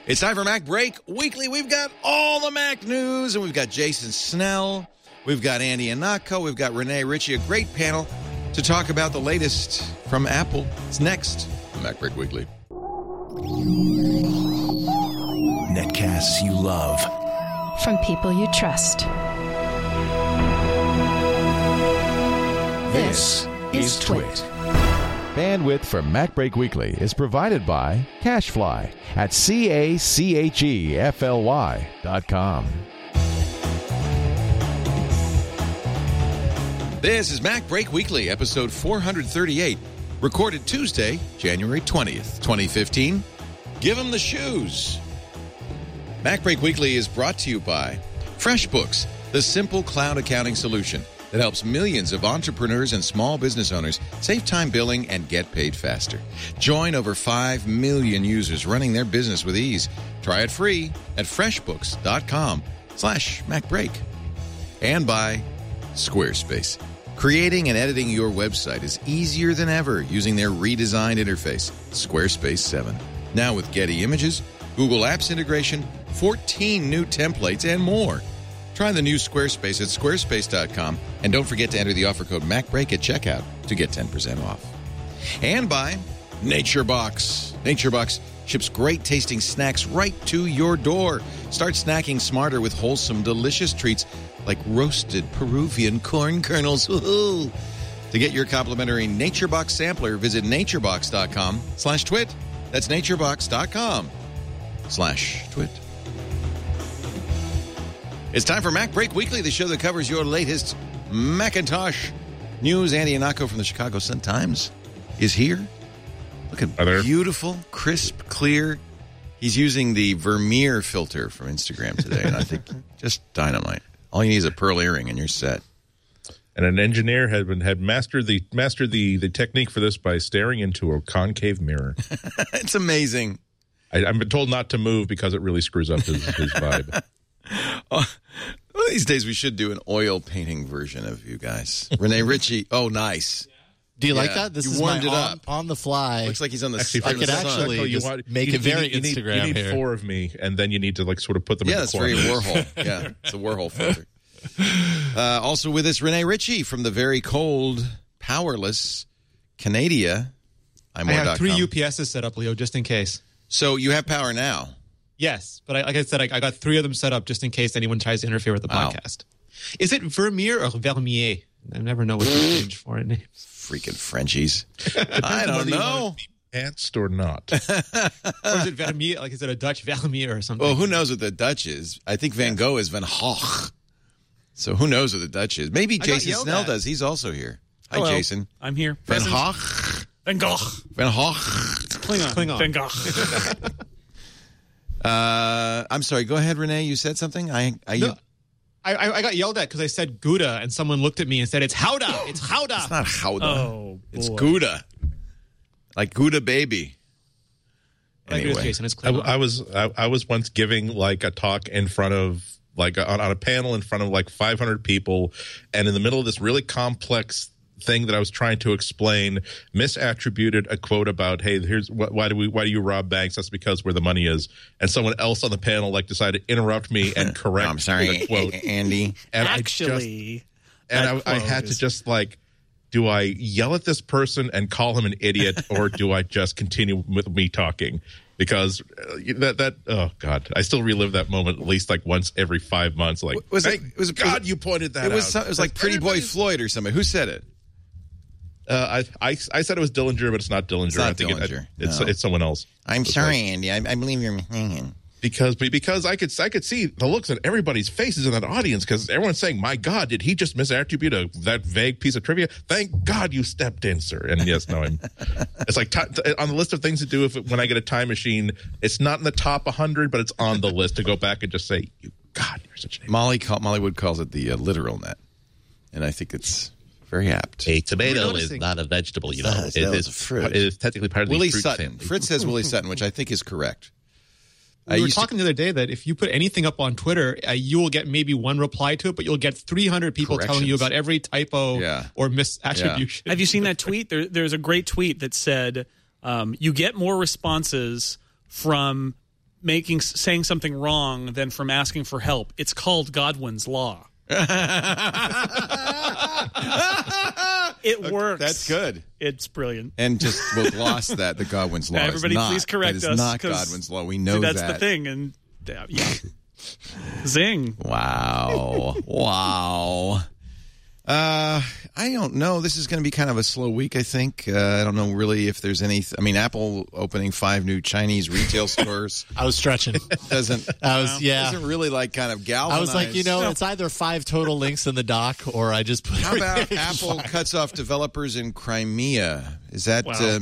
It's time for Mac Break Weekly. We've got all the Mac news, and we've got Jason Snell, we've got Andy Ihnatko, we've got Rene Ritchie, a great panel to talk about the latest from Apple. It's next on Mac Break Weekly. Netcasts you love. From people you trust. This is Twit. Bandwidth for Mac Break Weekly is provided by CacheFly at CACHEFLY.com. This is Mac Break Weekly, episode 438, recorded Tuesday, January 20th, 2015. Give them the shoes. Mac Break Weekly is brought to you by FreshBooks, the simple cloud accounting solution that helps millions of entrepreneurs and small business owners save time billing and get paid faster. Join over 5 million users running their business with ease. Try it free at freshbooks.com/MacBreak. And by Squarespace. Creating and editing your website is easier than ever using their redesigned interface, Squarespace 7. Now with Getty Images, Google Apps integration, 14 new templates, and more. Try the new Squarespace at squarespace.com, and don't forget to enter the offer code MacBreak at checkout to get 10% off. And by NatureBox. NatureBox ships great-tasting snacks right to your door. Start snacking smarter with wholesome, delicious treats like roasted Peruvian corn kernels. Woo-hoo. To get your complimentary NatureBox sampler, visit naturebox.com/twit. That's naturebox.com/twit. It's time for Mac Break Weekly, the show that covers your latest Macintosh news. Andy Ihnatko from the Chicago Sun-Times is here. Look at beautiful, crisp, clear. He's using the Vermeer filter from Instagram today, and I think just dynamite. All you need is a pearl earring, and you're set. And an engineer had mastered the technique for this by staring into a concave mirror. It's amazing. I've been told not to move because it really screws up his vibe. One of these days we should do an oil painting version of you guys. Rene Ritchie. Oh, nice. Do you like that? This is warmed my it up. on the fly. Looks like he's on the I could actually make it very Instagram You need here. 4 of me, and then you need to sort of put them in the that's corner. very Warhol. Yeah, it's a Warhol filter. Also with us, Rene Ritchie from the very cold, powerless Canada. I have 3 UPSs set up, Leo, just in case. So you have power now. Yes, but like I said, I got 3 of them set up just in case anyone tries to interfere with the podcast. Is it Vermeer or Vermier? I never know what to change foreign names. Freaking Frenchies. I don't know. Pantsed or not? Or is it Vermeer? Like, is it a Dutch Vermeer or something? Well, who knows what the Dutch is? I think Van Gogh is Van Gogh. So who knows what the Dutch is? Maybe Jason Snell does. He's also here. Hi, Hello. Jason. I'm here. Van Present. Gogh. Van Gogh. Van Gogh. Klingon. Van Gogh. I'm sorry. Go ahead, Rene. You said something? I got yelled at because I said Gouda, and someone looked at me and said, "It's Howda. It's Howda." It's not Howda. Oh, it's boy. Gouda. Like Gouda baby. Anyway. Like Jason, it's Klingon. I was once giving a talk in front of on a panel in front of 500 people, and in the middle of this really complex thing that I was trying to explain, misattributed a quote about, "Hey, here's why do you rob banks? That's because where the money is." And someone else on the panel decided to interrupt me and correct I'm sorry, the quote. Andy. And Actually, I had to just do I yell at this person and call him an idiot, or do I just continue with me talking? Because oh God, I still relive that moment at least once every 5 months. You pointed that out. It was like Pretty Boy Floyd or something. Who said it? I said it was Dillinger, but it's not Dillinger. It's not I think Dillinger. it's someone else. I'm sorry, Andy. I believe you're mistaken. Because I could see the looks on everybody's faces in that audience, because everyone's saying, "My God, did he just misattribute that vague piece of trivia?" Thank God you stepped in, sir. And yes, no, it's on the list of things to do when I get a time machine. It's not in the top 100, but it's on the list to go back and just say, "God, you're such an idiot." Molly Wood calls it the literal net, and I think it's very apt. A tomato is not a vegetable, you know. It is a fruit. It is technically part of Willie the fruit Sutton. family. Fritz says Willie Sutton, which I think is correct. We were talking the other day that if you put anything up on Twitter, you will get maybe 1 reply to it, but you'll get 300 people telling you about every typo or misattribution. Have you seen that tweet? There's a great tweet that said you get more responses from saying something wrong than from asking for help. It's called Godwin's Law. It works. That's good. It's brilliant. And just we'll gloss that. The Godwin's Law. Everybody, is not, please correct us. That is not Godwin's Law. We know that's that. the thing. And yeah, zing. Wow. Wow. I don't know. This is going to be kind of a slow week, I think. I don't know really if there's any. I mean, Apple opening 5 new Chinese retail stores. I was stretching. Doesn't really like kind of galvanize. I was like, it's either 5 total links in the doc or I just put. How about Apple cuts off developers in Crimea? Is that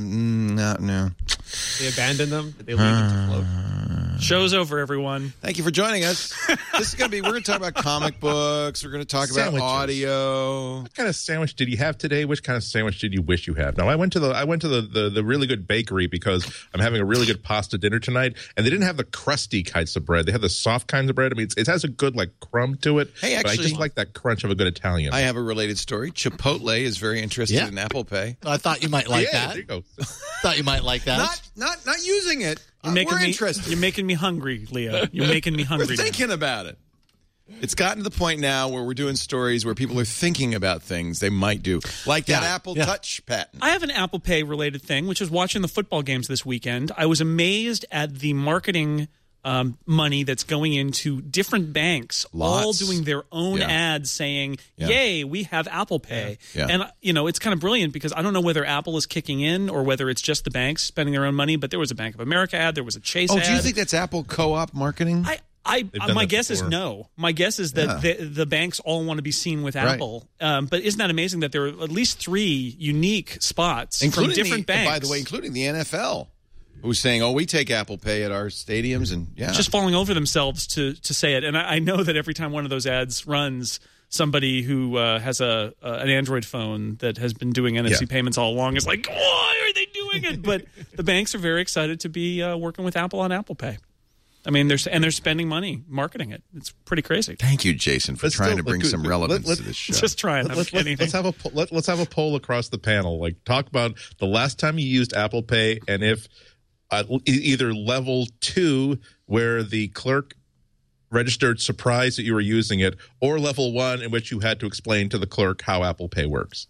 no? They abandoned them. Did they leave them to float? Show's over, everyone. Thank you for joining us. This is going to be. We're going to talk about comic books. We're going to talk about audio. What kind of sandwich did you have today? Which kind of sandwich did you wish you had? Now, I went to the really good bakery because I'm having a really good pasta dinner tonight, and they didn't have the crusty kinds of bread. They have the soft kinds of bread. I mean, it has a good crumb to it. Hey, actually, but I just like that crunch of a good Italian. I have a related story. Chipotle is very interested in Apple Pay. I thought you might like that. There you go. Thought you might like that. Not using it. You're making me hungry, Leo. You're making me hungry. We're thinking about it. It's gotten to the point now where we're doing stories where people are thinking about things they might do, like that Apple Touch patent. I have an Apple Pay related thing, which is watching the football games this weekend. I was amazed at the marketing money that's going into different banks, all doing their own ads saying, yay, we have Apple Pay. Yeah. And, it's kind of brilliant because I don't know whether Apple is kicking in or whether it's just the banks spending their own money, but there was a Bank of America ad, there was a Chase ad. Oh, do you think that's Apple co-op marketing? My guess is no. My guess is that the banks all want to be seen with Apple. But isn't that amazing that there are at least 3 unique spots from different banks? By the way, including the NFL, who's saying, we take Apple Pay at our stadiums. And just falling over themselves to say it. And I know that every time one of those ads runs, somebody who has an Android phone that has been doing NFC payments all along is like, why are they doing it? But the banks are very excited to be working with Apple on Apple Pay. I mean, they're spending money marketing it. It's pretty crazy. Thank you, Jason, for trying to bring some relevance to this show. Just trying. Let's have a poll across the panel. Talk about the last time you used Apple Pay, and if either level 2, where the clerk registered surprised that you were using it, or level 1, in which you had to explain to the clerk how Apple Pay works.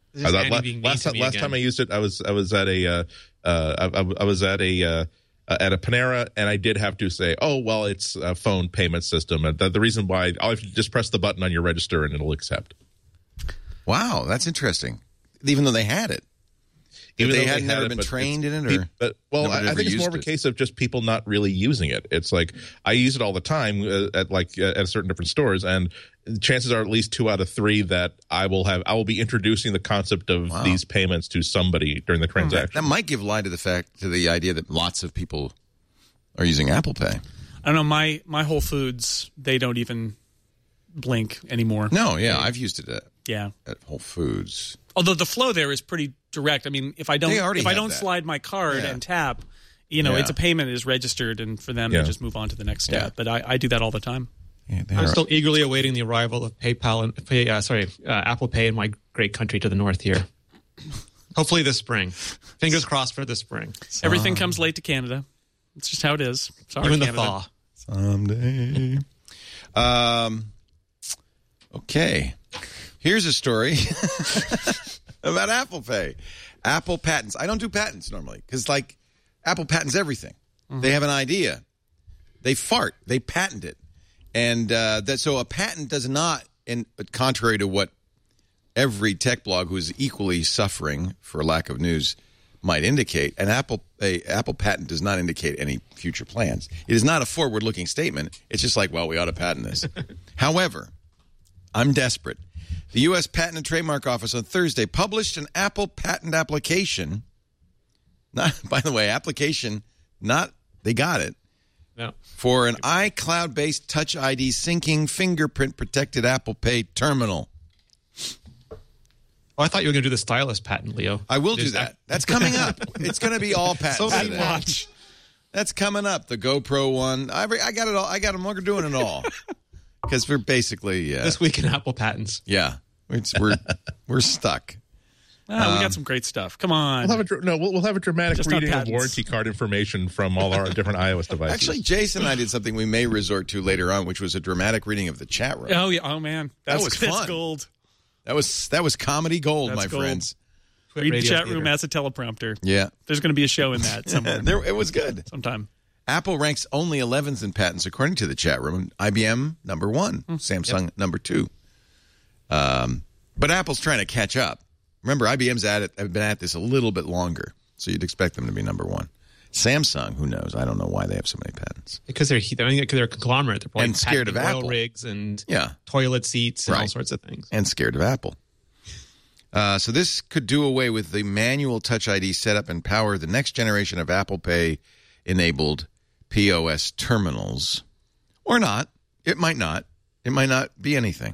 Last time I used it, I was at a at a Panera, and I did have to say, it's a phone payment system. And the reason why, I'll have to just press the button on your register and it'll accept. Wow, that's interesting. Even though they had it. They had never been trained in it? I think it's more of a case of just people not really using it. It's like, I use it all the time at certain different stores, and chances are at least 2 out of 3 that I will be introducing the concept of these payments to somebody during the transaction. That might give lie to the idea that lots of people are using Apple Pay. I don't know. My Whole Foods, they don't even blink anymore. No, I've used it at Whole Foods. Although the flow there is pretty direct. I mean, if I don't slide my card and tap, it's a payment is registered, and for them they just move on to the next step. Yeah. But I do that all the time. Yeah, I'm still eagerly awaiting the arrival of Apple Pay in my great country to the north here. Hopefully this spring. Fingers crossed for this spring. Everything comes late to Canada. It's just how it is. Sorry, even the Canada. thaw. Someday. Okay. Here's a story about Apple Pay. Apple patents. I don't do patents normally because, Apple patents everything. Mm-hmm. They have an idea. They fart. They patent it. And so a patent does not, contrary to what every tech blog who is equally suffering for lack of news might indicate, an Apple patent does not indicate any future plans. It is not a forward-looking statement. It's just we ought to patent this. However, I'm desperate. The U.S. Patent and Trademark Office on Thursday published an Apple patent application. By the way, they got it. No. For an iCloud-based Touch ID syncing fingerprint-protected Apple Pay terminal. Oh, I thought you were going to do the stylus patent, Leo. I will do that. That's coming up. It's going to be all patents. So much. That's coming up. The GoPro one. I got it all. I got them. We're doing it all. Because we're basically this week in Apple patents. Yeah, we're stuck. we got some great stuff. Come on. We'll have a dramatic Just reading of warranty card information from all our different iOS devices. Actually, Jason and I did something we may resort to later on, which was a dramatic reading of the chat room. Oh yeah. Oh man, that was fun. That's gold. That was comedy gold, my friends. Read the chat room as a teleprompter. Yeah, there's going to be a show in that somewhere. It was good. Sometime. Apple ranks only 11th in patents according to the chat room. IBM number 1, Samsung number 2. But Apple's trying to catch up. Remember, IBM's have been at this a little bit longer, so you'd expect them to be number 1. Samsung, who knows? I don't know why they have so many patents. Because they're a conglomerate. They're probably scared of Apple. oil rigs and toilet seats and all sorts of things. And scared of Apple. So this could do away with the manual Touch ID setup and power the next generation of Apple Pay-enabled POS terminals. Or not. It might not. It might not be anything.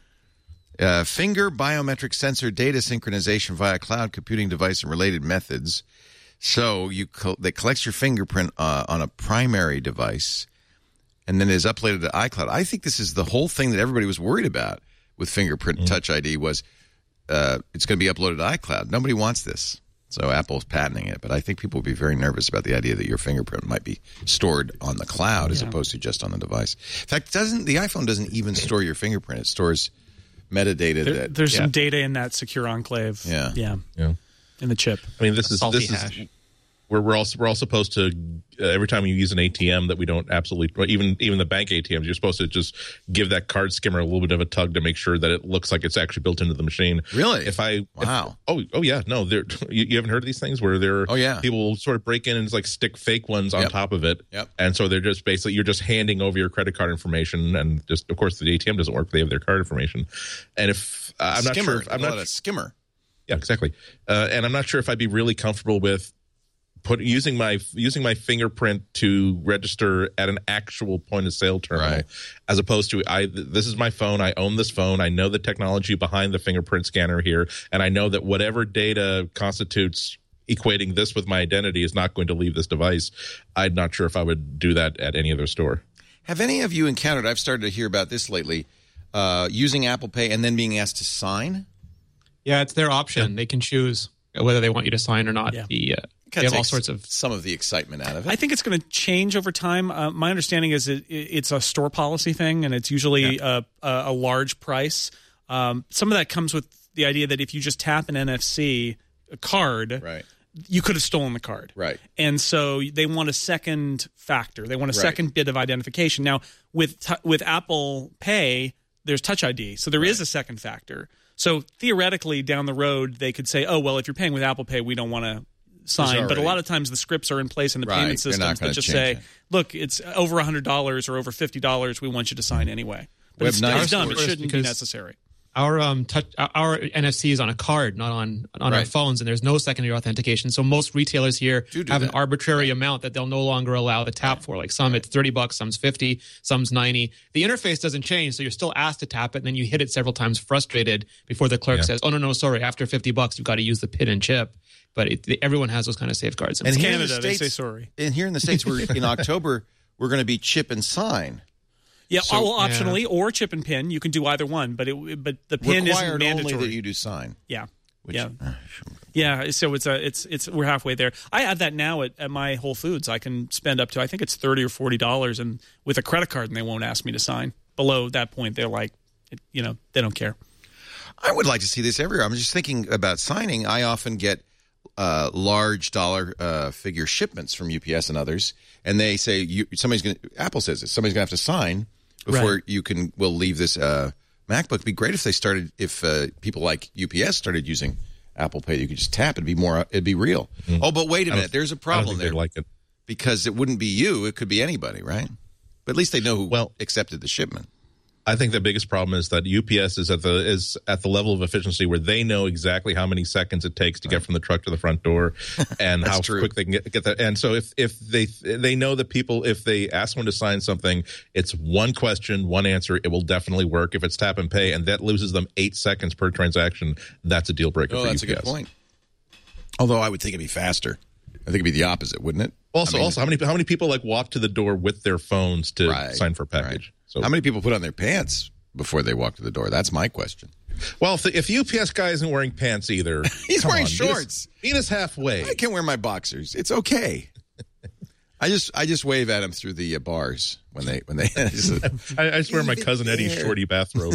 Finger biometric sensor data synchronization via cloud computing device and related methods. So that collects your fingerprint on a primary device and then is uploaded to iCloud. I think this is the whole thing that everybody was worried about with fingerprint Touch ID was it's going to be uploaded to iCloud. Nobody wants this. So Apple's patenting it. But I think people will be very nervous about the idea that your fingerprint might be stored on the cloud as opposed to just on the device. In fact, the iPhone doesn't even store your fingerprint. It stores metadata. There's some data in that secure enclave. Yeah. In the chip. I mean, this is we're all supposed to every time you use an ATM that we don't absolutely even the bank ATMs, you're supposed to just give that card skimmer a little bit of a tug to make sure that it looks like it's actually built into the machine. Really? Yeah, no, you haven't heard of these things where people will sort of break in and just stick fake ones on top of it. Yep. And so they're just basically you're just handing over your credit card information, and just of course the ATM doesn't work. They have their card information, and if I'm not sure, a skimmer. Yeah, exactly. And I'm not sure if I'd be really comfortable with using my fingerprint to register at an actual point of sale terminal, as opposed to this is my phone. I own this phone. I know the technology behind the fingerprint scanner here, and I know that whatever data constitutes equating this with my identity is not going to leave this device. I'm not sure if I would do that at any other store. Have any of you encountered? I've started to hear about this lately. Using Apple Pay and then being asked to sign. Yeah, it's their option. Yeah. They can choose whether they want you to sign or not. Yeah. They have all sorts of some of the excitement out of it. I think it's going to change over time. My understanding is it's a store policy thing, and it's usually a large price. Some of that comes with the idea that if you just tap an NFC card, you could have stolen the card. Right. And so they want a second factor. They want a second bit of identification. Now, with Apple Pay, there's Touch ID, so there is a second factor. So theoretically, down the road, they could say, oh, well, if you're paying with Apple Pay, we don't want to sign. But a lot of times the scripts are in place in the payment systems that just say, look, it's over $100 or over $50. We want you to sign anyway. But it's dumb. It shouldn't be necessary. Our NFC is on a card, not on our phones, and there's no secondary authentication. So most retailers here have an arbitrary amount that they'll no longer allow the tap for. Like some it's $30, some's $50, some's $90. The interface doesn't change, so you're still asked to tap it, and then you hit it several times, frustrated, before the clerk says, "Oh no, sorry, after $50, you've got to use the PIN and chip." But everyone has those kind of safeguards. And in Canada, they say sorry. And here in the States, in October, we're going to be chip and sign. Yeah, optionally or chip and pin. You can do either one, but the pin isn't mandatory. Only that you do sign. Yeah. So it's we're halfway there. I have that now at my Whole Foods. I can spend up to I think it's $30 or $40 and with a credit card, and they won't ask me to sign. Below that point, they're like, they don't care. I would like to see this everywhere. I'm just thinking about signing. I often get large dollar figure shipments from UPS and others, and they say Apple says this, somebody's going to have to sign before we'll leave this MacBook. It'd be great if people like UPS started using Apple Pay. You could just tap. It'd be real. Mm. Oh, but wait a minute. There's a problem there. Like it. Because it wouldn't be you. It could be anybody, right? But at least they know who accepted the shipment. I think the biggest problem is that UPS is at the level of efficiency where they know exactly how many seconds it takes to get from the truck to the front door, and how quick they can get that. And so if they know that people, if they ask them to sign something, it's one question, one answer. It will definitely work. If it's tap and pay, and that loses them 8 seconds per transaction, that's a deal breaker for UPS. That's a good point. Although I would think it'd be faster. I think it'd be the opposite, wouldn't it? Also, how many people walk to the door with their phones to sign for a package? So, how many people put on their pants before they walk to the door? That's my question. Well, if the UPS guy isn't wearing pants either, he's wearing shorts. Meet us halfway. I can wear my boxers. It's okay. I just wave at him through the bars when they. I just wear my cousin Eddie's shorty bathrobe.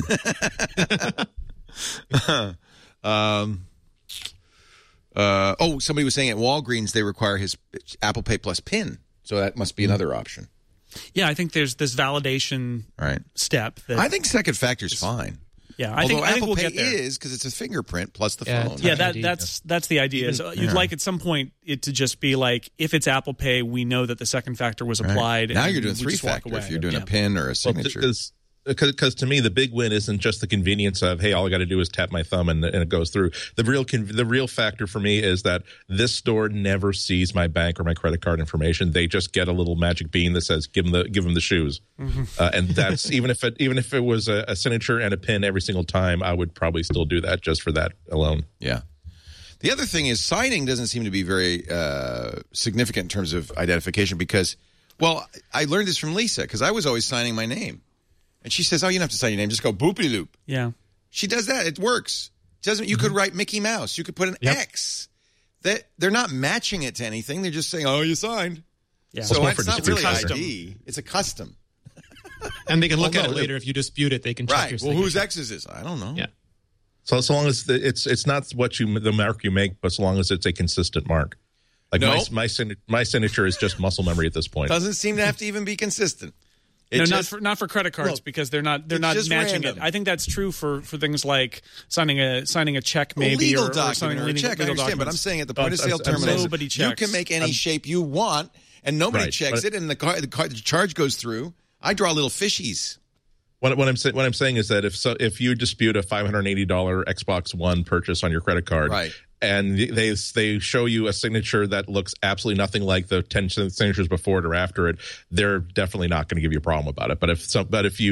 Somebody was saying at Walgreens they require his Apple Pay Plus PIN, so that must be another option. Yeah, I think there's this validation step. I think second factor is fine. Yeah, I think Apple we'll Pay get there. Is because it's a fingerprint plus the phone. Yeah, that's the idea. So you'd like at some point it to just be like, if it's Apple Pay, we know that the second factor was applied. Now you're doing three factor if you're doing a PIN or a signature. Because to me, the big win isn't just the convenience of, hey, all I got to do is tap my thumb and it goes through. The real factor for me is that this store never sees my bank or my credit card information. They just get a little magic bean that says, give them the shoes. And that's even if it was a signature and a PIN every single time, I would probably still do that just for that alone. Yeah. The other thing is signing doesn't seem to be very significant in terms of identification because, well, I learned this from Lisa because I was always signing my name. And she says, you don't have to sign your name. Just go boopity-loop. Yeah. She does that. It works. You could write Mickey Mouse. You could put an X. They're not matching it to anything. They're just saying, you signed. Yeah. So it's not really ID. It's a custom. And they can look at it later. If you dispute it, they can check your signature. Well, whose X is this? I don't know. Yeah. So long as it's not the mark you make, but so long as it's a consistent mark. Like my signature is just muscle memory at this point. Doesn't seem to have to even be consistent. Not for credit cards because they're not matching random. it. I think that's true for things like signing a check maybe legal or document or a check. I understand, but I'm saying at the point of sale terminal, you can make any shape you want, and nobody checks it, and the charge goes through. I draw little fishies. What I'm saying is that if you dispute a $580 Xbox One purchase on your credit card, and they show you a signature that looks absolutely nothing like the 10 signatures before it or after it, they're definitely not going to give you a problem about it. But if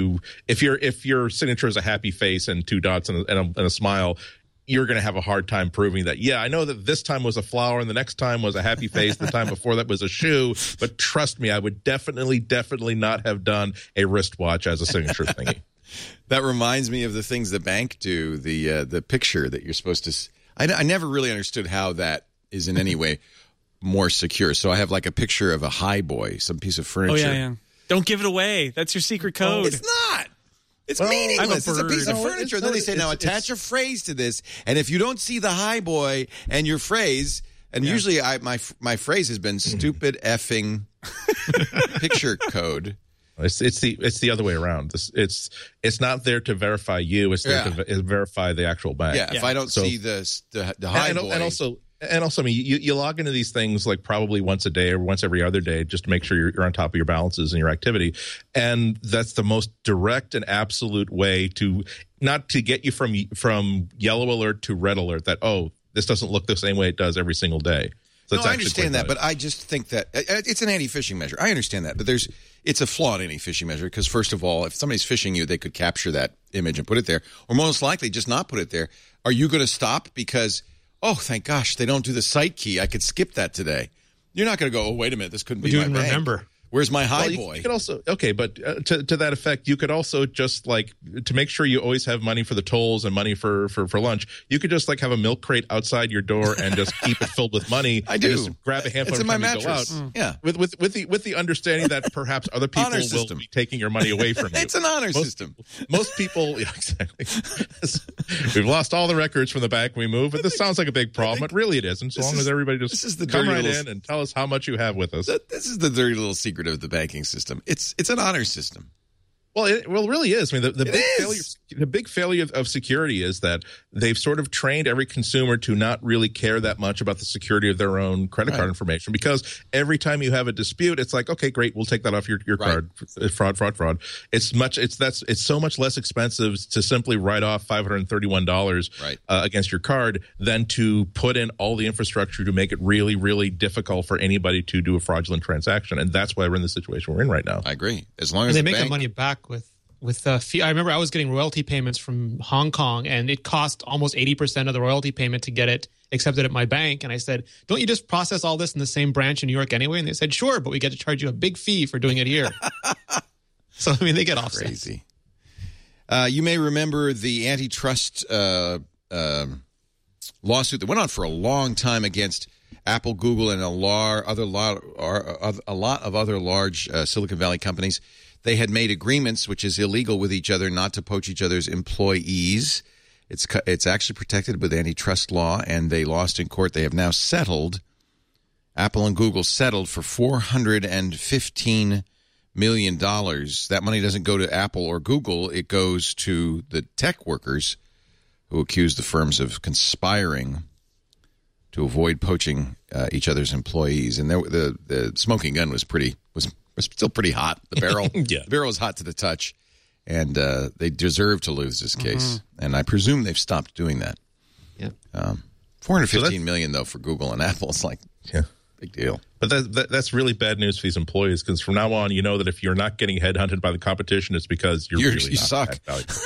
your signature is a happy face and two dots and a smile, you're going to have a hard time proving that. Yeah, I know that this time was a flower and the next time was a happy face. The time before that was a shoe. But trust me, I would definitely not have done a wristwatch as a signature thingy. That reminds me of the things the bank do. The picture that you're supposed to. I never really understood how that is in any way more secure. So I have like a picture of a high boy, some piece of furniture. Oh yeah. Don't give it away. That's your secret code. It's not. It's meaningless. It's a piece of furniture. And then they say, now attach a phrase to this. And if you don't see the high boy and your phrase, and usually my phrase has been stupid effing picture code. It's the other way around. It's not there to verify you. It's there to verify the actual bank. Yeah. If I don't see the high boy, and also, I mean, you log into these things like probably once a day or once every other day just to make sure you're on top of your balances and your activity. And that's the most direct and absolute way to not to get you from yellow alert to red alert. That this doesn't look the same way it does every single day. So I understand that, but I just think that it's an anti-phishing measure. I understand that, but it's a flaw in anti-phishing measure because, first of all, if somebody's phishing you, they could capture that image and put it there, or most likely just not put it there. Are you going to stop because, thank gosh, they don't do the site key. I could skip that today. You're not going to go, wait a minute, this couldn't be my bank. Remember. Where's my high boy? You could also but to that effect, you could also just like to make sure you always have money for the tolls and money for lunch. You could just like have a milk crate outside your door and just keep it filled with money. I do. Just grab a handful every time my you go out. Yeah, with the understanding that perhaps other people will be taking your money away from you. It's an honor system. Most people, exactly. We've lost all the records from the bank we moved, but this sounds like a big problem. But really, it isn't. So long as everybody just come right in and tell us how much you have with us. This is the dirty little secret of the banking system. It's an honor system. Well, it really is. I mean, the big failure of security is that they've sort of trained every consumer to not really care that much about the security of their own credit card information, because every time you have a dispute, it's like, okay, great, we'll take that off your card. Fraud. It's so much less expensive to simply write off $531 against your card than to put in all the infrastructure to make it really, really difficult for anybody to do a fraudulent transaction. And that's why we're in the situation we're in right now. I agree. As long as they make the money back with fee. I remember I was getting royalty payments from Hong Kong, and it cost almost 80% of the royalty payment to get it accepted at my bank. And I said, don't you just process all this in the same branch in New York anyway? And they said, sure, but we get to charge you a big fee for doing it here. So, I mean, they get off. Crazy. You may remember the antitrust lawsuit that went on for a long time against Apple, Google, and a lot of other large Silicon Valley companies. They had made agreements, which is illegal, with each other not to poach each other's employees. It's actually protected with antitrust law, and they lost in court. They have now settled. Apple and Google settled for $415 million. That money doesn't go to Apple or Google. It goes to the tech workers who accuse the firms of conspiring to avoid poaching each other's employees. And the smoking gun was still pretty hot. The barrel, the barrel was hot to the touch, and they deserve to lose this case. And I presume they've stopped doing that. Yeah, $415 million though for Google and Apple. It's like big deal. But that's really bad news for these employees, because from now on, you know that if you're not getting headhunted by the competition, it's because you suck.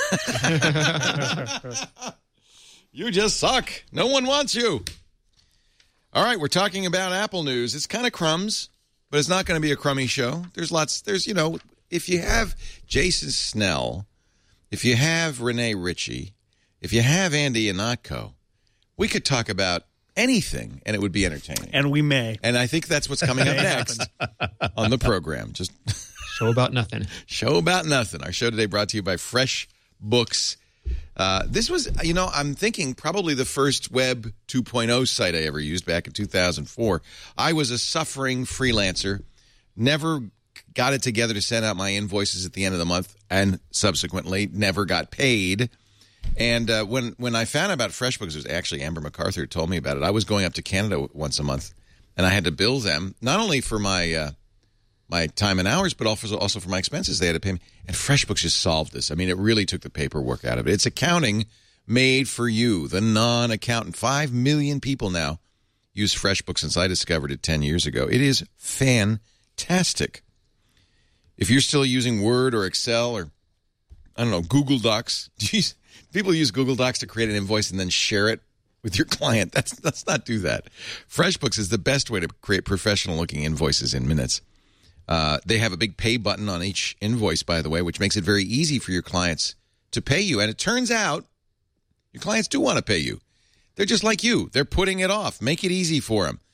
You just suck. No one wants you. All right, we're talking about Apple news. It's kind of crumbs, but it's not going to be a crummy show. There's if you have Jason Snell, if you have Renee Ritchie, if you have Andy Ihnatko, we could talk about anything, and it would be entertaining. And we may. And I think that's what's coming up next on the program. Just show about nothing. Show about nothing. Our show today brought to you by FreshBooks. This was, I'm thinking probably the first Web 2.0 site I ever used back in 2004. I was a suffering freelancer, never got it together to send out my invoices at the end of the month, and subsequently never got paid. And when I found out about FreshBooks, it was actually Amber MacArthur who told me about it. I was going up to Canada once a month, and I had to bill them, not only for my my time and hours, but also for my expenses. They had to pay me. And FreshBooks just solved this. I mean, it really took the paperwork out of it. It's accounting made for you, the non-accountant. 5 million people now use FreshBooks since I discovered it 10 years ago. It is fantastic. If you're still using Word or Excel or, Google Docs, people use Google Docs to create an invoice and then share it with your client. Let's not do that. FreshBooks is the best way to create professional-looking invoices in minutes. They have a big pay button on each invoice, by the way, which makes it very easy for your clients to pay you. And it turns out your clients do want to pay you. They're just like you. They're putting it off. Make it easy for them.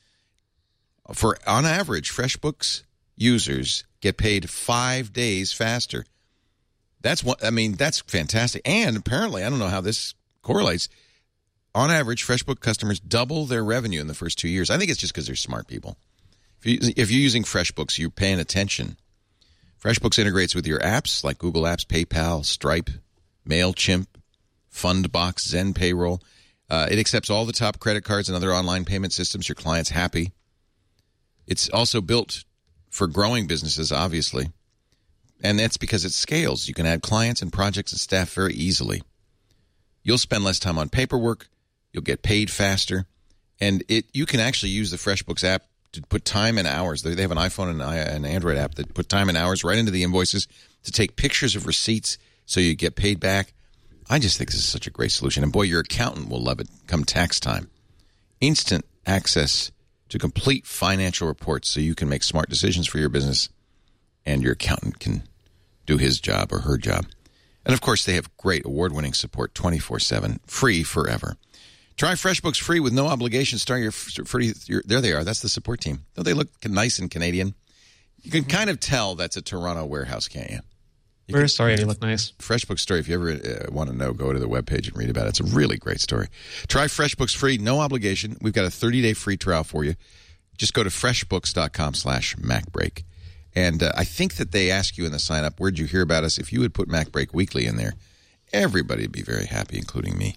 On average, FreshBooks users get paid 5 days faster. That's fantastic. And apparently, I don't know how this correlates. On average, FreshBooks customers double their revenue in the first 2 years. I think it's just because they're smart people. If you're using FreshBooks, you're paying attention. FreshBooks integrates with your apps like Google Apps, PayPal, Stripe, MailChimp, Fundbox, Zen Payroll. It accepts all the top credit cards and other online payment systems. Your client's happy. It's also built for growing businesses, obviously. And that's because it scales. You can add clients and projects and staff very easily. You'll spend less time on paperwork. You'll get paid faster. And you can actually use the FreshBooks app to put time and hours. They have an iPhone and an Android app that put time and hours right into the invoices to take pictures of receipts so you get paid back. I just think this is such a great solution. And boy, your accountant will love it come tax time. Instant access to complete financial reports so you can make smart decisions for your business, and your accountant can do his job or her job. And of course, they have great award-winning support 24/7, free forever. Try FreshBooks free with no obligation. Start your free. There they are. That's the support team. Don't they look nice and Canadian? You can kind of tell that's a Toronto warehouse, can't you? We're sorry, they look nice. FreshBooks story. If you ever want to know, go to the webpage and read about it. It's a really great story. Try FreshBooks free, no obligation. We've got a 30-day free trial for you. Just go to freshbooks.com/MacBreak. And I think that they ask you in the sign-up, where'd you hear about us? If you would put MacBreak Weekly in there, everybody would be very happy, including me.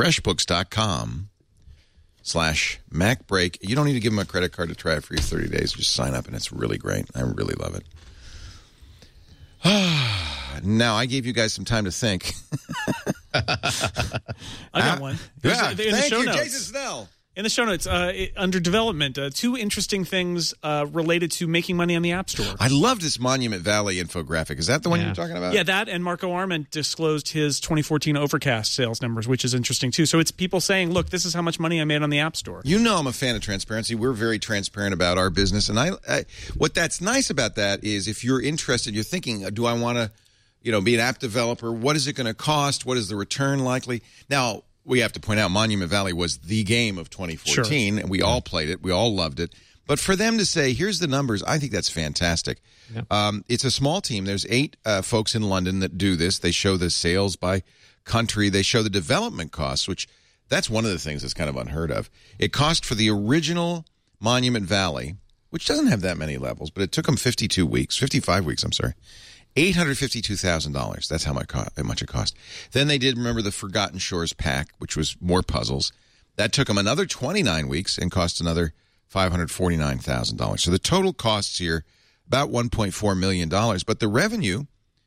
FreshBooks.com/MacBreak. You don't need to give them a credit card to try it for your 30 days. Just sign up, and it's really great. I really love it. Now, I gave you guys some time to think. I got one. Thank you, Jason Snell. In the show notes, under development, 2 interesting things related to making money on the App Store. I love this Monument Valley infographic. Is that the one you're talking about? Yeah, that, and Marco Arment disclosed his 2014 Overcast sales numbers, which is interesting, too. So it's people saying, look, this is how much money I made on the App Store. You know I'm a fan of transparency. We're very transparent about our business. And what that's nice about that is if you're interested, you're thinking, do I want to be an app developer. What is it going to cost? What is the return likely? Now, we have to point out Monument Valley was the game of 2014, and we all played it. We all loved it. But for them to say, here's the numbers, I think that's fantastic. Yeah. It's a small team. There's 8 folks in London that do this. They show the sales by country. They show the development costs, which that's one of the things that's kind of unheard of. It cost for the original Monument Valley, which doesn't have that many levels, but it took them 55 weeks, $852,000. That's how much it cost. Then they did, remember, the Forgotten Shores pack, which was more puzzles. That took them another 29 weeks and cost another $549,000. So the total costs here about $1.4 million, but the revenue,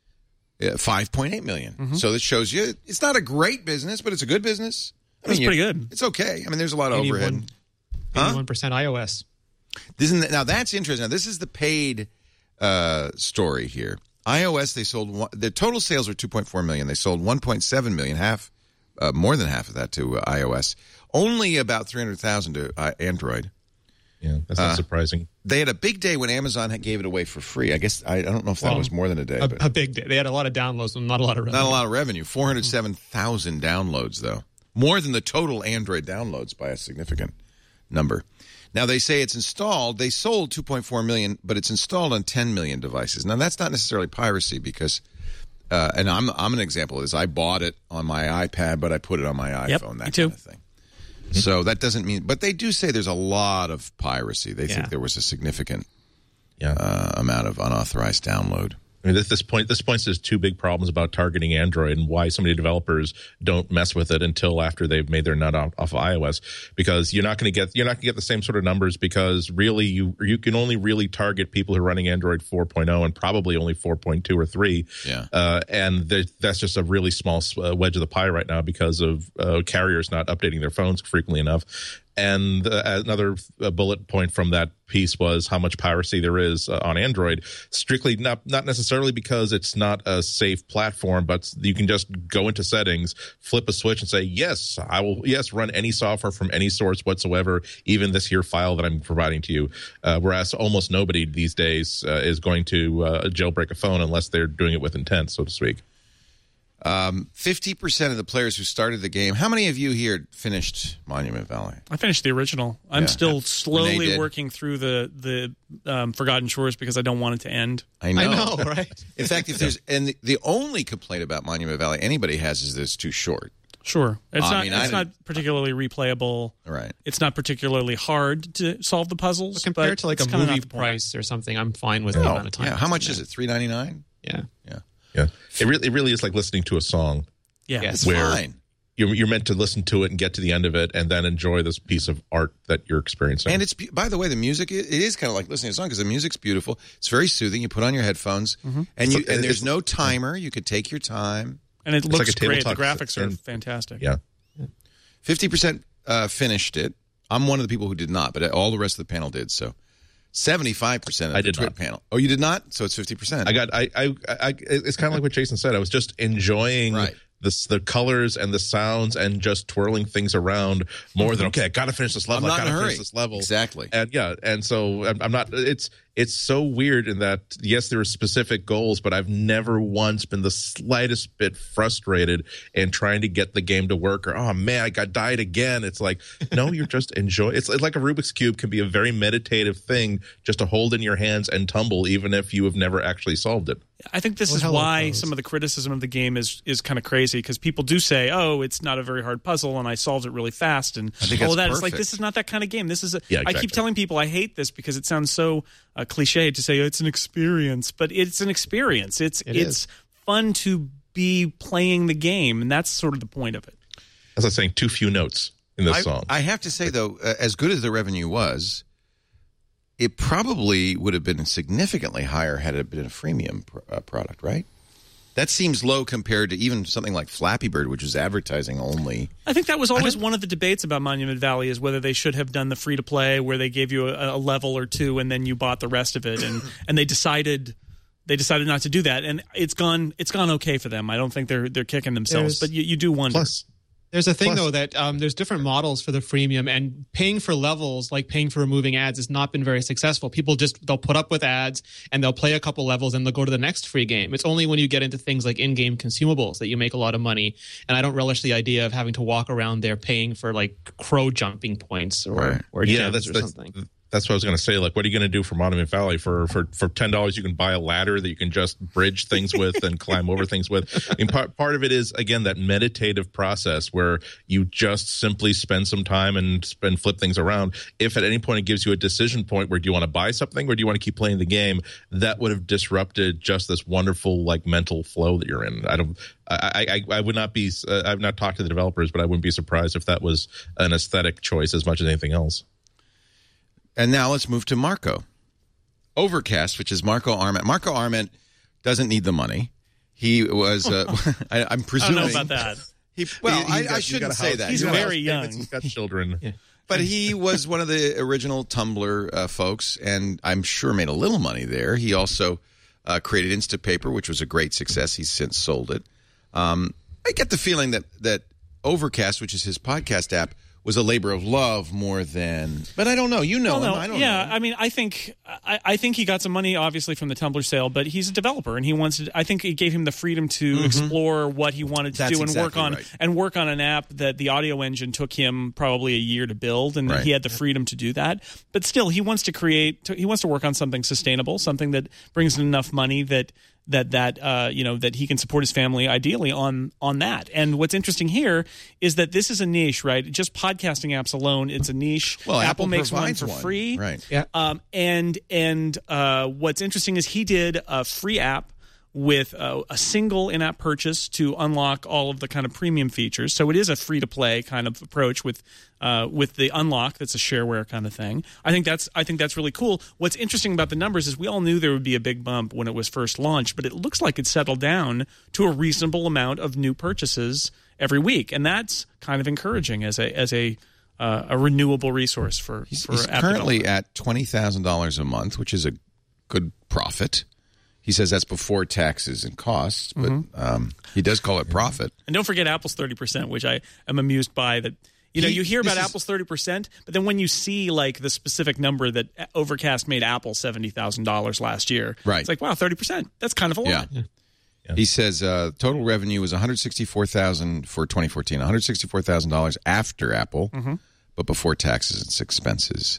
$5.8 million. Mm-hmm. So that shows you it's not a great business, but it's a good business. It's pretty good. It's okay. I mean, there's a lot of overhead. 81% iOS. Now that's interesting. Now this is the paid story here. iOS, they sold their total sales were $2.4 million. They sold $1.7 million, more than half of that to iOS. Only about $300,000 to Android. Yeah, that's not surprising. They had a big day when Amazon gave it away for free. I guess I don't know if that was more than a day. A big day. They had a lot of downloads, but not a lot of revenue. Not a lot of revenue. 407,000 downloads, though. More than the total Android downloads by a significant number. Now, they say it's installed. They sold 2.4 million, but it's installed on 10 million devices. Now, that's not necessarily piracy because, and I'm an example of this. I bought it on my iPad, but I put it on my iPhone, that kind of thing. So that doesn't mean, but they do say there's a lot of piracy. They think there was a significant amount of unauthorized download. I mean, this points to 2 big problems about targeting Android and why so many developers don't mess with it until after they've made their nut off of iOS, because you're not going to get the same sort of numbers, because really you can only really target people who are running Android 4.0 and probably only 4.2 or 3. Yeah. And that's just a really small wedge of the pie right now because of carriers not updating their phones frequently enough. And another bullet point from that piece was how much piracy there is on Android. Strictly not necessarily because it's not a safe platform, but you can just go into settings, flip a switch, and say, yes, I will run any software from any source whatsoever, even this here file that I'm providing to you. Whereas almost nobody these days is going to jailbreak a phone unless they're doing it with intent, so to speak. 50% of the players who started the game. How many of you here finished Monument Valley? I finished the original. I'm still slowly working through the Forgotten Shores because I don't want it to end. I know, right? In fact, if there's the only complaint about Monument Valley anybody has is that it's too short. Sure, it's not particularly replayable. Right. It's not particularly hard to solve the puzzles. But compared to like a movie price or something, I'm fine with the amount of time. Yeah. How much is it? $3.99? Yeah. Yeah. Yeah, it really is like listening to a song. Yeah, it's fine. You're meant to listen to it and get to the end of it, and then enjoy this piece of art that you're experiencing. And it's, by the way, the music it is kind of like listening to a song because the music's beautiful. It's very soothing. You put on your headphones, and there's no timer. You could take your time, and it looks great. The graphics are fantastic. Yeah, 50% finished it. I'm one of the people who did not, but all the rest of the panel did. So. 75% of the Twit panel. Oh, you did not? So it's 50%. It's kind of like what Jason said. I was just enjoying the colors and the sounds and just twirling things around more than, okay, I got to finish this level. I'm not in a hurry. Finish this level. Exactly. And so I'm not, it's so weird in that, yes, there are specific goals, but I've never once been the slightest bit frustrated in trying to get the game to work or, oh man, I died again. It's like, no, you're just enjoying. It's like a Rubik's Cube can be a very meditative thing just to hold in your hands and tumble, even if you have never actually solved it. I think this is why some of the criticism of the game is kind of crazy, because people do say, oh, it's not a very hard puzzle and I solved it really fast. And all that. It's like, this is not that kind of game. This is I keep telling people I hate this because it sounds so cliche to say it's an experience, but it's an experience. It's fun to be playing the game, and that's sort of the point of it. As I was saying, too few notes in this song. I have to say, though, as good as the revenue was, it probably would have been significantly higher had it been a freemium product, right? That seems low compared to even something like Flappy Bird, which is advertising only. I think that was always one of the debates about Monument Valley, is whether they should have done the free-to-play where they gave you a level or two and then you bought the rest of it. And they decided not to do that. And it's gone okay for them. I don't think they're kicking themselves, but you do wonder. There's a thing, though, that there's different models for the freemium, and paying for levels, like paying for removing ads, has not been very successful. People they'll put up with ads and they'll play a couple levels and they'll go to the next free game. It's only when you get into things like in-game consumables that you make a lot of money. And I don't relish the idea of having to walk around there paying for like crow jumping points or gems or something. That's what I was going to say. Like, what are you going to do for Monument Valley? For $10, you can buy a ladder that you can just bridge things with and climb over things with. I mean, part of it is, again, that meditative process where you just simply spend some time and flip things around. If at any point it gives you a decision point where do you want to buy something or do you want to keep playing the game, that would have disrupted just this wonderful like mental flow that you're in. I would not be. I've not talked to the developers, but I wouldn't be surprised if that was an aesthetic choice as much as anything else. And now let's move to Marco. Overcast, which is Marco Arment. Marco Arment doesn't need the money. He was, I'm presuming. I don't know about that. I shouldn't say that. He's very young. He's got children. Yeah. But he was one of the original Tumblr folks, and I'm sure made a little money there. He also created Instapaper, which was a great success. He's since sold it. I get the feeling that Overcast, which is his podcast app, was a labor of love more than, but I don't know. You know him. I don't know. Yeah, I mean, I think he got some money obviously from the Tumblr sale, but he's a developer and he wants to. I think it gave him the freedom to explore what he wanted to do and work on an app that the audio engine took him probably a year to build, and he had the freedom to do that. But still, he wants to work on something sustainable, something that brings in enough money that he can support his family ideally on that. And what's interesting here is that this is a niche, right? Just podcasting apps alone, it's a niche. Well, Apple makes one for free, right? Yeah. And what's interesting is he did a free app with a single in-app purchase to unlock all of the kind of premium features. So it is a free-to-play kind of approach with the unlock. That's a shareware kind of thing. I think that's really cool. What's interesting about the numbers is we all knew there would be a big bump when it was first launched, but it looks like it settled down to a reasonable amount of new purchases every week, and that's kind of encouraging as a renewable resource for He's app currently development. at $20,000 a month, which is a good profit. He says that's before taxes and costs, but he does call it profit. And don't forget Apple's 30%, which I am amused by. That you hear about Apple's 30%, but then when you see like the specific number that Overcast made Apple $70,000 last year, right? It's like, wow, 30%. That's kind of a lot. Yeah. He says total revenue was $164,000 for 2014, $164,000 after Apple, but before taxes and expenses.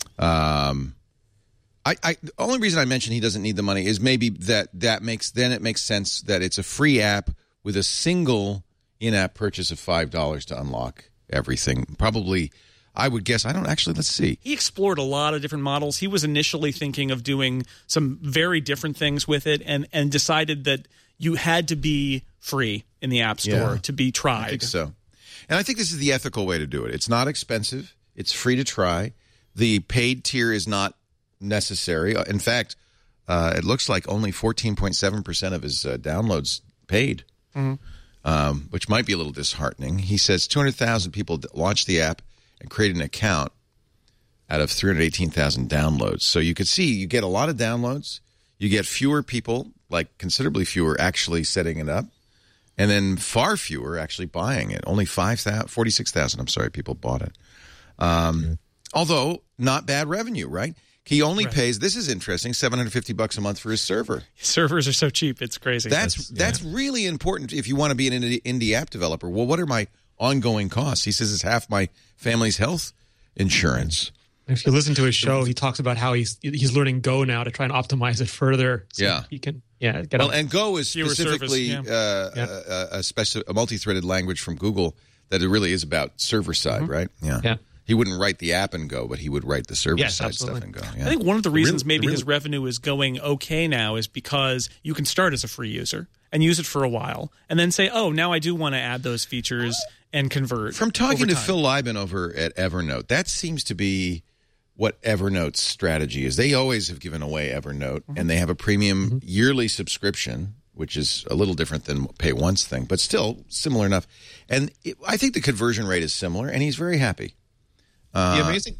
The only reason I mention he doesn't need the money is maybe that makes sense that it's a free app with a single in-app purchase of $5 to unlock everything. Probably, I would guess. I don't actually. Let's see. He explored a lot of different models. He was initially thinking of doing some very different things with it, and decided that you had to be free in the App Store to be tried. I think so. And I think this is the ethical way to do it. It's not expensive. It's free to try. The paid tier is not necessary. In fact, it looks like only 14.7% of his downloads paid, which might be a little disheartening. He says 200,000 people launched the app and created an account out of 318,000 downloads. So you could see you get a lot of downloads. You get fewer people, like considerably fewer, actually setting it up. And then far fewer actually buying it. Only 46,000, people bought it. Although, not bad revenue, right? He only pays, this is interesting, $750 a month for his server. Servers are so cheap, it's crazy. That's really important if you want to be an indie app developer. Well, what are my ongoing costs? He says it's half my family's health insurance. If you listen to his show, he talks about how he's learning Go now to try and optimize it further. So he can get well, and Go is specifically a multi-threaded language from Google that it really is about server side, right? Yeah. He wouldn't write the app in Go, but he would write the server-side stuff in Go. Yeah. I think one of the reasons his revenue is going okay now is because you can start as a free user and use it for a while, and then say, oh, now I do want to add those features and convert. From talking to Phil Lieben over at Evernote, that seems to be what Evernote's strategy is. They always have given away Evernote, and they have a premium yearly subscription, which is a little different than pay once thing, but still similar enough. And I think the conversion rate is similar, and he's very happy. The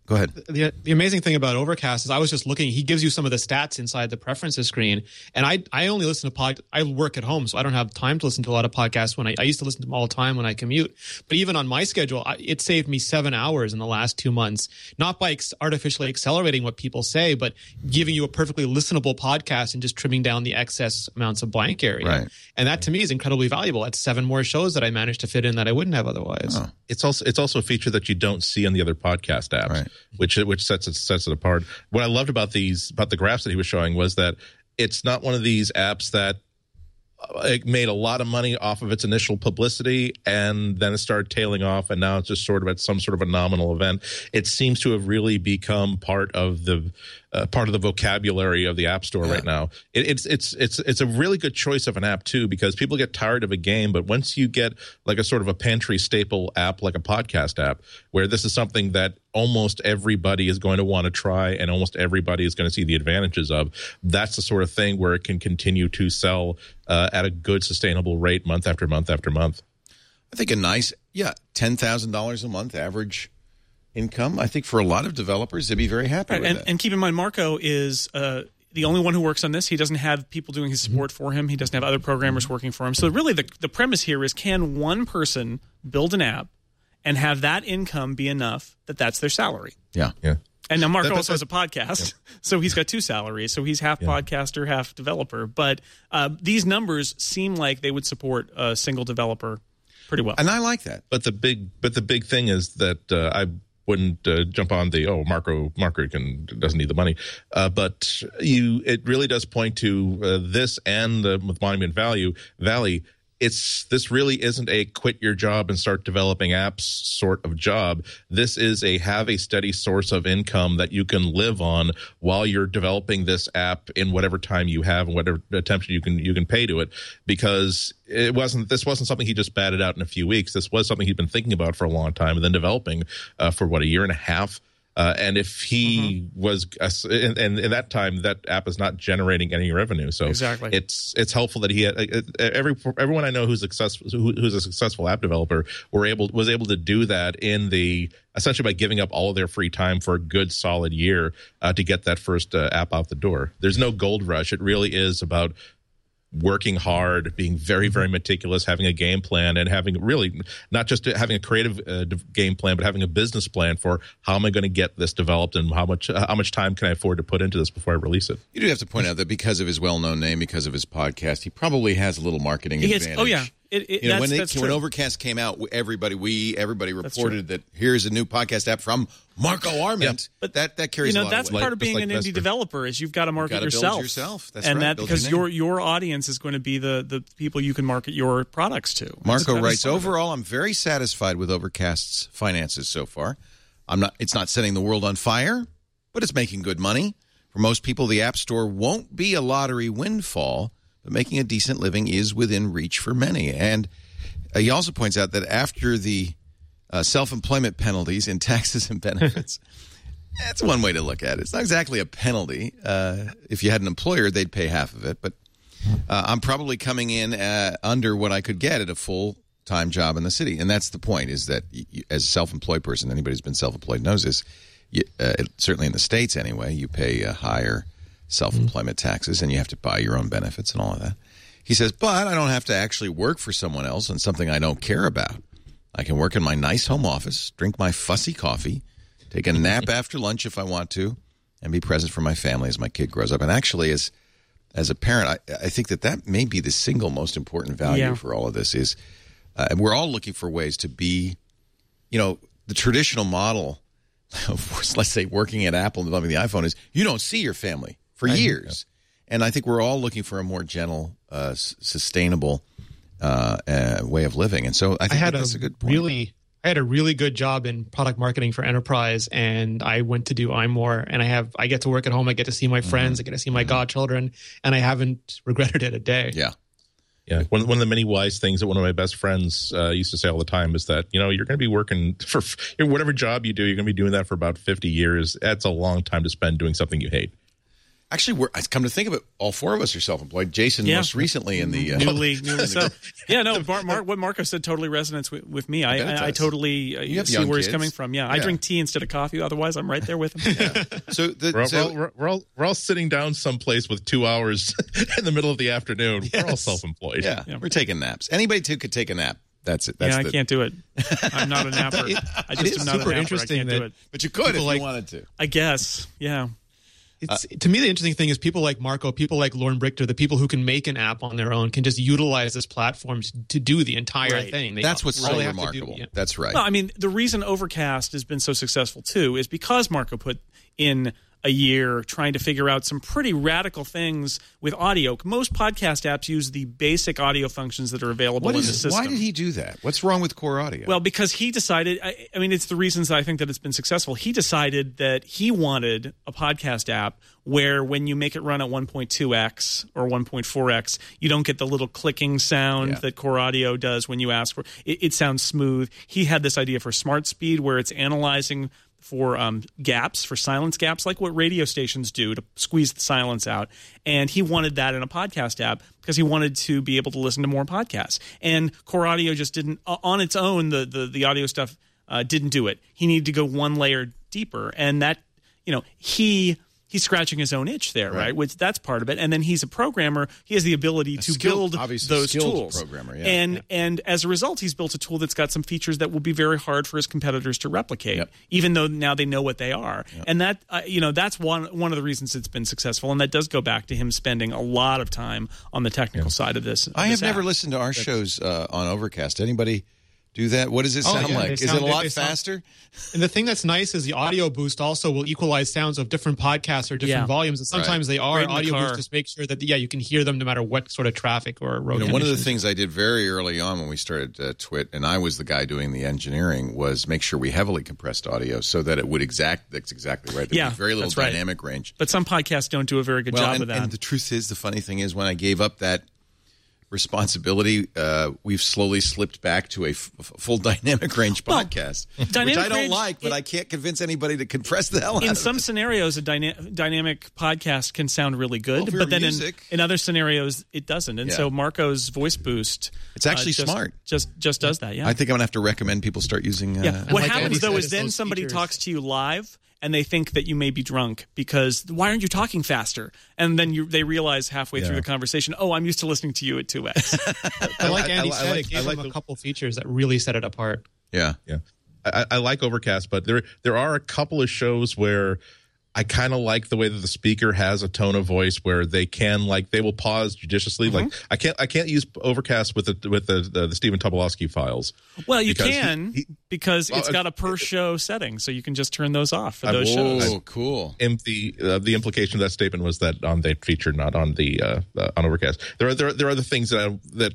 Go ahead. The amazing thing about Overcast is I was just looking. He gives you some of the stats inside the preferences screen, and I only listen to I work at home, so I don't have time to listen to a lot of podcasts. When I used to listen to them all the time when I commute, but even on my schedule, it saved me 7 hours in the last 2 months. Not by artificially accelerating what people say, but giving you a perfectly listenable podcast and just trimming down the excess amounts of blank area. Right. And that to me is incredibly valuable. That's 7 more shows that I managed to fit in that I wouldn't have otherwise. Oh. It's also a feature that you don't see on the other podcast apps, right, which sets it apart. What I loved about the graphs that he was showing was that it's not one of these apps that it made a lot of money off of its initial publicity and then it started tailing off, and now it's just sort of at some sort of a nominal event. It seems to have really become part of the vocabulary of the App Store right now. It's a really good choice of an app too, because people get tired of a game, but once you get like a sort of a pantry staple app like a podcast app, where this is something that almost everybody is going to want to try and almost everybody is going to see the advantages of, that's the sort of thing where it can continue to sell at a good sustainable rate month after month after month. I think a nice, $10,000 a month average income. I think for a lot of developers, they'd be very happy with that. And keep in mind, Marco is the only one who works on this. He doesn't have people doing his support for him. He doesn't have other programmers working for him. So really the premise here is, can one person build an app and have that income be enough that that's their salary? Yeah. And now Marco also has a podcast, so he's got 2 salaries. So he's half podcaster, half developer. But these numbers seem like they would support a single developer pretty well. And I like that. But the big thing is that I wouldn't jump on the Marco doesn't need the money, but it really does point to this and with Monument Valley. This really isn't a quit your job and start developing apps sort of job. This is have a steady source of income that you can live on while you're developing this app in whatever time you have and whatever attention you can pay to it. Because this wasn't something he just batted out in a few weeks. This was something he'd been thinking about for a long time and then developing for a year and a half. And if he was, and in that time, that app is not generating any revenue. So exactly, it's helpful that he had everyone I know who's a successful app developer was able to do that essentially by giving up all of their free time for a good solid year to get that first app out the door. There's no gold rush. It really is about working hard, being very, very meticulous, having a game plan, and having really not just having a creative game plan, but having a business plan for how am I going to get this developed and how much time can I afford to put into this before I release it. You do have to point out that because of his well-known name, because of his podcast, he probably has a little marketing advantage. Oh yeah. When Overcast came out, everybody reported that here's a new podcast app from Marco Arment. But that carries a lot that's of weight. part of being an indie developer is you've got to market yourself. That's and right. Because your audience is going to be the people you can market your products to. Marco writes, overall, I'm very satisfied with Overcast's finances so far. It's not setting the world on fire, but it's making good money. For most people, the App Store won't be a lottery windfall, but making a decent living is within reach for many. And he also points out that after the self-employment penalties in taxes and benefits, that's one way to look at it. It's not exactly a penalty. If you had an employer, they'd pay half of it. But I'm probably coming in under what I could get at a full-time job in the city. And that's the point, is that as a self-employed person, anybody who's been self-employed knows this, certainly in the States anyway, you pay higher self-employment taxes, and you have to buy your own benefits and all of that. He says, but I don't have to actually work for someone else on something I don't care about. I can work in my nice home office, drink my fussy coffee, take a nap after lunch if I want to, and be present for my family as my kid grows up. And actually, as a parent, I think that may be the single most important value for all of this is we're all looking for ways to be, the traditional model of, let's say, working at Apple and developing the iPhone is you don't see your family for years. And I think we're all looking for a more gentle, sustainable way of living. And so I think that's a good point. I had a really good job in product marketing for enterprise, and I went to do iMore, and I get to work at home. I get to see my friends. I get to see my godchildren, and I haven't regretted it a day. Yeah. Yeah, one of the many wise things that one of my best friends used to say all the time is that, you're going to be working for whatever job you do, you're going to be doing that for about 50 years. That's a long time to spend doing something you hate. Actually, I come to think of it, all four of us are self-employed. Jason most recently in the newly so. Yeah, no. What Marco said totally resonates with me. I totally see where he's coming from. Yeah, I drink tea instead of coffee. Otherwise, I'm right there with him. Yeah. So we're all sitting down someplace with 2 hours in the middle of the afternoon. Yes. We're all self-employed. Yeah, we're taking naps. Anybody could take a nap. That's it. I can't do it. I'm not a napper. I just am not a napper. Interesting I can't do it. But you could if you wanted to. I guess. Yeah. To me, the interesting thing is people like Marco, people like Lauren Brichter, the people who can make an app on their own can just utilize this platform to do the entire thing. That's what's so remarkable. That's right. Well, I mean, the reason Overcast has been so successful, too, is because Marco put in a year trying to figure out some pretty radical things with audio. Most podcast apps use the basic audio functions that are available in the system. Why did he do that? What's wrong with Core Audio? Well, because he decided, I mean, it's the reasons I think that it's been successful. He decided that he wanted a podcast app where when you make it run at 1.2x or 1.4x, you don't get the little clicking sound that Core Audio does when you ask for it. It sounds smooth. He had this idea for Smart Speed where it's analyzing for gaps, for silence gaps, like what radio stations do to squeeze the silence out. And he wanted that in a podcast app because he wanted to be able to listen to more podcasts. And Core Audio just didn't, on its own, the audio stuff didn't do it. He needed to go one layer deeper. And that, he's scratching his own itch there, right? Which that's part of it. And then he's a programmer. He has the ability to build those tools. Programmer, and as a result, he's built a tool that's got some features that will be very hard for his competitors to replicate, even though now they know what they are. And that that's one of the reasons it's been successful. And that does go back to him spending a lot of time on the technical side of this. I have never listened to our shows on Overcast. Anybody do that? What does it sound like? Is it a lot faster? And the thing that's nice is the Audio Boost also will equalize sounds of different podcasts or different volumes. And sometimes they are. Audio Boost just make sure that you can hear them no matter what sort of traffic or road conditions. One of the things I did very early on when we started Twit, and I was the guy doing the engineering, was make sure we heavily compressed audio so that it would that's exactly right. There was very little dynamic range. But some podcasts don't do a very good job of that. And the truth is, the funny thing is, when I gave up that responsibility, we've slowly slipped back to a full dynamic range podcast, which I don't like, but I can't convince anybody to compress the hell out of it. In some scenarios, a dynamic podcast can sound really good, but then in other scenarios, it doesn't. And so Marco's voice boost, it's actually smart. Just does that. Yeah, I think I'm gonna have to recommend people start using. What happens though is then somebody talks to you live, and they think that you may be drunk because why aren't you talking faster? And then they realize halfway through the conversation, oh, I'm used to listening to you at 2x. Like Andy said, it gave them a couple features that really set it apart. Yeah. I like Overcast, but there are a couple of shows where I kind of like the way that the speaker has a tone of voice where they will pause judiciously. Like I can't use Overcast with the Stephen Tobolowsky files. Well, you can because it's got a per show setting, so you can just turn those off for those shows. Oh, cool. The implication of that statement was that on the feature, not on the on Overcast. There are other things that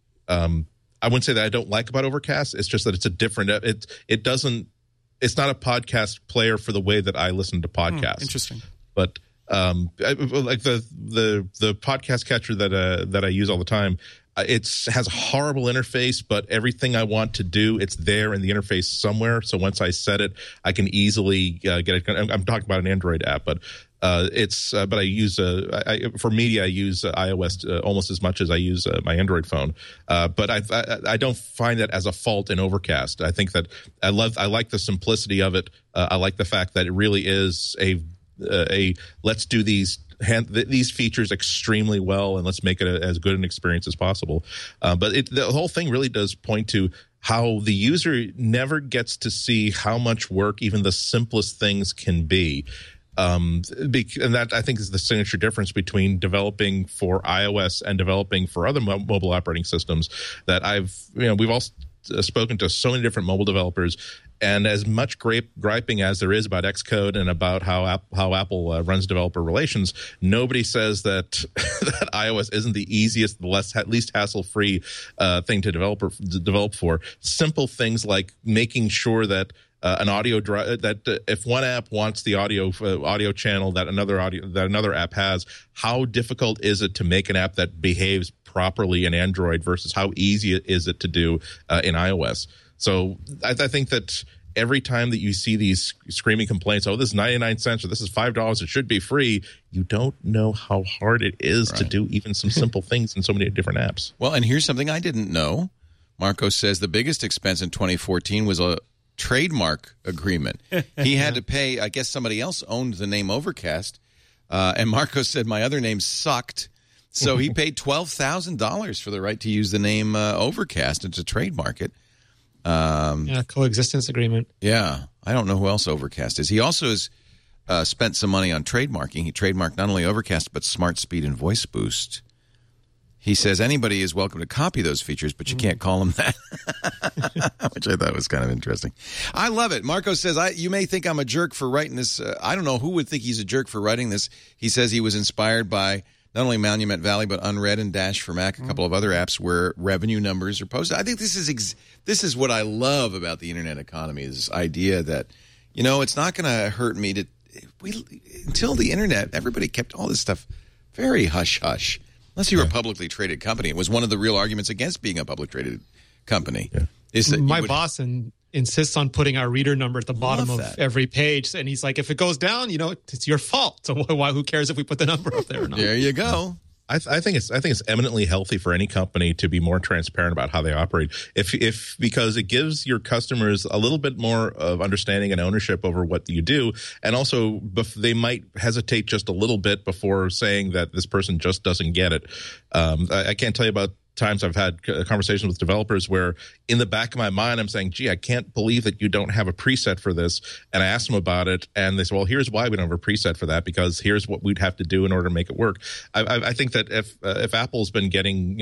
I wouldn't say that I don't like about Overcast. It's just that it's a different. It doesn't. It's not a podcast player for the way that I listen to podcasts. Interesting. But like the podcast catcher that I use all the time, it has a horrible interface, but everything I want to do, it's there in the interface somewhere. So once I set it, I can easily get it. I'm talking about an Android app, but but I use for media I use iOS almost as much as I use my Android phone. But I don't find that as a fault in Overcast. I think that I like the simplicity of it. I like the fact that it really is a let's do these features extremely well and let's make it as good an experience as possible. But the whole thing really does point to how the user never gets to see how much work even the simplest things can be. And that I think is the signature difference between developing for iOS and developing for other mobile operating systems. That we've all spoken to so many different mobile developers, and as much griping as there is about Xcode and about how Apple runs developer relations, nobody says that that iOS isn't the easiest, the least hassle-free thing to develop for. Simple things like making sure that an audio that if one app wants the audio channel that another app has, how difficult is it to make an app that behaves properly in Android versus how easy is it to do in iOS? So I think that every time that you see these screaming complaints, oh, this is 99 cents or this is $5, it should be free, you don't know how hard it is to do even some simple things in so many different apps. Well, and here's something I didn't know. Marco says the biggest expense in 2014 was a trademark agreement. He had to pay, I guess somebody else owned the name Overcast, and Marco said my other name sucked. So he paid $12,000 for the right to use the name Overcast and to trademark it. Coexistence agreement. Yeah. I don't know who else Overcast is. He also has spent some money on trademarking. He trademarked not only Overcast, but Smart Speed and Voice Boost. He says anybody is welcome to copy those features, but you can't call them that, which I thought was kind of interesting. I love it. Marco says, you may think I'm a jerk for writing this. I don't know who would think he's a jerk for writing this. He says he was inspired by not only Monument Valley, but Unread and Dash for Mac, a couple of other apps where revenue numbers are posted. I think this is what I love about the internet economy, is this idea that, it's not going to hurt me until the internet, everybody kept all this stuff very hush-hush. Unless you were a publicly traded company. It was one of the real arguments against being a publicly traded company. Yeah. Is that my boss insists on putting our reader number at the bottom of every page. And he's like, if it goes down, it's your fault. So who cares if we put the number up there or not? There you go. I think it's eminently healthy for any company to be more transparent about how they operate. Because it gives your customers a little bit more of understanding and ownership over what you do, and also they might hesitate just a little bit before saying that this person just doesn't get it. I can't tell you about times I've had conversations with developers where in the back of my mind I'm saying, gee, I can't believe that you don't have a preset for this. And I asked them about it, and they said, well, here's why we don't have a preset for that, because here's what we'd have to do in order to make it work. I think that if Apple's been getting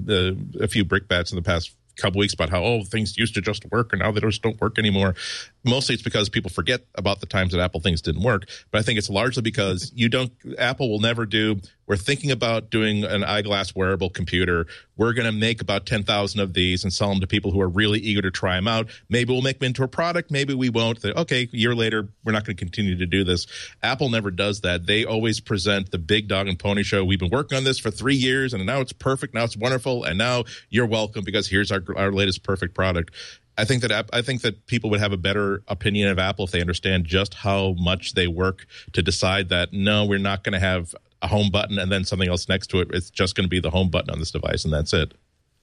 a few brickbats in the past couple weeks about how things used to just work and now they just don't work anymore, mostly it's because people forget about the times that Apple things didn't work. But I think it's largely because Apple will never do, we're thinking about doing an eyeglass wearable computer. We're going to make about 10,000 of these and sell them to people who are really eager to try them out. Maybe we'll make them into a product. Maybe we won't. Okay, a year later, we're not going to continue to do this. Apple never does that. They always present the big dog and pony show. We've been working on this for 3 years, and now it's perfect. Now it's wonderful. And now you're welcome because here's our latest perfect product. I think that people would have a better opinion of Apple if they understand just how much they work to decide that, no, we're not going to have a home button and then something else next to it. It's just going to be the home button on this device, and that's it.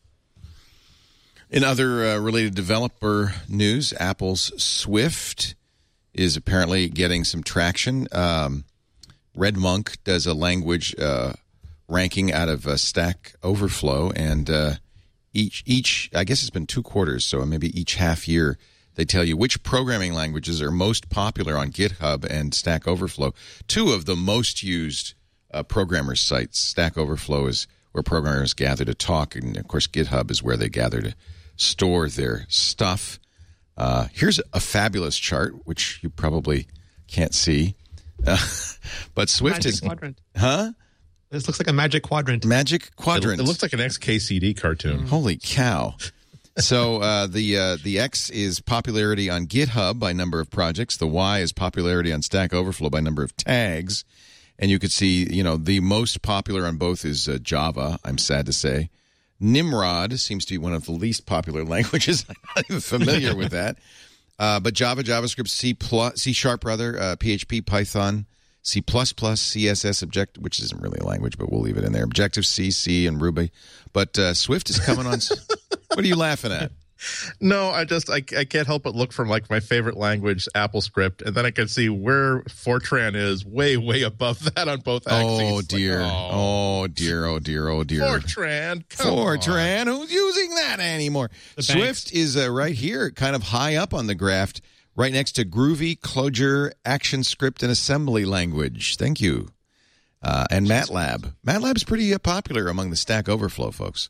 In other related developer news, Apple's Swift is apparently getting some traction. RedMonk does a language ranking out of Stack Overflow, and each I guess it's been 2 quarters, so maybe each half year they tell you which programming languages are most popular on GitHub and Stack Overflow. 2 of the most used programmers' sites. Stack Overflow is where programmers gather to talk, and of course GitHub is where they gather to store their stuff. Here's a fabulous chart, which you probably can't see, but Swift Magic is quadrant. Huh? This looks like a magic quadrant. Magic quadrant. It looks like an XKCD cartoon. Holy cow! So the X is popularity on GitHub by number of projects. The Y is popularity on Stack Overflow by number of tags. And you could see, the most popular on both is Java, I'm sad to say. Nimrod seems to be one of the least popular languages. I'm not even familiar with that. But Java, JavaScript, C#, PHP, Python, C++, CSS, which isn't really a language, but we'll leave it in there. Objective-C, C, and Ruby. But Swift is coming on. What are you laughing at? No, I can't help but look from like my favorite language, AppleScript, and then I can see where Fortran is way, way above that on both axes. Oh dear. Oh dear. Fortran, Fortran, who's using that anymore? Swift is right here, kind of high up on the graph, right next to Groovy, Clojure, ActionScript, and assembly language. Thank you. And MATLAB. MATLAB's pretty popular among the Stack Overflow folks.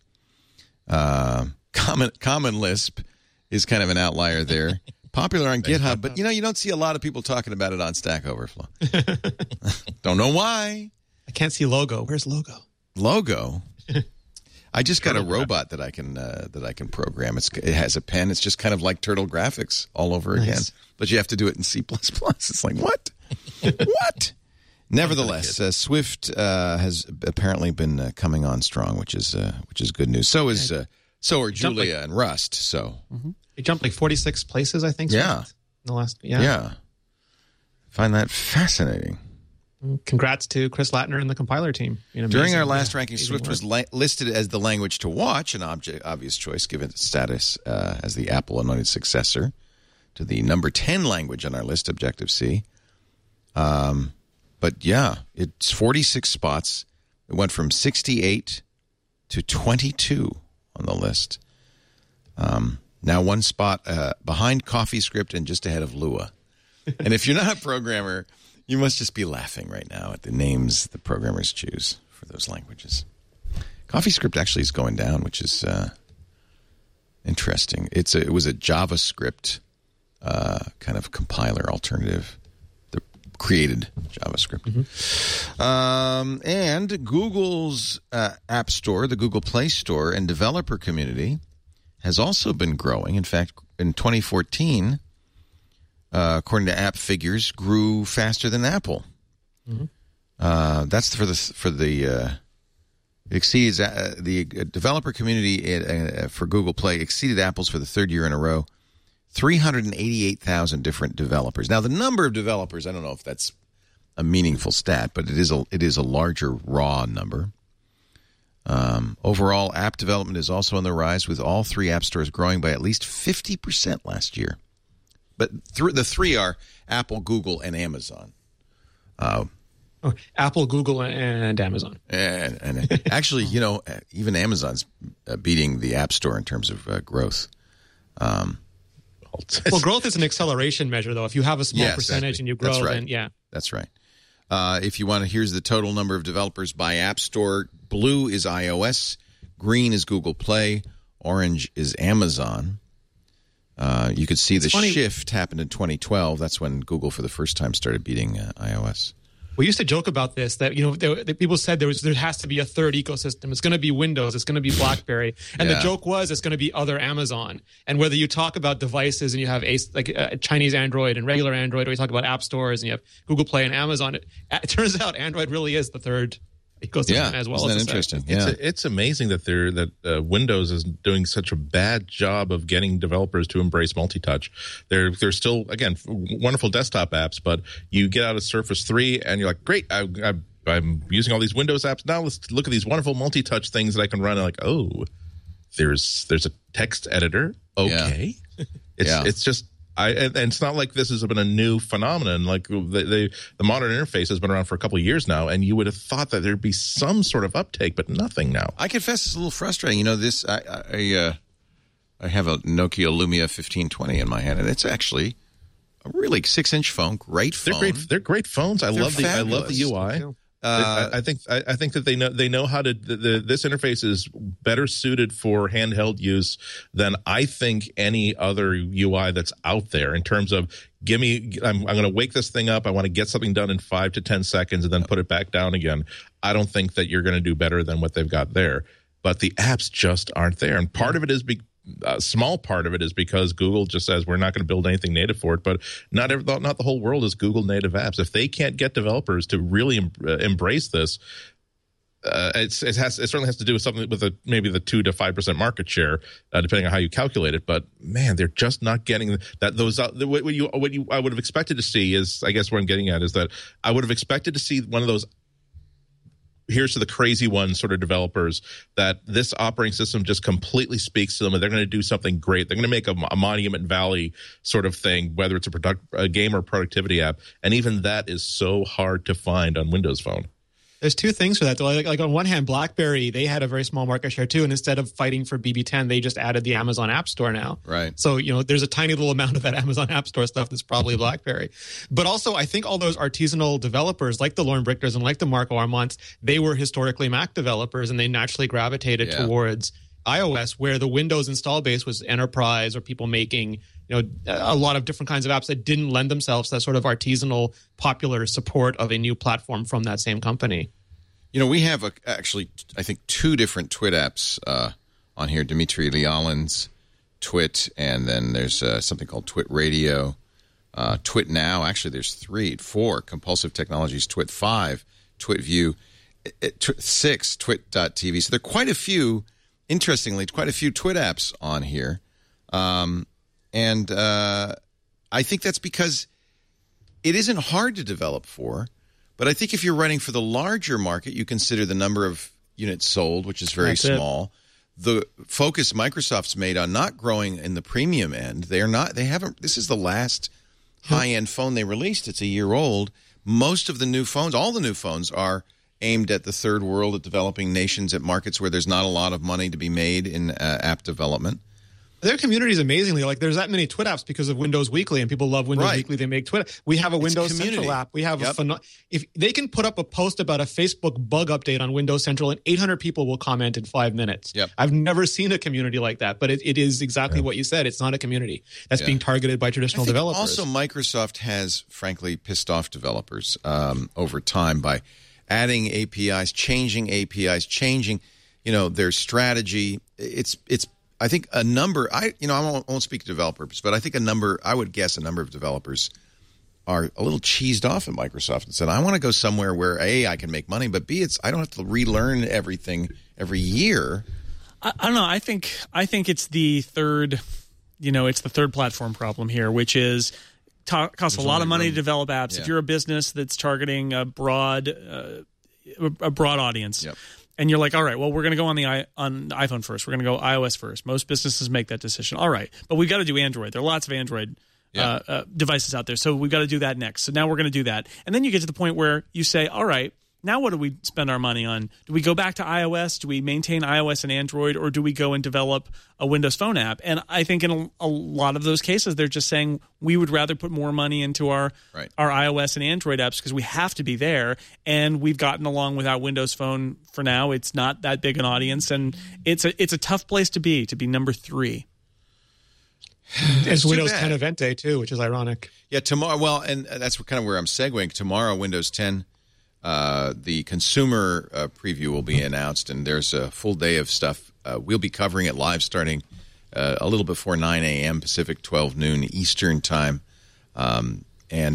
Common Lisp is kind of an outlier there. Popular on GitHub, but you don't see a lot of people talking about it on Stack Overflow. Don't know why. I can't see logo. Where's logo? Logo? I just got a robot that I can program. It has a pen. It's just kind of like Turtle Graphics all over again. But you have to do it in C++. It's like, what? What? Nevertheless, Swift has apparently been coming on strong, which is good news. So are Julia and Rust. So It jumped like 46 places, I think. Yeah. Yeah. Find that fascinating. Congrats to Chris Latner and the compiler team. During our last ranking, Swift was listed as the language to watch, an obvious choice given its status as the Apple-anointed successor to the number 10 language on our list, Objective-C. But yeah, it's 46 spots. It went from 68 to 22 on the list. Now one spot behind CoffeeScript and just ahead of Lua. And if you're not a programmer, you must just be laughing right now at the names the programmers choose for those languages. CoffeeScript actually is going down, which is interesting. It was a JavaScript kind of compiler alternative that created JavaScript. And Google's App Store, the Google Play Store, and developer community has also been growing. In fact, in 2014, according to App Figures, grew faster than Apple. That's for the it exceeds the developer community for Google Play exceeded Apple's for the third year in a row. 388,000 different developers. Now, the number of developers, I don't know if that's a meaningful stat, but it is a larger raw number. Overall, app development is also on the rise, with all three app stores growing by at least 50% last year. But the three are Apple, Google, and Amazon. Apple, Google, and Amazon. And actually, even Amazon's beating the App Store in terms of growth. Well, growth is an acceleration measure, though. If you have a small percentage and you grow, that's right. then yeah. That's right. If you want to, here's the total number of developers by App Store. Blue is iOS. Green is Google Play. Orange is Amazon. You could see the shift happened in 2012. That's when Google for the first time started beating iOS. We used to joke about this, that people said there has to be a third ecosystem. It's going to be Windows. It's going to be BlackBerry. And the joke was it's going to be other Amazon. And whether you talk about devices and you have Chinese Android and regular Android, or you talk about app stores and you have Google Play and Amazon, it turns out Android really is the third ecosystem as well. Isn't that interesting? It's amazing that Windows is doing such a bad job of getting developers to embrace multi-touch. They're still, again, wonderful desktop apps, but you get out of Surface 3 and you're like, great, I'm using all these Windows apps. Now let's look at these wonderful multi-touch things that I can run. And like, oh, there's a text editor. Okay. Yeah. It's just, and it's not like this has been a new phenomenon. Like the modern interface has been around for a couple of years now, and you would have thought that there'd be some sort of uptake, but nothing now. I confess it's a little frustrating. This I have a Nokia Lumia 1520 in my hand, and it's actually a really 6-inch phone, great phone. They're great phones. I love the UI. I think that they know how to. This interface is better suited for handheld use than I think any other UI that's out there in terms of I'm going to wake this thing up. I want to get something done in 5 to 10 seconds and then put it back down again. I don't think that you're going to do better than what they've got there. But the apps just aren't there, and part of it is a small part of it is because Google just says we're not going to build anything native for it, but not the whole world is Google native apps. If they can't get developers to really embrace this, it certainly has to do with something with maybe the 2 to 5% market share, depending on how you calculate it. But man, they're just not getting that. What I would have expected to see is, I guess what I'm getting at is that I would have expected to see one of those. Here's to the crazy one sort of developers that this operating system just completely speaks to them, and they're going to do something great. They're going to make a Monument Valley sort of thing, whether it's a game or a productivity app. And even that is so hard to find on Windows Phone. There's two things for that, though. Like on one hand, BlackBerry, they had a very small market share too, and instead of fighting for BB10, they just added the Amazon App Store now. Right. So there's a tiny little amount of that Amazon App Store stuff that's probably BlackBerry. But also, I think all those artisanal developers, like the Lauren Brichters and like the Marco Armonts, they were historically Mac developers, and they naturally gravitated towards iOS, where the Windows install base was enterprise or people making a lot of different kinds of apps that didn't lend themselves to that sort of artisanal, popular support of a new platform from that same company. We have actually, I think, 2 different Twit apps on here. Dmitry Lyalin's Twit, and then there's something called Twit Radio. Twit Now, actually there's 4. Compulsive Technologies, Twit 5, Twit View, 6, Twit.tv. So there are quite a few, interestingly, quite a few Twit apps on here. And I I think that's because it isn't hard to develop for, but I think if you're running for the larger market, you consider the number of units sold, which is very small. The focus Microsoft's made on not growing in the premium end. This is the last high-end phone they released. It's a year old. Most of the new phones, all the new phones, are aimed at the third world, at developing nations, at markets where there's not a lot of money to be made in app development. Their community is amazingly there's that many Twit apps because of Windows Weekly, and people love Windows Weekly. They make Twit. We have a Windows Central app. We have if they can put up a post about a Facebook bug update on Windows Central, and 800 people will comment in 5 minutes. Yep. I've never seen a community like that, but it is exactly what you said. It's not a community that's being targeted by traditional developers. Also, Microsoft has, frankly, pissed off developers over time by adding APIs, changing their strategy. It's I think a number. I won't speak to developers, but I think I would guess a number of developers are a little cheesed off at Microsoft and said, "I want to go somewhere where A, I can make money, but B, I don't have to relearn everything every year." I don't know. I think it's the third. It's the third platform problem here, which is costs a lot of money to develop apps. Yeah. If you're a business that's targeting a broad audience. Yep. And you're like, all right, well, we're going to go on iPhone first. We're going to go iOS first. Most businesses make that decision. All right, but we've got to do Android. There are lots of Android devices out there, so we've got to do that next. So now we're going to do that. And then you get to the point where you say, all right, now what do we spend our money on? Do we go back to iOS? Do we maintain iOS and Android? Or do we go and develop a Windows Phone app? And I think in a lot of those cases, they're just saying we would rather put more money into our iOS and Android apps because we have to be there. And we've gotten along without Windows Phone for now. It's not that big an audience. And it's a tough place to be number 3. It's Windows 10 event day, too, which is ironic. Yeah, tomorrow. Well, and that's kind of where I'm segueing. Tomorrow, Windows 10. The consumer preview will be announced, and there's a full day of stuff. We'll be covering it live starting a little before 9 a.m. Pacific, 12 noon Eastern time. And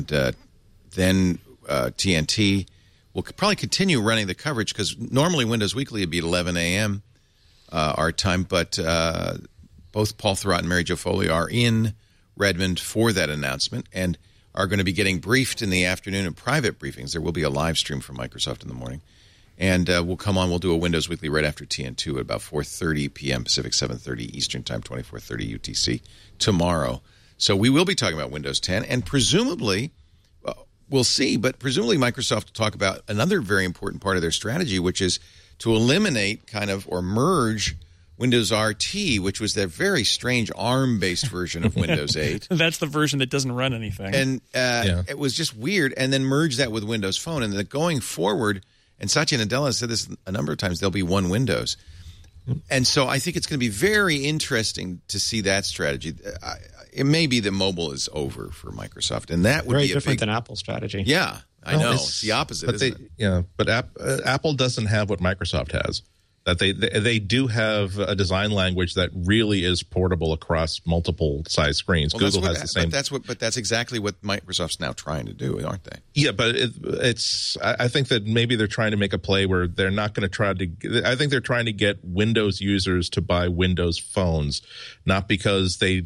then TNT will probably continue running the coverage because normally Windows Weekly would be at 11 a.m. Our time, but both Paul Thurrott and Mary Jo Foley are in Redmond for that announcement, and are going to be getting briefed in the afternoon in private briefings. There will be a live stream from Microsoft in the morning. And we'll come on. We'll do a Windows Weekly right after TN2 at about 4:30 p.m. Pacific, 7:30 Eastern Time, 24:30 UTC tomorrow. So we will be talking about Windows 10. And presumably, we'll see, but presumably Microsoft will talk about another very important part of their strategy, which is to eliminate or merge Windows RT, which was their very strange ARM-based version of Windows 8. That's the version that doesn't run anything. And it was just weird. And then merge that with Windows Phone. And then going forward, and Satya Nadella has said this a number of times, there'll be one Windows. And so I think it's going to be very interesting to see that strategy. It may be that mobile is over for Microsoft. And that would very be different than Apple's strategy. Yeah, I know. It's the opposite, isn't it? Yeah, but Apple doesn't have what Microsoft has. That they do have a design language that really is portable across multiple size screens. Well, Google has the same. But that's exactly what Microsoft's now trying to do, aren't they? Yeah, but I think that maybe they're trying to make a play where they're not going to try to. I think they're trying to get Windows users to buy Windows phones, not because they.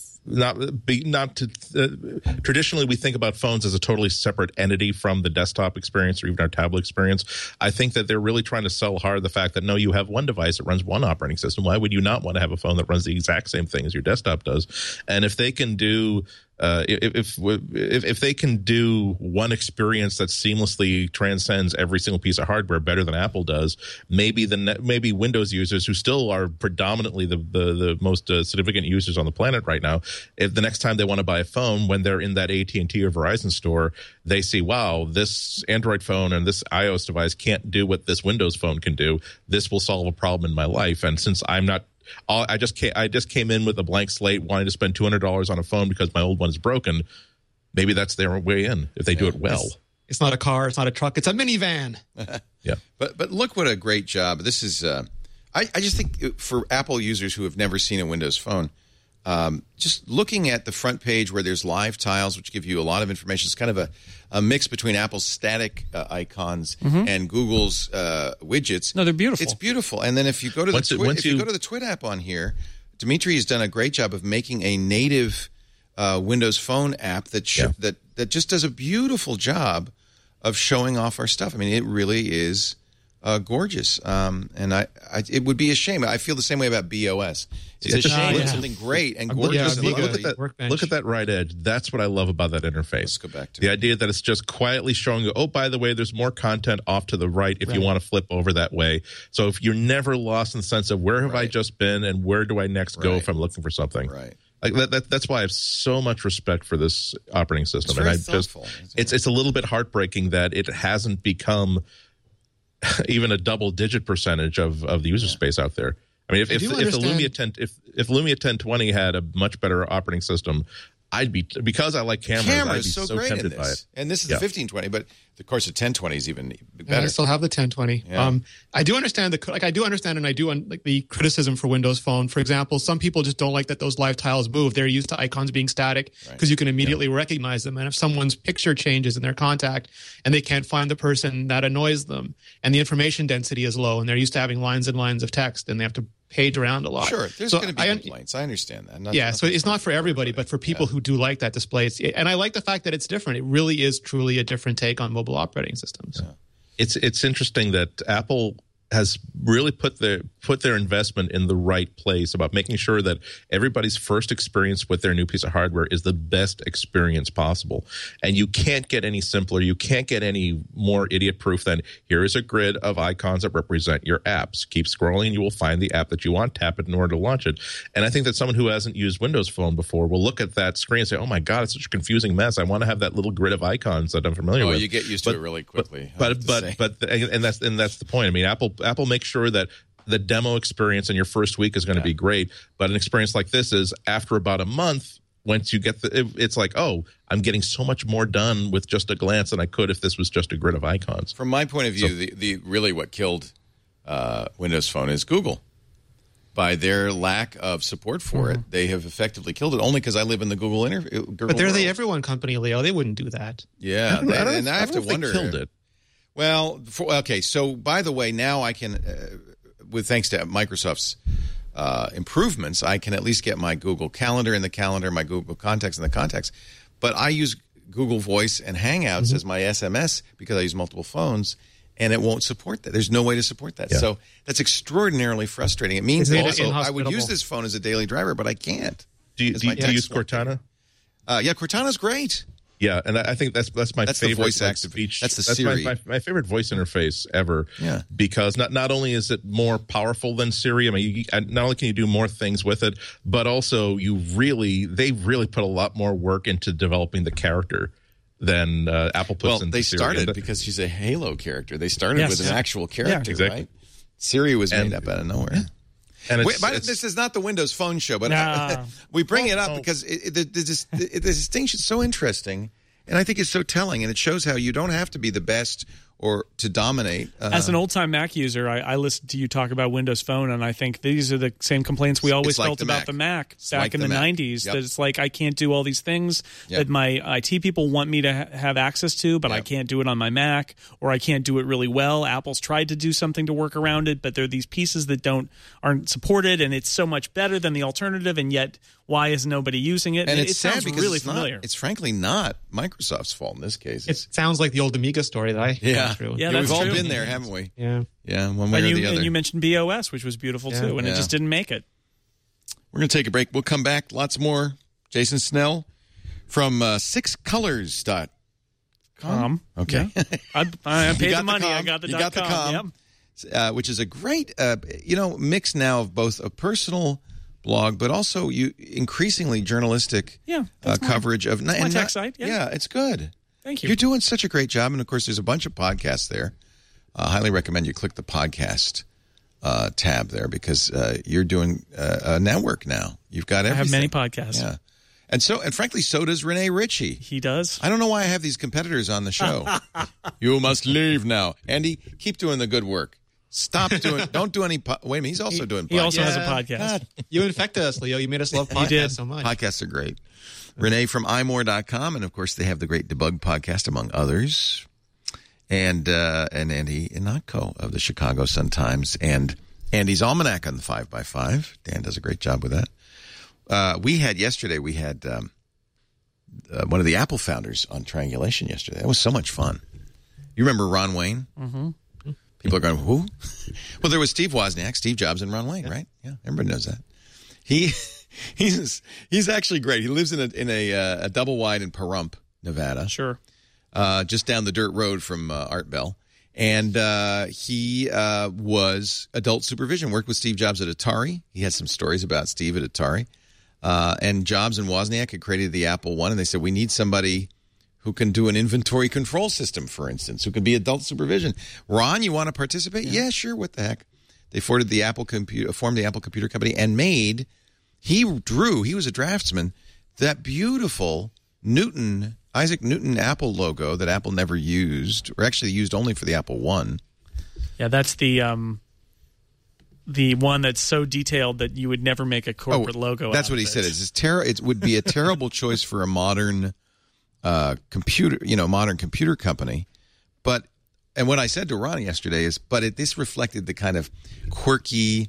Traditionally, we think about phones as a totally separate entity from the desktop experience or even our tablet experience. I think that they're really trying to sell hard the fact that, no, you have one device that runs one operating system. Why would you not want to have a phone that runs the exact same thing as your desktop does? And if they can do if they can do one experience that seamlessly transcends every single piece of hardware better than Apple does, maybe Windows users, who still are predominantly the most significant users on the planet right now, if the next time they want to buy a phone, when they're in that AT&T or Verizon store, they see, wow, this Android phone and this iOS device can't do what this Windows phone can do. This will solve a problem in my life. And since I'm not I just came in with a blank slate, wanting to spend $200 on a phone because my old one is broken. Maybe that's their way in if they do it well. It's not a car, it's not a truck, it's a minivan. Yeah, but look what a great job this is. I just think for Apple users who have never seen a Windows Phone, just looking at the front page where there's live tiles, which give you a lot of information. It's kind of a mix between Apple's static icons and Google's widgets. No, they're beautiful. It's beautiful. And then if you go to the Twit app on here, Dimitri has done a great job of making a native Windows Phone app that just does a beautiful job of showing off our stuff. I mean, it really is gorgeous. And it would be a shame. I feel the same way about BOS. It's a shame it's something great and gorgeous. Look at that right edge. That's what I love about that interface. Let's go back to the idea that it's just quietly showing you, oh, by the way, there's more content off to the right if you want to flip over that way. So if you're never lost in the sense of where have I just been and where do I next go if I'm looking for something. Right. Like that's why I have so much respect for this operating system. It's a little bit heartbreaking that it hasn't become even a double-digit percentage of the user space out there. I mean, if the Lumia 1020 had a much better operating system, I'd be, because I like cameras, I'd be so tempted by it. And this is the 1520, but of course the 1020 is even better. Yeah, I still have the 1020. Yeah. I do understand the criticism for Windows Phone. For example, some people just don't like that those live tiles move. They're used to icons being static because you can immediately recognize them. And if someone's picture changes in their contact and they can't find the person, that annoys them. And the information density is low, and they're used to having lines and lines of text, and they have to page around a lot. Sure, there's going to be complaints. I understand that. So it's not for everybody, but for people who do like that display. And I like the fact that it's different. It really is truly a different take on mobile operating systems. Yeah. It's interesting that Apple has really put their investment in the right place about making sure that everybody's first experience with their new piece of hardware is the best experience possible. And you can't get any simpler. You can't get any more idiot-proof than here is a grid of icons that represent your apps. Keep scrolling, you will find the app that you want. Tap it in order to launch it. And I think that someone who hasn't used Windows Phone before will look at that screen and say, oh my God, it's such a confusing mess. I want to have that little grid of icons that I'm familiar with. Oh, you get used to it really quickly. But that's the point. I mean, Apple makes sure that the demo experience in your first week is going to be great, but an experience like this is after about a month, once you get it's like, oh, I'm getting so much more done with just a glance than I could if this was just a grid of icons. From my point of view, the really what killed Windows Phone is Google. By their lack of support for it, they have effectively killed it. Only because I live in the Google But they're the everyone company, Leo. They wouldn't do that. Yeah, and I have to wonder. They killed it. Well, okay. So, by the way, now I can, thanks to Microsoft's improvements, I can at least get my Google Calendar in the calendar, my Google Contacts in the contacts. But I use Google Voice and Hangouts as my SMS because I use multiple phones, and it won't support that. There's no way to support that. Yeah. So that's extraordinarily frustrating. It means also I would use this phone as a daily driver, but I can't. Do you use Cortana? Cortana's great. Yeah, and I think that's my favorite the voice speech. That's the Siri. My favorite voice interface ever. Yeah. Because not only is it more powerful than Siri, I mean, not only can you do more things with it, but also they really put a lot more work into developing the character than Apple puts into Siri. Well, they started because she's a Halo character. They started with an actual character, right? Siri was made up out of nowhere. And this is not the Windows Phone show, but we bring it up because the distinction is so interesting, and I think it's so telling, and it shows how you don't have to be the best or to dominate. As an old-time Mac user, I listened to you talk about Windows Phone, and I think these are the same complaints we always felt about the Mac back in the 90s, that it's like I can't do all these things that my IT people want me to have access to, but I can't do it on my Mac, or I can't do it really well. Apple's tried to do something to work around it, but there are these pieces that aren't supported, and it's so much better than the alternative, and yet why is nobody using it? And it sounds sad because really familiar. It's frankly not Microsoft's fault in this case. It sounds like the old Amiga story that I went through. Yeah, that's we've all true. been there, haven't we? Yeah. Yeah, one way or the other. And you mentioned BOS, which was beautiful too, and it just didn't make it. We're going to take a break. We'll come back. Lots more. Jason Snell from 6colors.com. Okay. Yeah. I paid the money. I got the You got the com. Yep. Which is a great, mix now of both a personal blog, but also increasingly journalistic coverage of my tech site. Yeah, it's good. Thank you. You're doing such a great job, and of course, there's a bunch of podcasts there. I highly recommend you click the podcast tab there because you're doing a network now. You've got everything. I have many podcasts. Yeah, and frankly, so does Rene Ritchie. He does. I don't know why I have these competitors on the show. You must leave now, Andy. Keep doing the good work. Stop doing. Don't do any. Wait a minute. He's also doing podcasts. He also has a podcast. God, you infected us, Leo. You made us love podcasts so much. Podcasts are great. Renee from imore.com. And, of course, they have the great Debug podcast, among others. And Andy Ihnatko of the Chicago Sun-Times. And Andy's Almanac on the 5x5. Dan does a great job with that. Yesterday we had one of the Apple founders on Triangulation yesterday. That was so much fun. You remember Ron Wayne? Mm-hmm. People are going, who? Well, there was Steve Wozniak, Steve Jobs, and Ron Wayne, right? Yeah, everybody knows that. He's actually great. He lives in a double wide in Pahrump, Nevada. Sure. Just down the dirt road from Art Bell. And he was adult supervision, worked with Steve Jobs at Atari. He had some stories about Steve at Atari. And Jobs and Wozniak had created the Apple I, and they said, we need somebody who can do an inventory control system, for instance, who can be adult supervision. Ron, you want to participate? Yeah, sure. What the heck? They formed the Apple Computer Company and he was a draftsman, that beautiful Isaac Newton Apple logo that Apple never used, or actually used only for the Apple I. Yeah, that's the one that's so detailed that you would never make a corporate logo. That's what he said. It would be a terrible choice for a modern computer company. And what I said to Ron yesterday is, this reflected the kind of quirky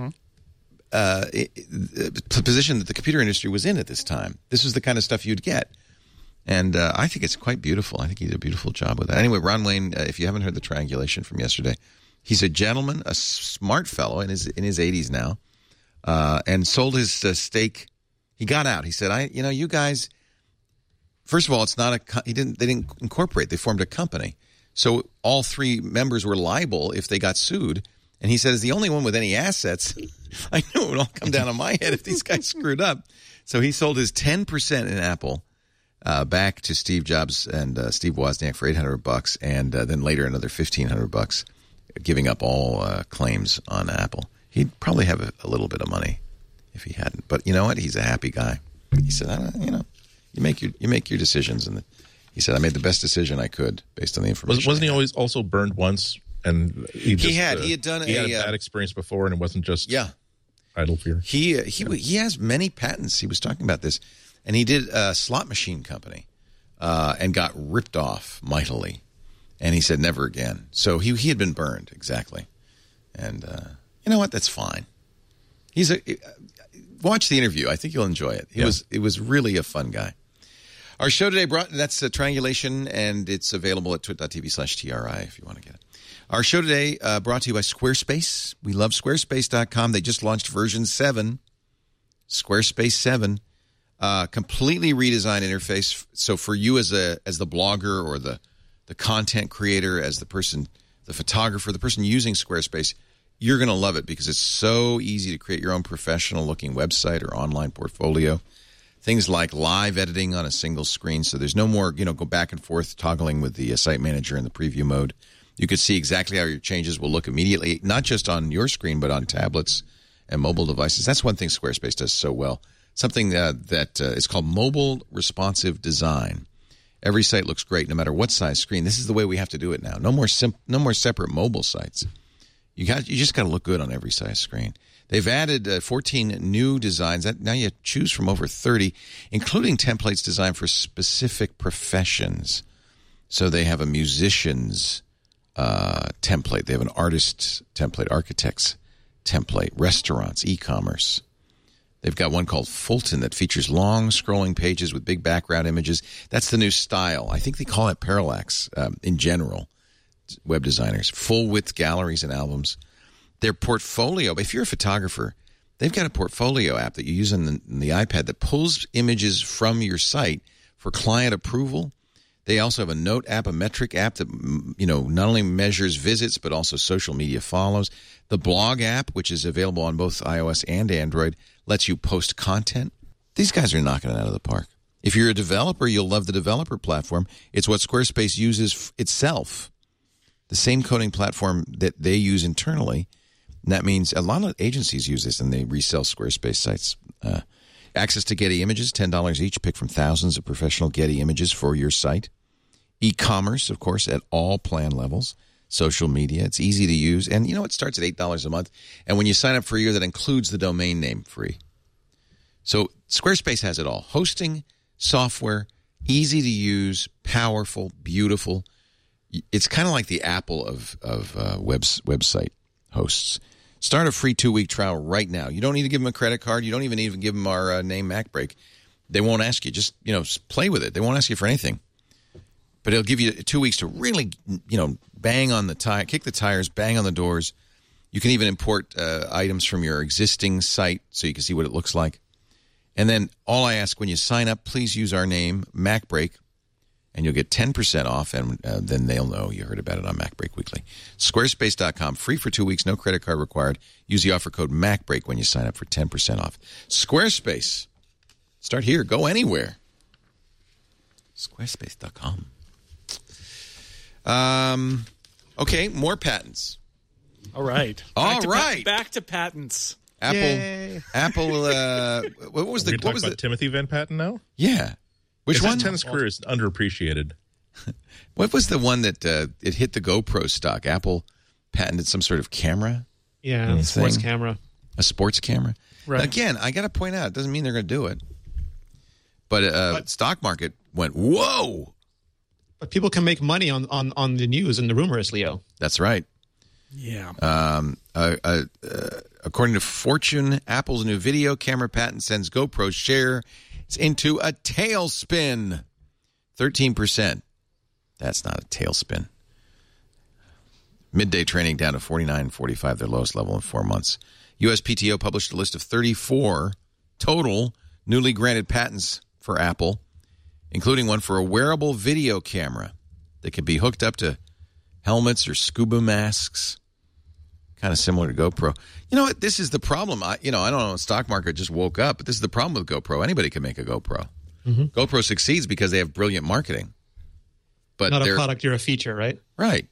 position that the computer industry was in at this time. This was the kind of stuff you'd get. And I think it's quite beautiful. I think he did a beautiful job with that. Anyway, Ron Wayne, if you haven't heard the Triangulation from yesterday, he's a gentleman, a smart fellow in his 80s now, and sold his stake. He got out. He said, you guys, first of all, it's not they didn't incorporate. They formed a company. So all three members were liable if they got sued. And he said, as the only one with any assets, I knew it would all come down on my head if these guys screwed up. So he sold his 10% in Apple back to Steve Jobs and Steve Wozniak for $800, and then later another $1,500, giving up all claims on Apple. He'd probably have a little bit of money if he hadn't. But you know what? He's a happy guy. He said, you make your decisions, and he said, I made the best decision I could based on the information. Wasn't he always also burned once? And he had a bad experience before, and it wasn't just idle fear. He has many patents. He was talking about this, and he did a slot machine company and got ripped off mightily. And he said never again. So he had been burned, exactly. And you know what? That's fine. Watch the interview. I think you'll enjoy it. It was really a fun guy. Our show today that's Triangulation, and it's available at twit.tv/TRI if you want to get it. Our show today brought to you by Squarespace. We love Squarespace.com. They just launched version 7, Squarespace 7, completely redesigned interface. So for you as the blogger or the content creator, as the photographer, the person using Squarespace, you're going to love it because it's so easy to create your own professional-looking website or online portfolio. Things like live editing on a single screen, so there's no more, go back and forth toggling with the site manager in the preview mode. You could see exactly how your changes will look immediately, not just on your screen, but on tablets and mobile devices. That's one thing Squarespace does so well. Something that is called mobile responsive design. Every site looks great, no matter what size screen. This is the way we have to do it now. No more separate mobile sites. You just got to look good on every size screen. They've added 14 new designs. Now you choose from over 30, including templates designed for specific professions. So they have a musician's template. They have an artist's template, architect's template, restaurants, e-commerce. They've got one called Fulton that features long scrolling pages with big background images. That's the new style. I think they call it parallax in general, web designers. Full-width galleries and albums. Their portfolio, if you're a photographer, they've got a portfolio app that you use on the iPad that pulls images from your site for client approval. They also have a note app, a metric app that not only measures visits but also social media follows. The blog app, which is available on both iOS and Android, lets you post content. These guys are knocking it out of the park. If you're a developer, you'll love the developer platform. It's what Squarespace uses itself, the same coding platform that they use internally. And that means a lot of agencies use this, and they resell Squarespace sites. Access to Getty Images, $10 each. Pick from thousands of professional Getty images for your site. E-commerce, of course, at all plan levels. Social media, it's easy to use. And it starts at $8 a month. And when you sign up for a year, that includes the domain name free. So Squarespace has it all. Hosting, software, easy to use, powerful, beautiful. It's kind of like the Apple of website hosts. Start a free 2-week trial right now. You don't need to give them a credit card. You don't even need to give them our name MacBreak. They won't ask you. Just, play with it. They won't ask you for anything. But it'll give you 2 weeks to really, bang on the tire, kick the tires, bang on the doors. You can even import items from your existing site so you can see what it looks like. And then all I ask when you sign up, please use our name, MacBreak, and you'll get 10% off, and then they'll know you heard about it on MacBreak Weekly. Squarespace.com, free for 2 weeks, no credit card required. Use the offer code MacBreak when you sign up for 10% off. Squarespace. Start here. Go Squarespace.com. Okay, more patents. All right. Back to patents. Apple. Yay. Apple. What was the? What was the Timothy Van Patten now? Yeah. Which one? His tennis career is underappreciated. What was the one that it hit the GoPro stock? Apple patented some sort of camera. Yeah, sports camera. A sports camera. Right. Now, again, I got to point out, it doesn't mean they're going to do it. But stock market went, whoa. But people can make money on the news and the rumors, Leo. That's right. Yeah. According to Fortune, Apple's new video camera patent sends GoPro shares into a tailspin. 13%. That's not a tailspin. Midday trading down to 49.45, their lowest level in 4 months. USPTO published a list of 34 total newly granted patents for Apple, including one for a wearable video camera that could be hooked up to helmets or scuba masks. Kind of similar to GoPro. You know what? This is the problem. I don't know. The stock market just woke up, but this is the problem with GoPro. Anybody can make a GoPro. Mm-hmm. GoPro succeeds because they have brilliant marketing. But not a product, you're a feature, right? Right.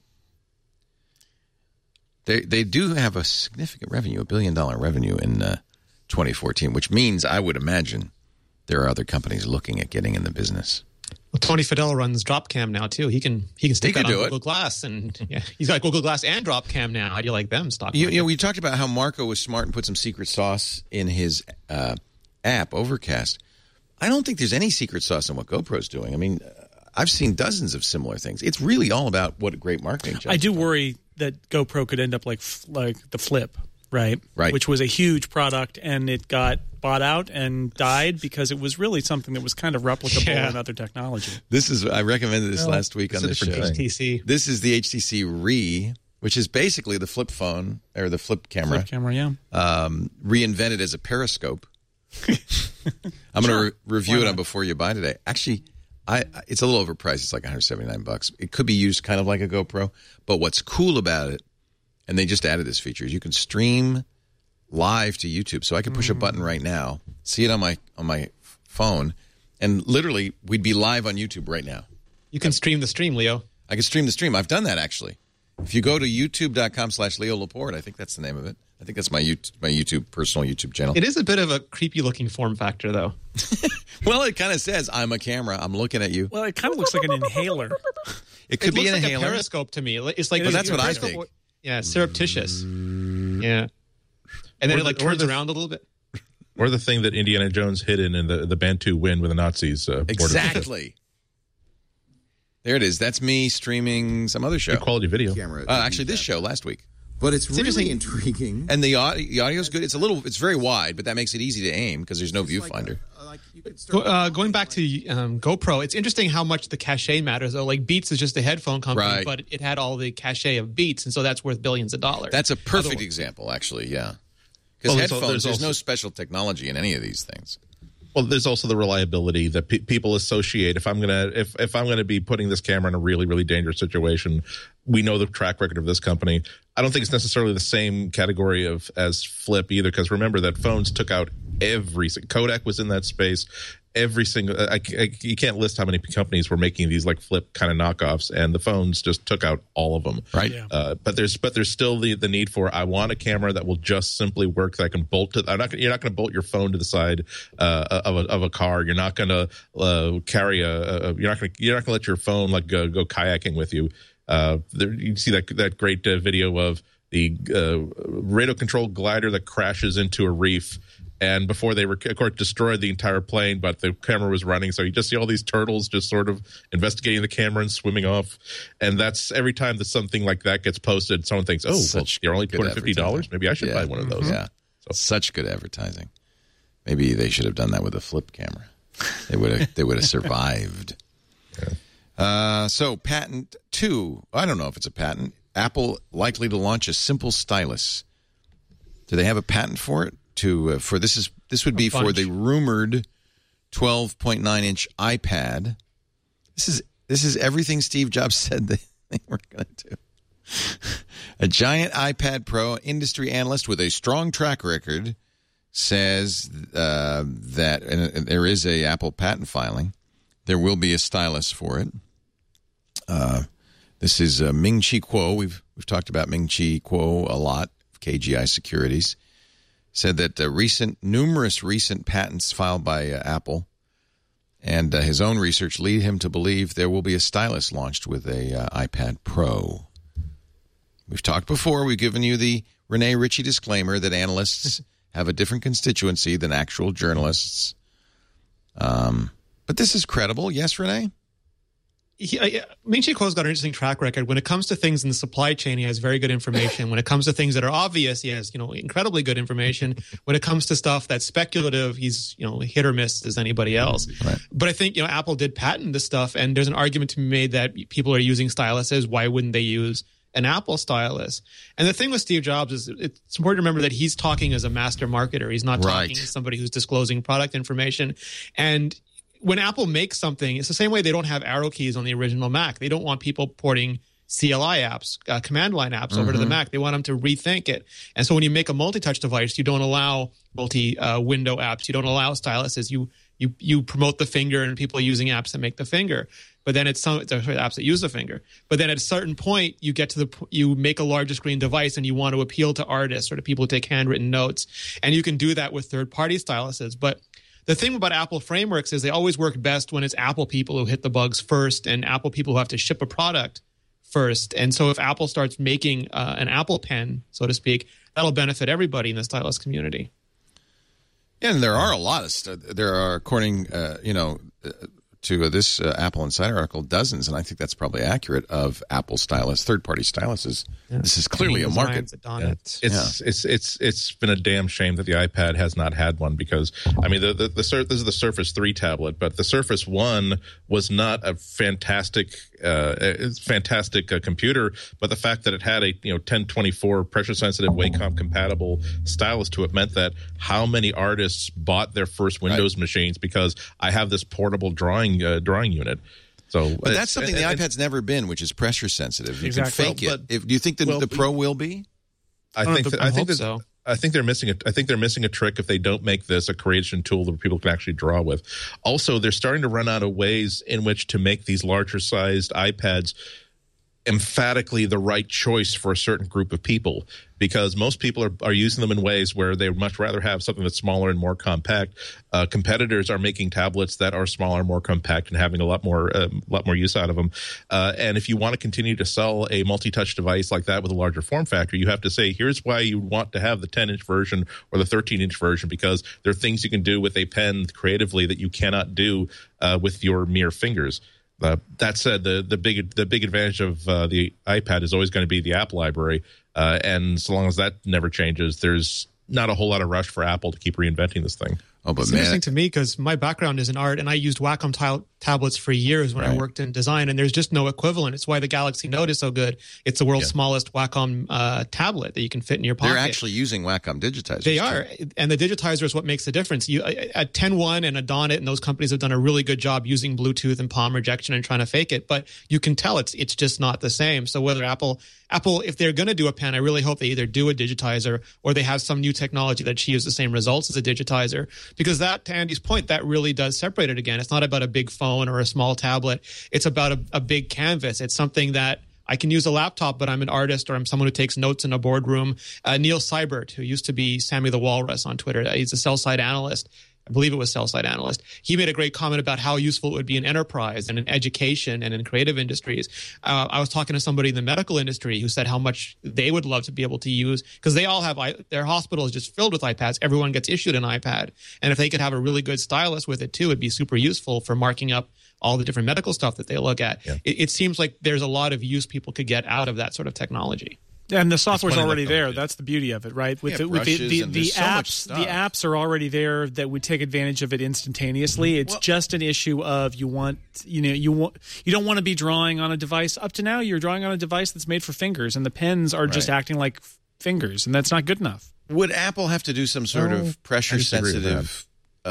They do have a significant revenue, $1 billion revenue in 2014, which means I would imagine there are other companies looking at getting in the business. Well, Tony Fadell runs Dropcam now too. He can stick that on Google Glass, and he's got Google Glass and Dropcam now. How do you like them? Stock. We talked about how Marco was smart and put some secret sauce in his app Overcast. I don't think there's any secret sauce in what GoPro's doing. I mean, I've seen dozens of similar things. It's really all about what a great marketing job. I do worry that GoPro could end up like the Flip, right? Right. Which was a huge product, and it got bought out and died because it was really something that was kind of replicable in other technology. I recommended this last week on the show. HTC. This is the HTC Re, which is basically the flip phone or the flip camera. Flip camera, yeah. Reinvented as a periscope. I'm going to review it on Before You Buy today. Actually, it's a little overpriced. It's like $179. It could be used kind of like a GoPro, but what's cool about it, and they just added this feature, is you can stream live to YouTube. So I can push a button right now, see it on my phone, and literally we'd be live on YouTube right now. You can stream the stream, Leo. I can stream the stream. I've done that, actually. If you go to youtube.com/Leo Laporte, I think that's the name of it. I think that's my personal YouTube channel. It is a bit of a creepy-looking form factor, though. Well, it kind of says, I'm a camera. I'm looking at you. Well, it kind of looks like an inhaler. It could be an like inhaler. A periscope to me. It's like that's what I think. Yeah, surreptitious. Yeah. And then it turns around a little bit. Or the thing that Indiana Jones hid in the Bantu wind with the Nazis. Exactly. There it is. That's me streaming some other show. Good quality video. Actually, this show last week. But it's really intriguing. And the audio is good. It's very wide, but that makes it easy to aim because there's no viewfinder. Going back to GoPro, it's interesting how much the cachet matters. Though, like Beats is just a headphone company, but it had all the cachet of Beats, and so that's worth billions of dollars. That's a perfect example, actually. Yeah, because headphones, there's no special technology in any of these things. Well, there's also the reliability that people associate. If I'm gonna be putting this camera in a really, really dangerous situation, we know the track record of this company. I don't think it's necessarily the same category as Flip either, because remember that phones took out Kodak was in that space. Every single you can't list how many companies were making these like Flip kind of knockoffs, and the phones just took out all of them. Right. Yeah. But there's still the need for, I want a camera that will just simply work, that I can bolt to. You're not going to bolt your phone to the side of a car. You're not going to carry you're not going to let your phone like go kayaking with you. You see that great video of the radio controlled glider that crashes into a reef. And before they were, of course, destroyed the entire plane, but the camera was running. So you just see all these turtles just sort of investigating the camera and swimming off. And that's every time that something like that gets posted, someone thinks, you're only $250? Maybe I should buy one of those. Yeah. Such good advertising. Maybe they should have done that with a Flip camera. They would have survived. Yeah. So patent 2. I don't know if it's a patent. Apple likely to launch a simple stylus. Do they have a patent for it? This would be for the rumored 12.9-inch iPad. This is everything Steve Jobs said they were going to do. A giant iPad Pro industry analyst with a strong track record says that, and there is a Apple patent filing, there will be a stylus for it. This is Ming-Chi Kuo. We've talked about Ming-Chi Kuo a lot, KGI Securities. Said that numerous recent patents filed by Apple and his own research lead him to believe there will be a stylus launched with a iPad Pro. We've talked before. We've given you the Rene Ritchie disclaimer that analysts have a different constituency than actual journalists. But this is credible. Yes, Rene? Ming-Chi Kuo's got an interesting track record. When it comes to things in the supply chain, he has very good information. When it comes to things that are obvious, he has, incredibly good information. When it comes to stuff that's speculative, he's, hit or miss as anybody else. Right. But I think, Apple did patent this stuff, and there's an argument to be made that people are using styluses. Why wouldn't they use an Apple stylus? And the thing with Steve Jobs is it's important to remember that he's talking as a master marketer. He's not talking as somebody who's disclosing product information. And when Apple makes something, it's the same way they don't have arrow keys on the original Mac. They don't want people porting CLI apps, command line apps over to the Mac. They want them to rethink it. And so when you make a multi-touch device, you don't allow multi-window apps. You don't allow styluses. You promote the finger and people are using apps that make the finger. But then it's apps that use the finger. But then at a certain point, you make a larger screen device and you want to appeal to artists or to people who take handwritten notes. And you can do that with third-party styluses. But the thing about Apple frameworks is they always work best when it's Apple people who hit the bugs first and Apple people who have to ship a product first. And so if Apple starts making an Apple Pen, so to speak, that'll benefit everybody in the stylus community. Yeah, and there are a lot there are, according, to this Apple Insider article, dozens, and I think that's probably accurate, of Apple stylus, third-party styluses. Yeah. This is clearly a market. Yeah. It's been a damn shame that the iPad has not had one because, this is the Surface 3 tablet, but the Surface 1 was not a fantastic computer, but the fact that it had a 1024 pressure-sensitive Wacom compatible stylus to it meant that how many artists bought their first Windows machines because I have this portable drawing unit. So, but that's something the iPad's never been, which is pressure sensitive. You can fake it. Do you think the Pro will be? I think they're missing a trick if they don't make this a creation tool that people can actually draw with. Also, they're starting to run out of ways in which to make these larger sized iPads emphatically the right choice for a certain group of people, because most people are using them in ways where they would much rather have something that's smaller and more compact. Competitors are making tablets that are smaller, more compact, and having a lot more use out of them. And if you want to continue to sell a multi-touch device like that with a larger form factor, you have to say, here's why you want to have the 10-inch version or the 13-inch version, because there are things you can do with a pen creatively that you cannot do with your mere fingers. That said, the big advantage of the iPad is always going to be the app library, and so long as that never changes, there's not a whole lot of rush for Apple to keep reinventing this thing. Oh, but it's interesting to me because my background is in art, and I used Wacom tablets for years when I worked in design, and there's just no equivalent. It's why the Galaxy Note is so good. It's the world's smallest Wacom tablet that you can fit in your pocket. They're actually using Wacom digitizers. They are, and the digitizer is what makes the difference. At 10.1 and Adonit and those companies have done a really good job using Bluetooth and palm rejection and trying to fake it, but you can tell it's just not the same. So whether Apple, if they're going to do a pen, I really hope they either do a digitizer or they have some new technology that achieves the same results as a digitizer. Because that, to Andy's point, that really does separate it again. It's not about a big phone or a small tablet. It's about a big canvas. It's something that I can use a laptop, but I'm an artist or I'm someone who takes notes in a boardroom. Neil Seibert, who used to be Sammy the Walrus on Twitter, he's a sell-side analyst. I believe it was sell-side analyst. He made a great comment about how useful it would be in enterprise and in education and in creative industries. I was talking to somebody in the medical industry who said how much they would love to be able to use, because they all have, their hospital is just filled with iPads. Everyone gets issued an iPad. And if they could have a really good stylus with it too, it'd be super useful for marking up all the different medical stuff that they look at. Yeah. It seems like there's a lot of use people could get out of that sort of technology. And the software's already there. That's the beauty of it, right? With the apps, the apps are already there that would take advantage of it instantaneously. It's just an issue of you don't want to be drawing on a device. Up to now, you're drawing on a device that's made for fingers, and the pens are just acting like fingers, and that's not good enough. Would Apple have to do some sort of pressure-sensitive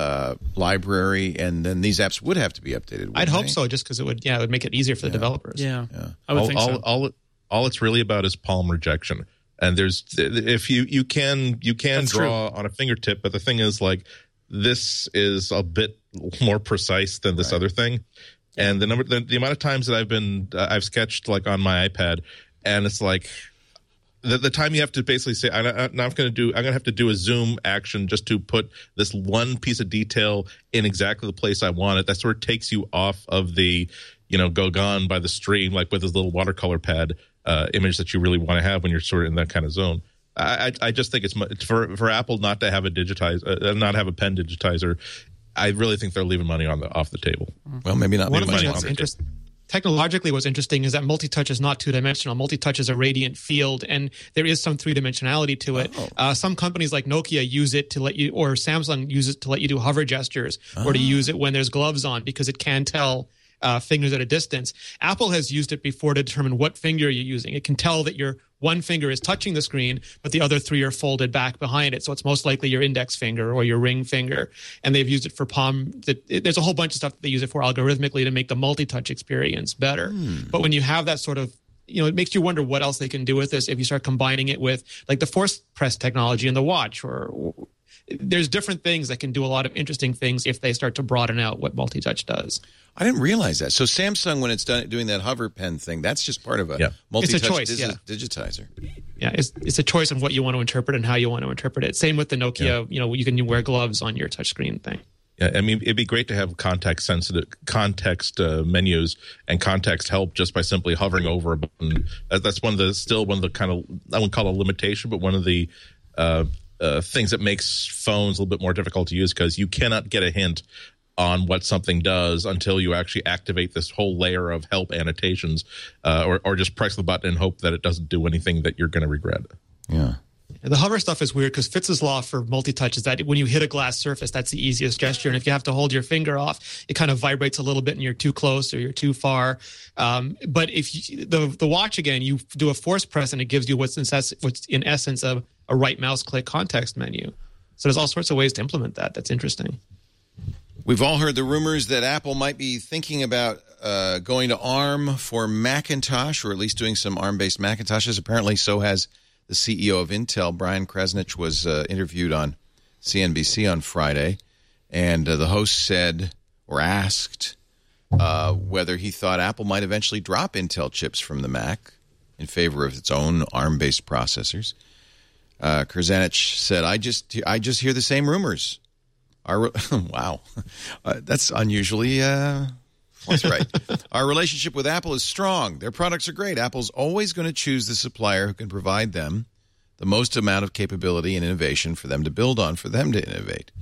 library, and then these apps would have to be updated? I'd hope so, just because it would make it easier for the developers. Yeah. I would think so. All it's really about is palm rejection, and if you can draw on a fingertip, but the thing is, like, this is a bit more precise than this other thing, and the amount of times that I've sketched like on my iPad, and it's like the time you have to basically say I'm going to have to do a zoom action just to put this one piece of detail in exactly the place I want it. That sort of takes you off of the go gone by the stream, like with this little watercolor pad image that you really want to have when you're sort of in that kind of zone. I just think it's for Apple not to have not have a pen digitizer. I really think they're leaving money off the table. Well, maybe not. One of the things that's technologically, what's interesting is that multi-touch is not two-dimensional. Multi-touch is a radiant field, and there is some three-dimensionality to it. Some companies like Nokia use it to let you, or Samsung uses it to let you do hover gestures, or to use it when there's gloves on, because it can tell fingers at a distance. Apple has used it before to determine what finger you're using. It can tell that your one finger is touching the screen, but the other three are folded back behind it. So it's most likely your index finger or your ring finger. And they've used it for palm. There's a whole bunch of stuff that they use it for algorithmically to make the multi-touch experience better. But when you have that sort of, it makes you wonder what else they can do with this if you start combining it with like the force press technology in the watch, or there's different things that can do a lot of interesting things if they start to broaden out what multi-touch does. I didn't realize that. So Samsung, when it's doing that hover pen thing, that's just part of a multi-touch digitizer. Yeah, it's a choice of what you want to interpret and how you want to interpret it. Same with the Nokia, you can wear gloves on your touchscreen thing. Yeah, I mean, it'd be great to have context menus and context help just by simply hovering over a button. That's one of the kind of, I wouldn't call it a limitation, but one of the things that makes phones a little bit more difficult to use, because you cannot get a hint on what something does until you actually activate this whole layer of help annotations, or just press the button and hope that it doesn't do anything that you're going to regret. Yeah. The hover stuff is weird because Fitz's law for multi-touch is that when you hit a glass surface, that's the easiest gesture. And if you have to hold your finger off, it kind of vibrates a little bit and you're too close or you're too far. But if the watch, again, you do a force press and it gives you what's in essence a right mouse click context menu. So there's all sorts of ways to implement that. That's interesting. We've all heard the rumors that Apple might be thinking about going to ARM for Macintosh, or at least doing some ARM-based Macintoshes. Apparently, so has the CEO of Intel. Brian Krzanich was interviewed on CNBC on Friday, and the host said, or asked, whether he thought Apple might eventually drop Intel chips from the Mac in favor of its own ARM-based processors. Krzanich said, I just hear the same rumors. Wow. That's unusually forthright. Our relationship with Apple is strong. Their products are great. Apple's always going to choose the supplier who can provide them the most amount of capability and innovation for them to build on, for them to innovate.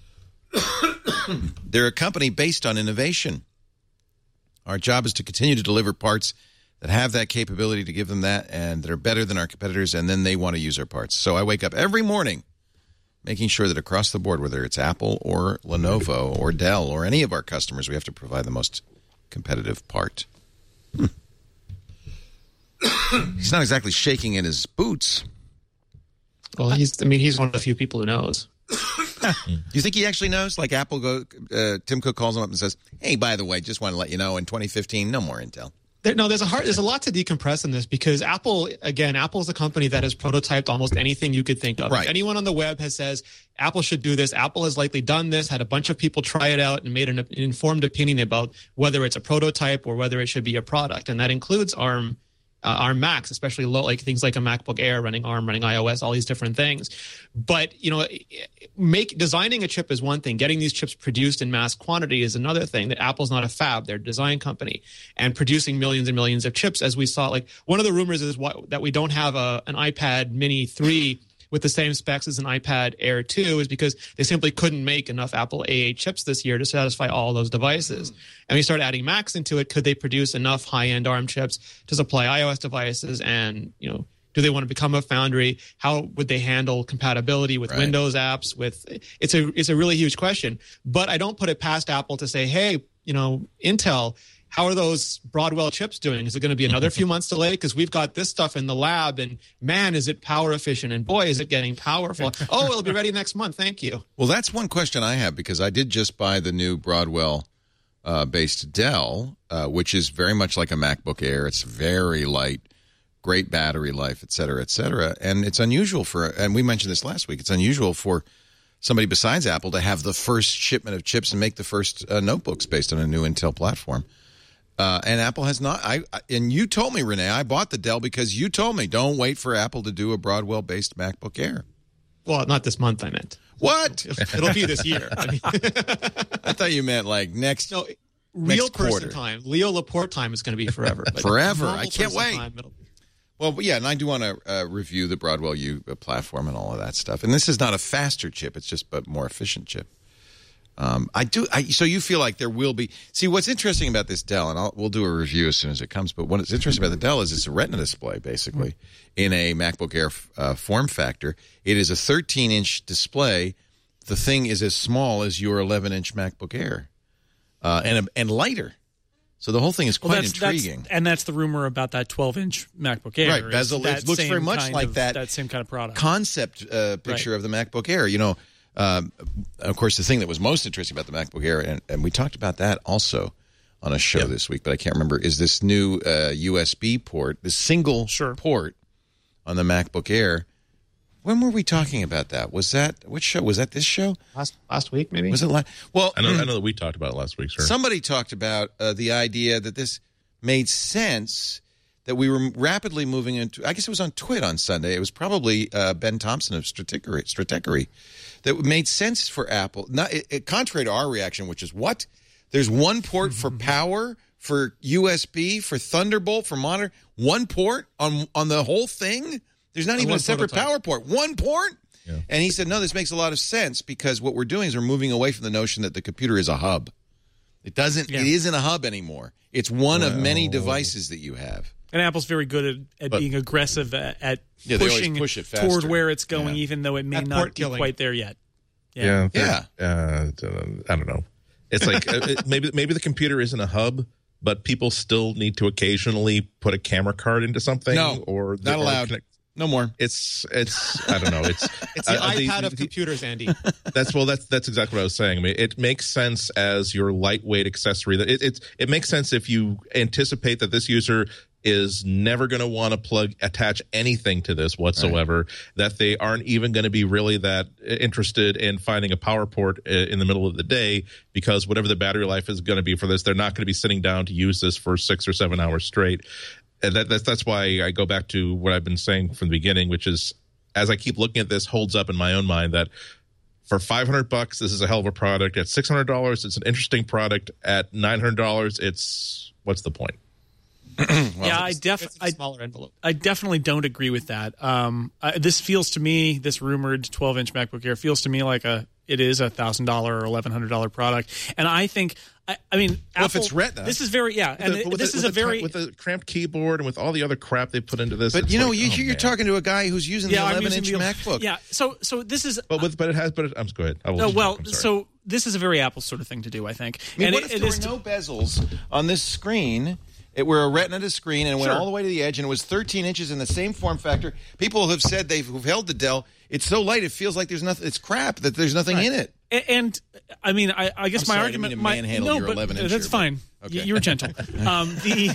They're a company based on innovation. Our job is to continue to deliver parts that have that capability, to give them that, and that are better than our competitors, and then they want to use our parts. So I wake up every morning making sure that across the board, whether it's Apple or Lenovo or Dell or any of our customers, we have to provide the most competitive part. He's not exactly shaking in his boots. Well, he's one of the few people who knows. Do you think he actually knows? Like Tim Cook calls him up and says, hey, by the way, just want to let you know, in 2015, no more Intel. There's a lot to decompress in this, because Apple is a company that has prototyped almost anything you could think of. Right. If anyone on the web says Apple should do this, Apple has likely done this, had a bunch of people try it out, and made an informed opinion about whether it's a prototype or whether it should be a product. And that includes ARM Macs, especially low, like things like a MacBook Air running ARM, running iOS, all these different things. But designing a chip is one thing. Getting these chips produced in mass quantity is another thing. That Apple's not a fab; they're a design company, and producing millions and millions of chips. As we saw, like one of the rumors is that we don't have an iPad Mini 3 with the same specs as an iPad Air 2 is because they simply couldn't make enough Apple A8 chips this year to satisfy all those devices. And we start adding Macs into it. Could they produce enough high-end ARM chips to supply iOS devices and Do they want to become a foundry? How would they handle compatibility with Windows apps? It's a really huge question. But I don't put it past Apple to say, hey, Intel, how are those Broadwell chips doing? Is it going to be another few months delayed? Because we've got this stuff in the lab, and man, is it power efficient? And boy, is it getting powerful. Oh, it'll be ready next month. Thank you. Well, that's one question I have, because I did just buy the new Broadwell-based Dell, which is very much like a MacBook Air. It's very light, great battery life, et cetera, et cetera. And it's unusual and we mentioned this last week, it's unusual for somebody besides Apple to have the first shipment of chips and make the first notebooks based on a new Intel platform. And Apple has not. And you told me, Renee, I bought the Dell because you told me don't wait for Apple to do a Broadwell-based MacBook Air. Well, not this month, I meant. What? It'll be this year. I thought you meant like next. No, real next person quarter. Time. Leo Laporte time is going to be forever. Forever. I can't wait. Time, well, yeah, and I do want to review the Broadwell U platform and all of that stuff. And this is not a faster chip; it's just a more efficient chip. So you feel like there will be. See, what's interesting about this Dell, and we'll do a review as soon as it comes. But what's interesting about the Dell is it's a Retina display, basically, in a MacBook Air form factor. It is a 13-inch display. The thing is as small as your 11-inch MacBook Air, and lighter. So the whole thing is quite intriguing. That's the rumor about that 12-inch MacBook Air. Right, bezel. It looks very much like that same kind of product. Concept picture of the MacBook Air. Of course, the thing that was most interesting about the MacBook Air, and we talked about that also on a show this week, but I can't remember, is this new USB port, this single port on the MacBook Air. When were we talking about that? Which show? Was that this show? Last week, maybe? Was it last? Well, I know that we talked about it last week, sir. Somebody talked about the idea that this made sense, that we were rapidly moving into, I guess it was on Twit on Sunday. It was probably Ben Thompson of Stratechery. That made sense for Apple. Contrary to our reaction, which is what? There's one port for power, for USB, for Thunderbolt, for monitor. One port on the whole thing? There's not even a separate power port. One port? Yeah. And he said, no, this makes a lot of sense because what we're doing is we're moving away from the notion that the computer is a hub. It isn't a hub anymore. It's one of many devices that you have. And Apple's very good at being aggressive at pushing push it toward where it's going, even though it may not be quite there yet. I don't know. It's like maybe the computer isn't a hub, but people still need to occasionally put a camera card into something. No, or not allowed. No more. It's I don't know. It's the iPad of computers, Andy. That's exactly what I was saying. I mean, it makes sense as your lightweight accessory. It makes sense if you anticipate that this user is never going to want to attach anything to this whatsoever, that they aren't even going to be really that interested in finding a power port in the middle of the day, because whatever the battery life is going to be for this, they're not going to be sitting down to use this for 6 or 7 hours straight. And that's why I go back to what I've been saying from the beginning, which is, as I keep looking at this, holds up in my own mind that for $500, this is a hell of a product. At $600, it's an interesting product. At $900, it's what's the point? I smaller envelope. I definitely don't agree with that. This feels to me, this rumored 12-inch MacBook Air feels to me like it is a $1,000 or $1,100 product, and I think. I mean, Apple, if it's Retina, this is very with a cramped keyboard and with all the other crap they put into this. But you're talking to a guy who's using the 11-inch MacBook. Yeah, so this is. Go ahead. So this is a very Apple sort of thing to do, I think. I mean, what if there were no bezels on this screen? It were a Retina screen and it went all the way to the edge, and it was 13 inches in the same form factor. People have said who've held the Dell, it's so light it feels like there's nothing. It's crap that there's nothing in it. And I mean, I guess my argument. Your 11-inch. That's fine. Okay. You were gentle. The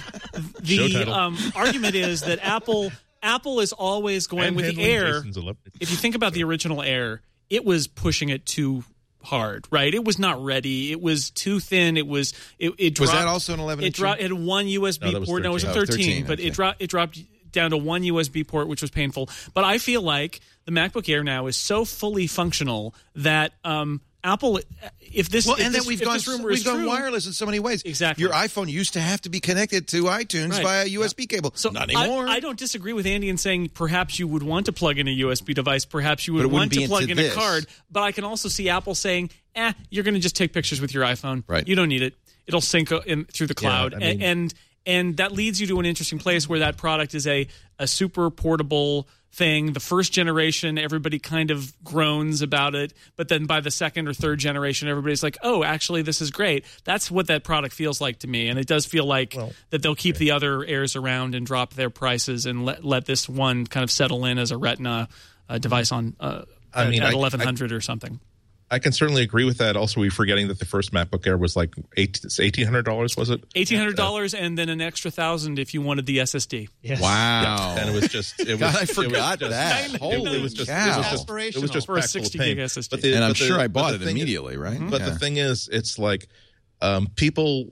argument is that Apple is always going with the Air. If you think about the original Air, it was pushing it too hard, right? It was not ready. It was too thin. It was dropped, that also an 11-inch? It had one USB port. No, it was a 13. But okay. it dropped down to one USB port, which was painful. But I feel like the MacBook Air now is so fully functional that Apple, if this we've gone wireless in so many ways. Exactly. Your iPhone used to have to be connected to iTunes via USB cable. So not anymore. I don't disagree with Andy in saying perhaps you would want to plug in a USB device, perhaps you would want to plug in a card, but I can also see Apple saying, you're going to just take pictures with your iPhone. Right. You don't need it. It'll sync in through the cloud. And that leads you to an interesting place where that product is a super portable thing. The first generation, everybody kind of groans about it, but then by the second or third generation, everybody's like, oh, actually, this is great. That's what that product feels like to me. And it does feel like that they'll keep the other Airs around and drop their prices and let this one kind of settle in as a Retina device on at 1100 or something. I can certainly agree with that. Also, we're forgetting that the first MacBook Air was like $1,800, was it? $1,800 and then an extra $1,000 if you wanted the SSD. Yes. Wow. Yeah. And it was just... God, I forgot that. Holy cow. It was just for a 60 gig SSD. And I'm sure I bought it immediately, right? But the thing is, it's like people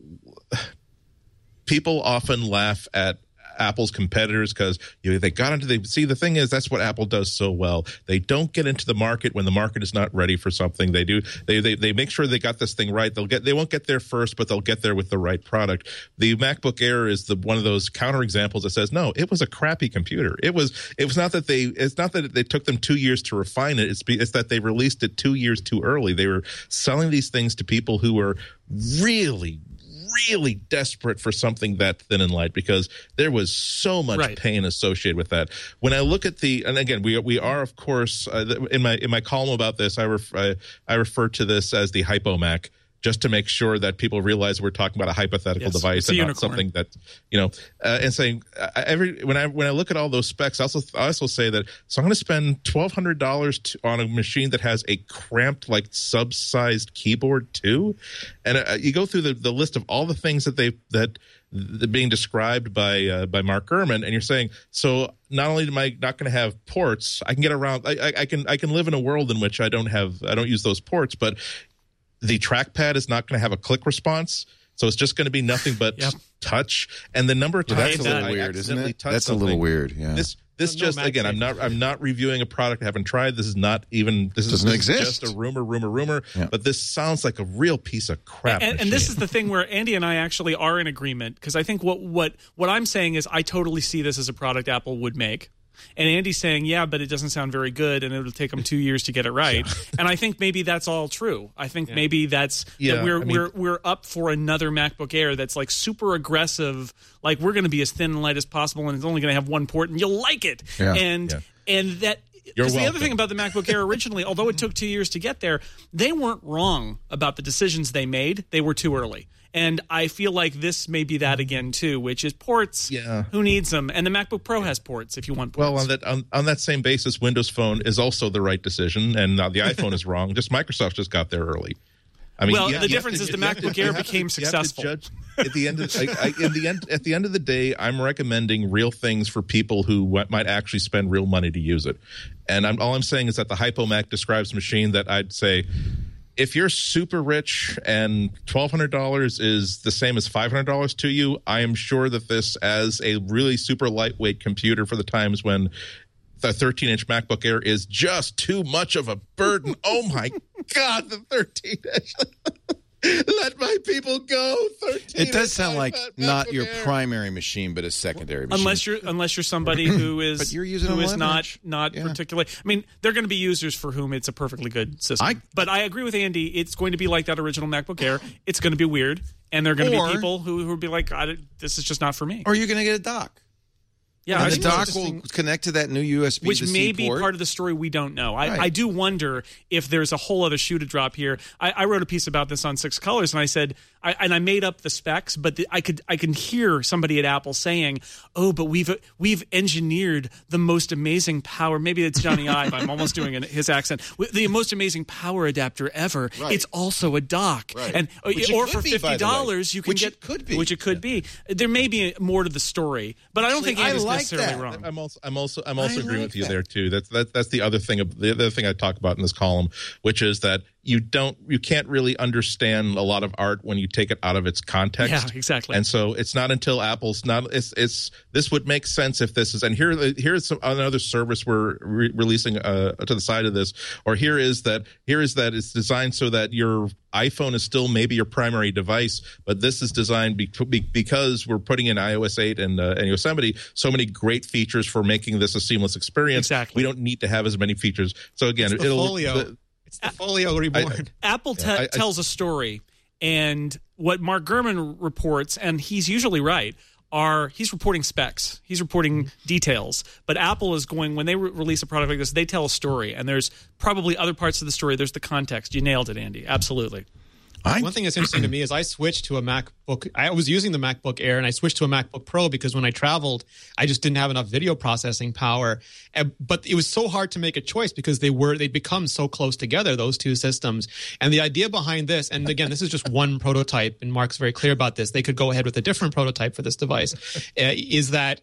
often laugh at Apple's competitors because they got into the thing is that's what Apple does so well. They don't get into the market when the market is not ready for something. They make sure they got this thing right. They won't get there first, but they'll get there with the right product. The MacBook Air is one of those counterexamples that says no, it was a crappy computer. It was not that they took them 2 years to refine it. It's that they released it 2 years too early. They were selling these things to people who were really desperate for something that thin and light because there was so much pain associated with that. When I look at and again, we are of course in my column about this, I refer to this as the HypoMac, just to make sure that people realize we're talking about a hypothetical device and not something that and saying when I look at all those specs, I also say that so I'm going to spend $1,200 on a machine that has a cramped, like sub-sized keyboard too, and you go through the list of all the things that being described by Mark Gurman, and you're saying, so not only am I not going to have ports, I can get around. I can live in a world in which I don't use those ports, but the trackpad is not going to have a click response, so it's just going to be nothing but touch. And the number of times that's a little weird, isn't it? That's a little weird. Yeah. This just again, I'm not reviewing a product I haven't tried. This is not even. This is just a rumor. Yeah. But this sounds like a real piece of crap. And this is the thing where Andy and I actually are in agreement, because I think what I'm saying is I totally see this as a product Apple would make. And Andy's saying, yeah, but it doesn't sound very good, and it'll take them 2 years to get it right. Yeah. And I think maybe that's all true. I think maybe that we're up for another MacBook Air that's like super aggressive. Like, we're going to be as thin and light as possible, and it's only going to have one port, and you'll like it. Yeah. And that. Because the other thing about the MacBook Air originally, although it took 2 years to get there, they weren't wrong about the decisions they made. They were too early. And I feel like this may be that again, too, which is ports. Yeah. Who needs them? And the MacBook Pro has ports if you want ports. Well, on that same basis, Windows Phone is also the right decision, and the iPhone is wrong. Just Microsoft just got there early. I mean, the difference is the MacBook Air became successful. At the end of the day, I'm recommending real things for people who might actually spend real money to use it. And all I'm saying is that the HypoMac describes a machine that I'd say, if you're super rich and $1,200 is the same as $500 to you, I am sure that this, as a really super lightweight computer for the times when the 13-inch MacBook Air is just too much of a burden. Oh my God, the 13-inch. Let my people go. 13. It does sound like not your primary machine, but a secondary machine. Unless you're somebody who is but you're using not particularly. I mean, there are going to be users for whom it's a perfectly good system. But I agree with Andy. It's going to be like that original MacBook Air. It's going to be weird, and there are going to be people who will be like, "This is just not for me." Or you're going to get a dock. Yeah, and the dock will connect to that new USB-C which may be port. part of the story we don't know. I do wonder if there's a whole other shoe to drop here. I wrote a piece about this on 6 Colors, and I said, I made up the specs, but I can hear somebody at Apple saying, "Oh, but we've engineered the most amazing power." Maybe it's Johnny Ive. I'm almost doing his accent. The most amazing power adapter ever. Right. It's also a dock, and or for $50 you can get which it could be. There may be more to the story, but I don't think Andy's necessarily wrong. I'm also agreeing with you there too. That's the other thing. The other thing I talk about in this column, which is that you can't really understand a lot of art when you take it out of its context. Yeah, exactly. And so it's not until Apple's not. This would make sense if this is. And here's another service we're releasing to the side of this. Or here is that it's designed so that your iPhone is still maybe your primary device, but this is designed because we're putting in iOS 8 and Yosemite so many great features for making this a seamless experience. Exactly. We don't need to have as many features. So again, it's the Folio reborn. Apple tells a story, and what Mark Gurman reports, and he's usually right, he's reporting specs, he's reporting details, but Apple is going, when they release a product like this, they tell a story, and there's probably other parts of the story. There's the context. You nailed it, Andy. Absolutely. One thing that's interesting to me is I switched to a MacBook. I was using the MacBook Air, and I switched to a MacBook Pro because when I traveled, I just didn't have enough video processing power. But it was so hard to make a choice because they'd become so close together, those two systems. And the idea behind this, and again, this is just one prototype, and Mark's very clear about this. They could go ahead with a different prototype for this device. Is that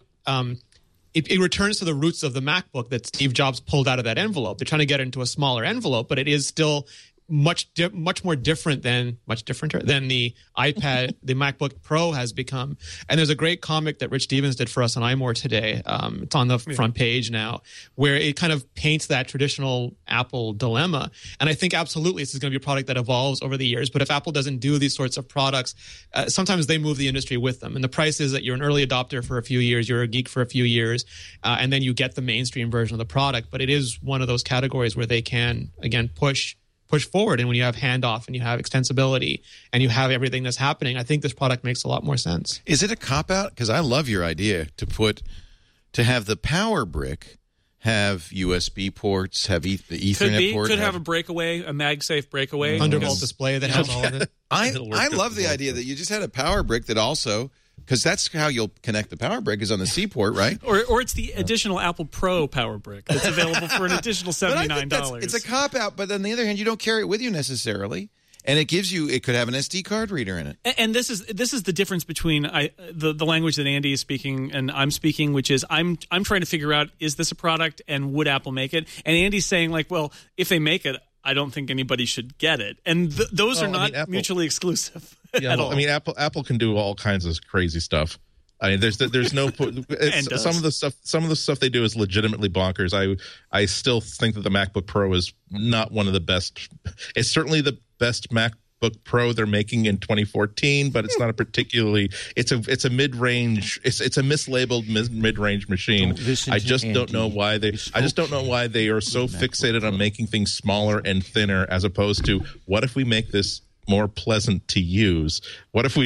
it returns to the roots of the MacBook that Steve Jobs pulled out of that envelope. They're trying to get it into a smaller envelope, but it is still much more different than the iPad, the MacBook Pro has become. And there's a great comic that Rich Stevens did for us on iMore today. It's on the front page now, where it kind of paints that traditional Apple dilemma. And I think absolutely this is going to be a product that evolves over the years. But if Apple doesn't do these sorts of products, sometimes they move the industry with them. And the price is that you're an early adopter for a few years, you're a geek for a few years, and then you get the mainstream version of the product. But it is one of those categories where they can, again, push forward. And when you have handoff and you have extensibility and you have everything that's happening, I think this product makes a lot more sense. Is it a cop-out? Because I love your idea to have the power brick have USB ports, have the Ethernet port. Could have a breakaway, a MagSafe breakaway. Thunderbolt display that has all of it. I love the idea that you just had a power brick that also... Because that's how you'll connect the power brick is on the C port, right? Or it's the additional Apple Pro power brick that's available for an additional $79. It's a cop-out, but on the other hand, you don't carry it with you necessarily. And it could have an SD card reader in it. And this is the difference between the language that Andy is speaking and I'm speaking, which is I'm trying to figure out, is this a product and would Apple make it? And Andy's saying, like, well, if they make it, I don't think anybody should get it. And those are not mutually exclusive. Yeah, at all. I mean, Apple can do all kinds of crazy stuff. I mean, there's no some of the stuff they do is legitimately bonkers. I still think that the MacBook Pro is not one of the best. It's certainly the best MacBook Pro they're making in 2014, but it's not a particularly. It's a mid-range. It's a mislabeled mid-range machine. I just don't know why they are so fixated on making things smaller and thinner, as opposed to what if we make this more pleasant to use? What if we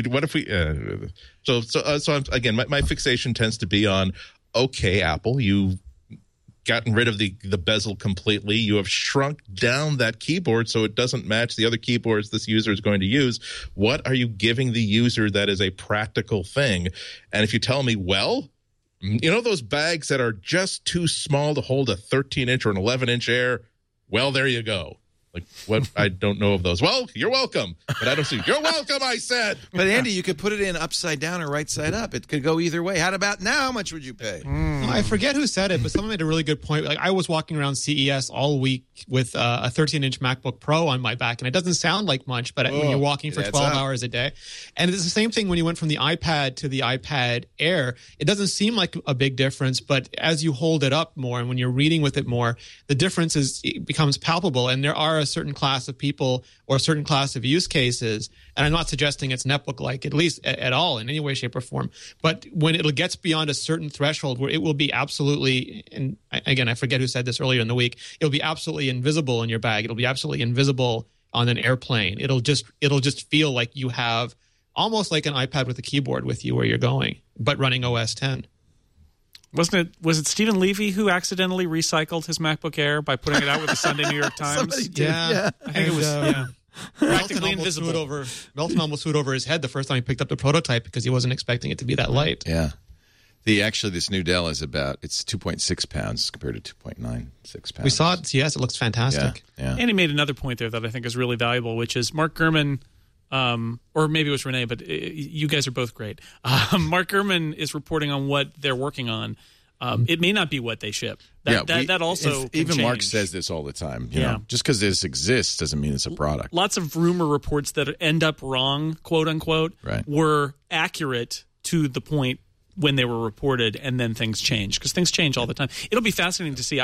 so again, my fixation tends to be on, okay, Apple, you've gotten rid of the bezel completely. You have shrunk down that keyboard so it doesn't match the other keyboards this user is going to use. What are you giving the user that is a practical thing? And if you tell me, well, you know those bags that are just too small to hold a 13-inch or an 11-inch Air? Well, there you go. Like, what? I don't know of those. Well, you're welcome. But I don't see. You're welcome, I said. But, Andy, you could put it in upside down or right side up. It could go either way. How about now? How much would you pay? I forget who said it, but someone made a really good point. Like, I was walking around CES all week with a 13-inch MacBook Pro on my back, and it doesn't sound like much, but when you're walking for 12 hours a day. And it's the same thing when you went from the iPad to the iPad Air. It doesn't seem like a big difference, but as you hold it up more and when you're reading with it more, the difference it becomes palpable. And there are a certain class of people or a certain class of use cases, and I'm not suggesting it's netbook-like, at least at all, in any way, shape, or form. But when it gets beyond a certain threshold where it will be absolutely, and again, I forget who said this earlier in the week, it'll be absolutely invisible in your bag. It'll be absolutely invisible on an airplane. It'll just feel like you have almost like an iPad with a keyboard with you where you're going, but running OS 10. Was it Stephen Levy who accidentally recycled his MacBook Air by putting it out with the Sunday New York Times? Somebody did. Yeah. I think it was practically invisible. Melton almost flew it over his head the first time he picked up the prototype because he wasn't expecting it to be that light. Yeah. Actually, this new Dell is it's 2.6 pounds compared to 2.96 pounds. We saw it. Yes, it looks fantastic. Yeah. And he made another point there that I think is really valuable, which is Mark Gurman, or maybe it was Renee, but you guys are both great. Mark Gurman is reporting on what they're working on. It may not be what they ship. That also even change. Mark says this all the time. You know, just because this exists doesn't mean it's a product. Lots of rumor reports that end up wrong, quote unquote, were accurate to the point when they were reported, and then things change because things change all the time. It'll be fascinating to see.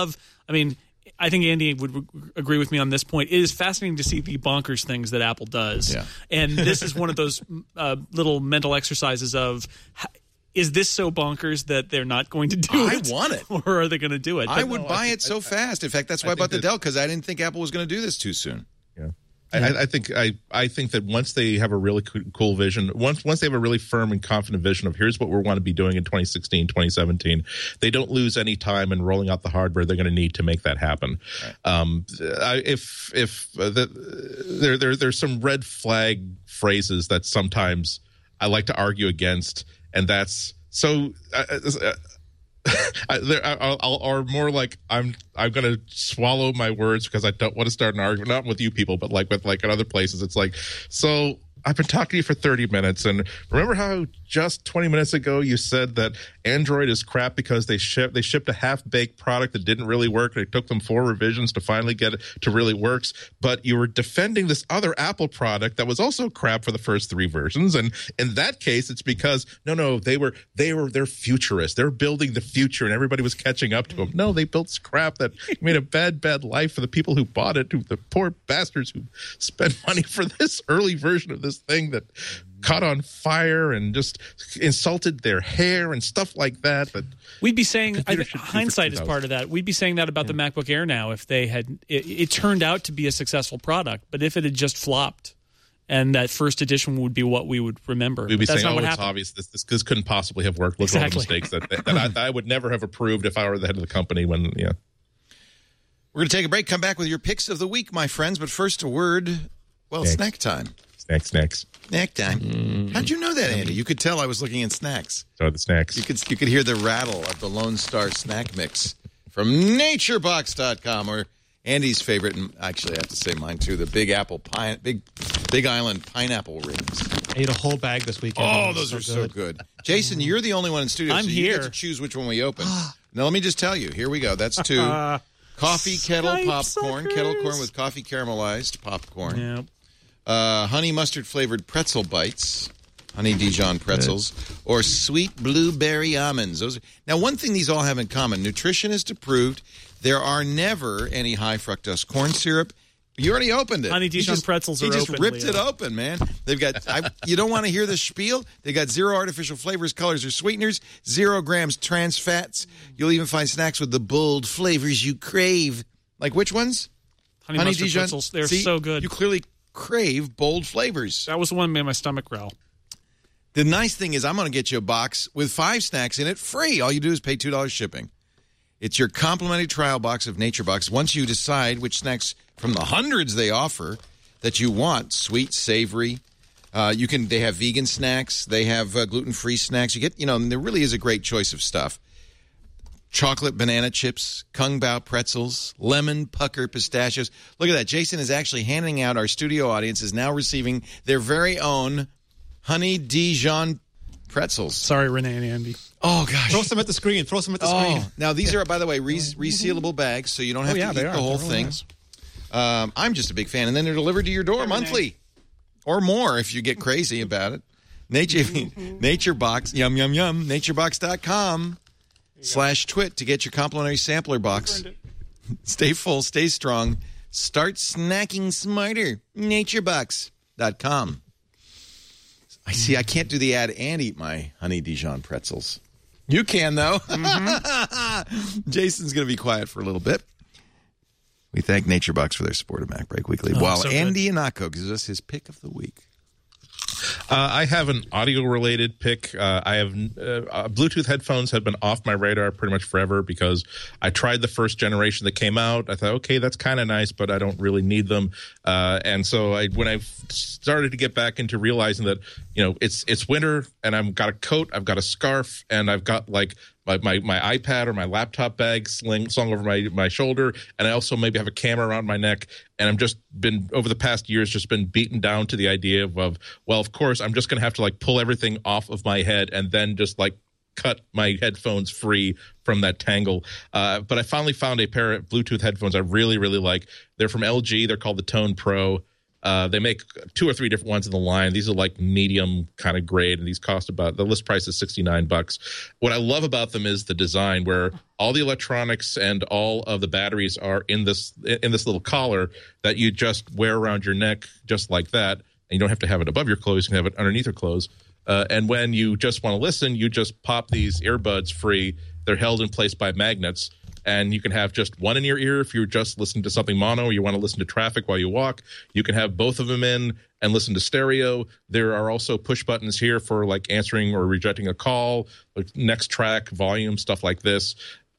I think Andy would agree with me on this point. It is fascinating to see the bonkers things that Apple does. Yeah. And this is one of those little mental exercises of, is this so bonkers that they're not going to do it? I want it. Or are they going to do it? I would buy it so fast. In fact, that's why I bought the Dell, because I didn't think Apple was going to do this too soon. Yeah. I think that once they have a really cool vision, once they have a really firm and confident vision of here's what we want to be doing in 2016, 2017, they don't lose any time in rolling out the hardware they're going to need to make that happen. Right. There's some red flag phrases that sometimes I like to argue against, and that's so. Or more like I'm going to swallow my words because I don't want to start an argument, not with you people, but like with in other places. It's like, so I've been talking to you for 30 minutes, and remember how just 20 minutes ago you said that Android is crap because they shipped a half-baked product that didn't really work, and it took them 4 revisions to finally get it to really works, but you were defending this other Apple product that was also crap for the first 3 versions, and in that case it's because no, they're futurists. They're building the future, and everybody was catching up to them. No, they built crap that made a bad life for the people who bought it, the poor bastards who spent money for this early version of this thing that caught on fire and just insulted their hair and stuff like that. But we'd be saying, I think hindsight is part of that. We'd be saying that about the MacBook Air now if they had it turned out to be a successful product, but if it had just flopped, and that first edition would be what we would remember. We'd be saying, it's obvious. This couldn't possibly have worked. Look at all the mistakes that I would never have approved if I were the head of the company. We're going to take a break, come back with your picks of the week, my friends. But first, a word, snack time. Snacks. Snack time. How'd you know that, Andy? You could tell I was looking at snacks. So the snacks. You could hear the rattle of the Lone Star snack mix from NatureBox.com, or Andy's favorite, and actually I have to say mine too, the Big Island pineapple rings. I ate a whole bag this weekend. Oh, those are so good. Jason, you're the only one in studio, so you get to choose which one we open. Now, let me just tell you. Here we go. That's 2. Coffee kettle popcorn. Kettle corn with coffee caramelized popcorn. Yep. Honey mustard flavored pretzel bites, honey Dijon pretzels, or sweet blueberry almonds. Now, one thing these all have in common: nutritionists approved. There are never any high fructose corn syrup. You already opened it. Honey Dijon pretzels are open. He just ripped it open, man. They've got. You don't want to hear the spiel. They got 0 artificial flavors, colors, or sweeteners. 0 grams trans fats. You'll even find snacks with the bold flavors you crave. Like which ones? Honey mustard Dijon pretzels. They're so good. You clearly crave bold flavors. That was the one that made my stomach growl. The nice thing is I'm going to get you a box with 5 snacks in it free. All you do is pay $2 shipping. It's your complimentary trial box of NatureBox. Once you decide which snacks from the hundreds they offer that you want, sweet, savory, they have vegan snacks, they have gluten-free snacks. You get, there really is a great choice of stuff. Chocolate banana chips, Kung Pao pretzels, lemon pucker pistachios. Look at that. Jason is actually handing out, our studio audience is now receiving their very own honey Dijon pretzels. Sorry, Renee and Andy. Oh, gosh. Throw some at the screen. Now, these are, by the way, resealable bags, so you don't have to eat the whole thing. Nice. I'm just a big fan. And then they're delivered to your door monthly. Or more if you get crazy about it. NatureBox, yum, yum, yum, NatureBox.com/twit to get your complimentary sampler box. Stay full, stay strong. Start snacking smarter. NatureBox.com. I can't do the ad and eat my honey Dijon pretzels. You can, though. Mm-hmm. Jason's going to be quiet for a little bit. We thank NatureBox for their support of Mac Break Weekly. While Andy Anako gives us his pick of the week. I have an audio-related pick. I have Bluetooth headphones have been off my radar pretty much forever because I tried the first generation that came out. I thought, okay, that's kind of nice, but I don't really need them. And so when I started to get back into realizing that, it's winter and I've got a coat, I've got a scarf, and I've got like my iPad or my laptop bag slung over my shoulder, and I also maybe have a camera around my neck, and I'm just been over the past years just been beaten down to the idea of well, of course I'm just going to have to like pull everything off of my head and then just like cut my headphones free from that tangle. But I finally found a pair of Bluetooth headphones I really, really like. They're from LG. They're called the Tone Pro. They make 2 or 3 different ones in the line. These are like medium kind of grade, and these cost about, the list price is $69. What I love about them is the design, where all the electronics and all of the batteries are in this little collar that you just wear around your neck, just like that. And you don't have to have it above your clothes; you can have it underneath your clothes. And when you just want to listen, you just pop these earbuds free. They're held in place by magnets. and you can have just one in your ear if you're just listening to something mono, or you want to listen to traffic while you walk. You can have both of them in and listen to stereo. There are also push buttons here for like answering or rejecting a call, like next track, volume, stuff like this.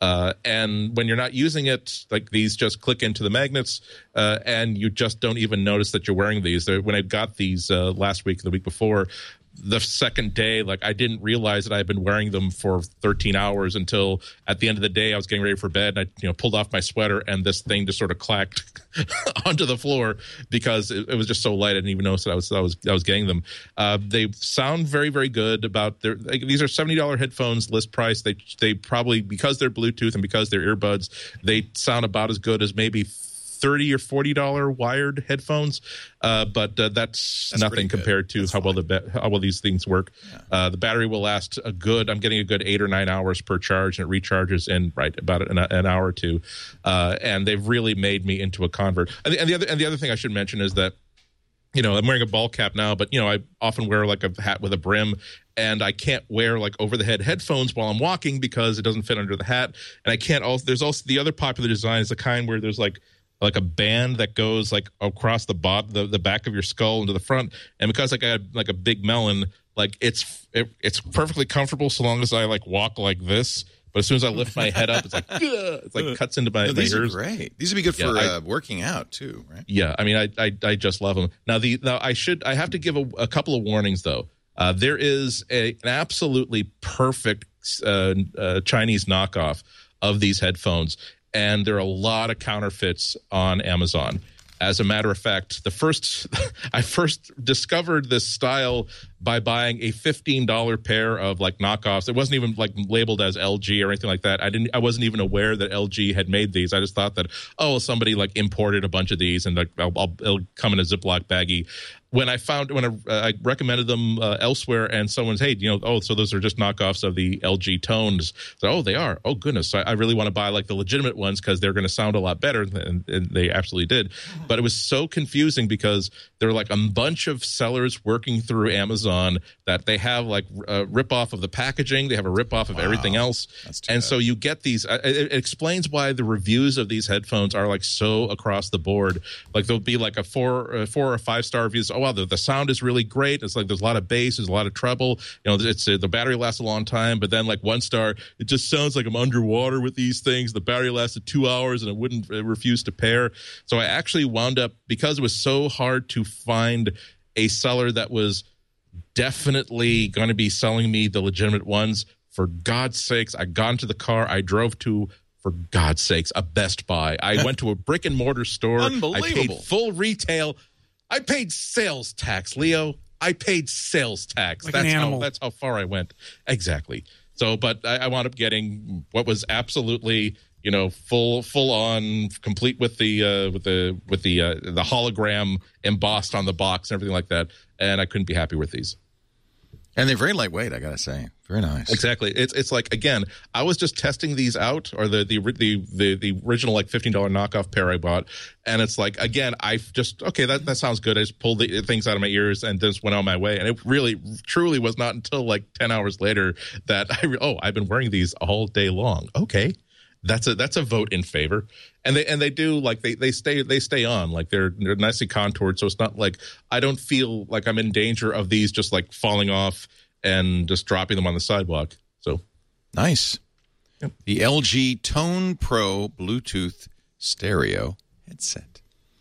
And when you're not using it, like these just click into the magnets, and you just don't even notice that you're wearing these. When I got these last week, the week before, the second day, like I didn't realize that I had been wearing them for 13 hours until at the end of the day I was getting ready for bed, and I pulled off my sweater, and this thing just sort of clacked onto the floor because it was just so light. I didn't even notice that I was getting them. They sound very, very good. These are $70 headphones, list price. They probably, because they're Bluetooth and because they're earbuds, they sound about as good as maybe $30 or $40 wired headphones, but that's nothing compared to how well these things work. Yeah. The battery will last I'm getting a good 8 or 9 hours per charge, and it recharges in about an hour or two. And they've really made me into a convert. And the other thing I should mention is that, I'm wearing a ball cap now, but I often wear like a hat with a brim, and I can't wear like over the head headphones while I'm walking because it doesn't fit under the hat. And I can't also, there's also the other popular design is the kind where there's like a band that goes like across the back of your skull into the front. And because I got like a big melon, like it's perfectly comfortable so long as I like walk like this. But as soon as I lift my head up, it's like it's like cuts into my these ears. Are great. These would be good for working out too, right? Yeah, I mean, I just love them. Now I have to give a couple of warnings though. There is an absolutely perfect Chinese knockoff of these headphones. And there are a lot of counterfeits on Amazon. As a matter of fact, I first discovered this style by buying a $15 pair of like knockoffs. It wasn't even like labeled as LG or anything like that. I wasn't even aware that LG had made these. I just thought that somebody like imported a bunch of these, and like it'll come in a Ziploc baggie. When I recommended them elsewhere, and someone's, hey, so those are just knockoffs of the LG tones. So, they are. Oh goodness, I really want to buy like the legitimate ones because they're going to sound a lot better, and they absolutely did. But it was so confusing because there were like a bunch of sellers working through Amazon that they have like a rip off of the packaging, they have a rip off of everything else, and so you get these. It explains why the reviews of these headphones are like so across the board. Like there'll be like a 4 or 5-star reviews. Oh wow, the sound is really great. It's like there's a lot of bass, there's a lot of treble. The battery lasts a long time. But then like 1 star, it just sounds like I'm underwater with these things. The battery lasted 2 hours and it refused to pair. So I actually wound up, because it was so hard to find a seller that was definitely going to be selling me the legitimate ones. For God's sakes, I got into the car. I drove to, for God's sakes, a Best Buy. I went to a brick and mortar store. Unbelievable. I paid full retail. I paid sales tax, Leo. I paid sales tax. Like that's how far I went. Exactly. So, but I wound up getting what was absolutely, full on, complete with the hologram embossed on the box and everything like that. And I couldn't be happier with these. And they're very lightweight, I gotta say. Very nice. Exactly. It's like, again, I was just testing these out, or the original like $15 knockoff pair I bought, and it's like, again, I just that sounds good. I just pulled the things out of my ears and just went on my way. And it really, truly was not until like 10 hours later that I've been wearing these all day long. Okay. That's a vote in favor. And they do, like, they stay on, like they're nicely contoured, so it's not like I don't feel like I'm in danger of these just like falling off and just dropping them on the sidewalk. So nice. Yep. The LG Tone Pro Bluetooth stereo headset.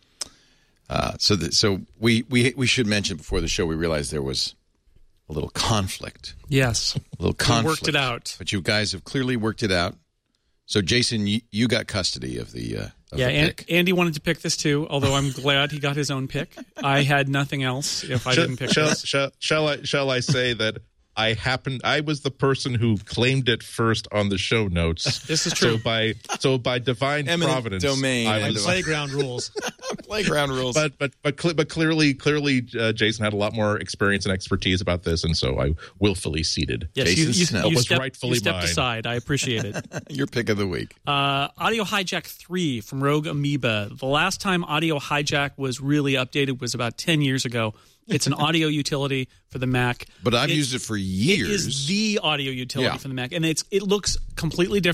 So we should mention before the show, we realized there was a little conflict. Yes. A little conflict. We worked it out. But you guys have clearly worked it out. So, Jason, you got custody of the pick. Andy wanted to pick this too, although I'm glad he got his own pick. I had nothing else if I didn't pick this. Shall I say that I was the person who claimed it first on the show notes. This is true. So by divine providence, domain, playground rules. Playground rules. But clearly, Jason had a lot more experience and expertise about this, and so I willfully ceded. Yes, you stepped mine. Aside. I appreciate it. Your pick of the week. Audio Hijack 3 from Rogue Amoeba. The last time Audio Hijack was really updated was about 10 years ago. It's an audio utility for the Mac. But I've used it for years. It is the audio utility for the Mac. And it looks completely different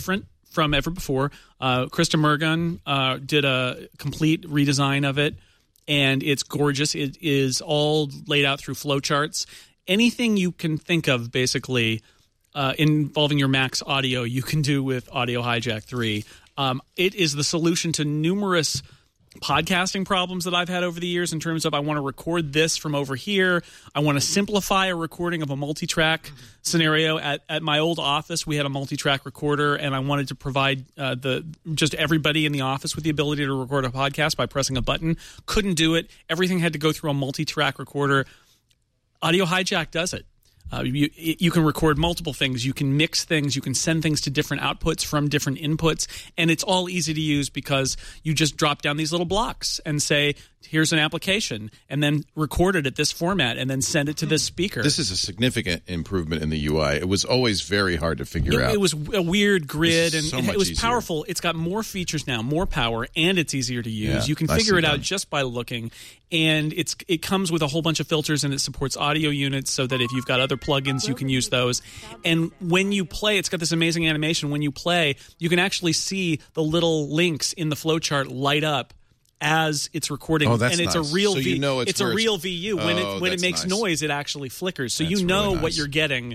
from ever before. Krista Mergun did a complete redesign of it, and it's gorgeous. It is all laid out through flowcharts. Anything you can think of, basically, involving your Mac's audio, you can do with Audio Hijack 3. It is the solution to numerous podcasting problems that I've had over the years in terms of I want to record this from over here. I want to simplify a recording of a multi-track scenario. At my old office, we had a multi-track recorder, and I wanted to provide just everybody in the office with the ability to record a podcast by pressing a button. Couldn't do it. Everything had to go through a multi-track recorder. Audio Hijack does it. You can record multiple things. You can mix things. You can send things to different outputs from different inputs. And it's all easy to use because you just drop down these little blocks and say, here's an application, and then record it at this format, and then send it to this speaker. This is a significant improvement in the UI. It was always very hard to figure out. It was a weird grid, and it was easier. powerful. It's got more features now, more power, and it's easier to use. Yeah, you can figure it out just by looking, and it comes with a whole bunch of filters, and it supports audio units so that if you've got other plugins, you can use those. And when you play, it's got this amazing animation. When you play, you can actually see the little links in the flowchart light up as it's recording, and it's nice. A real it's a real VU. When it makes noise, it actually flickers, so you know what you're getting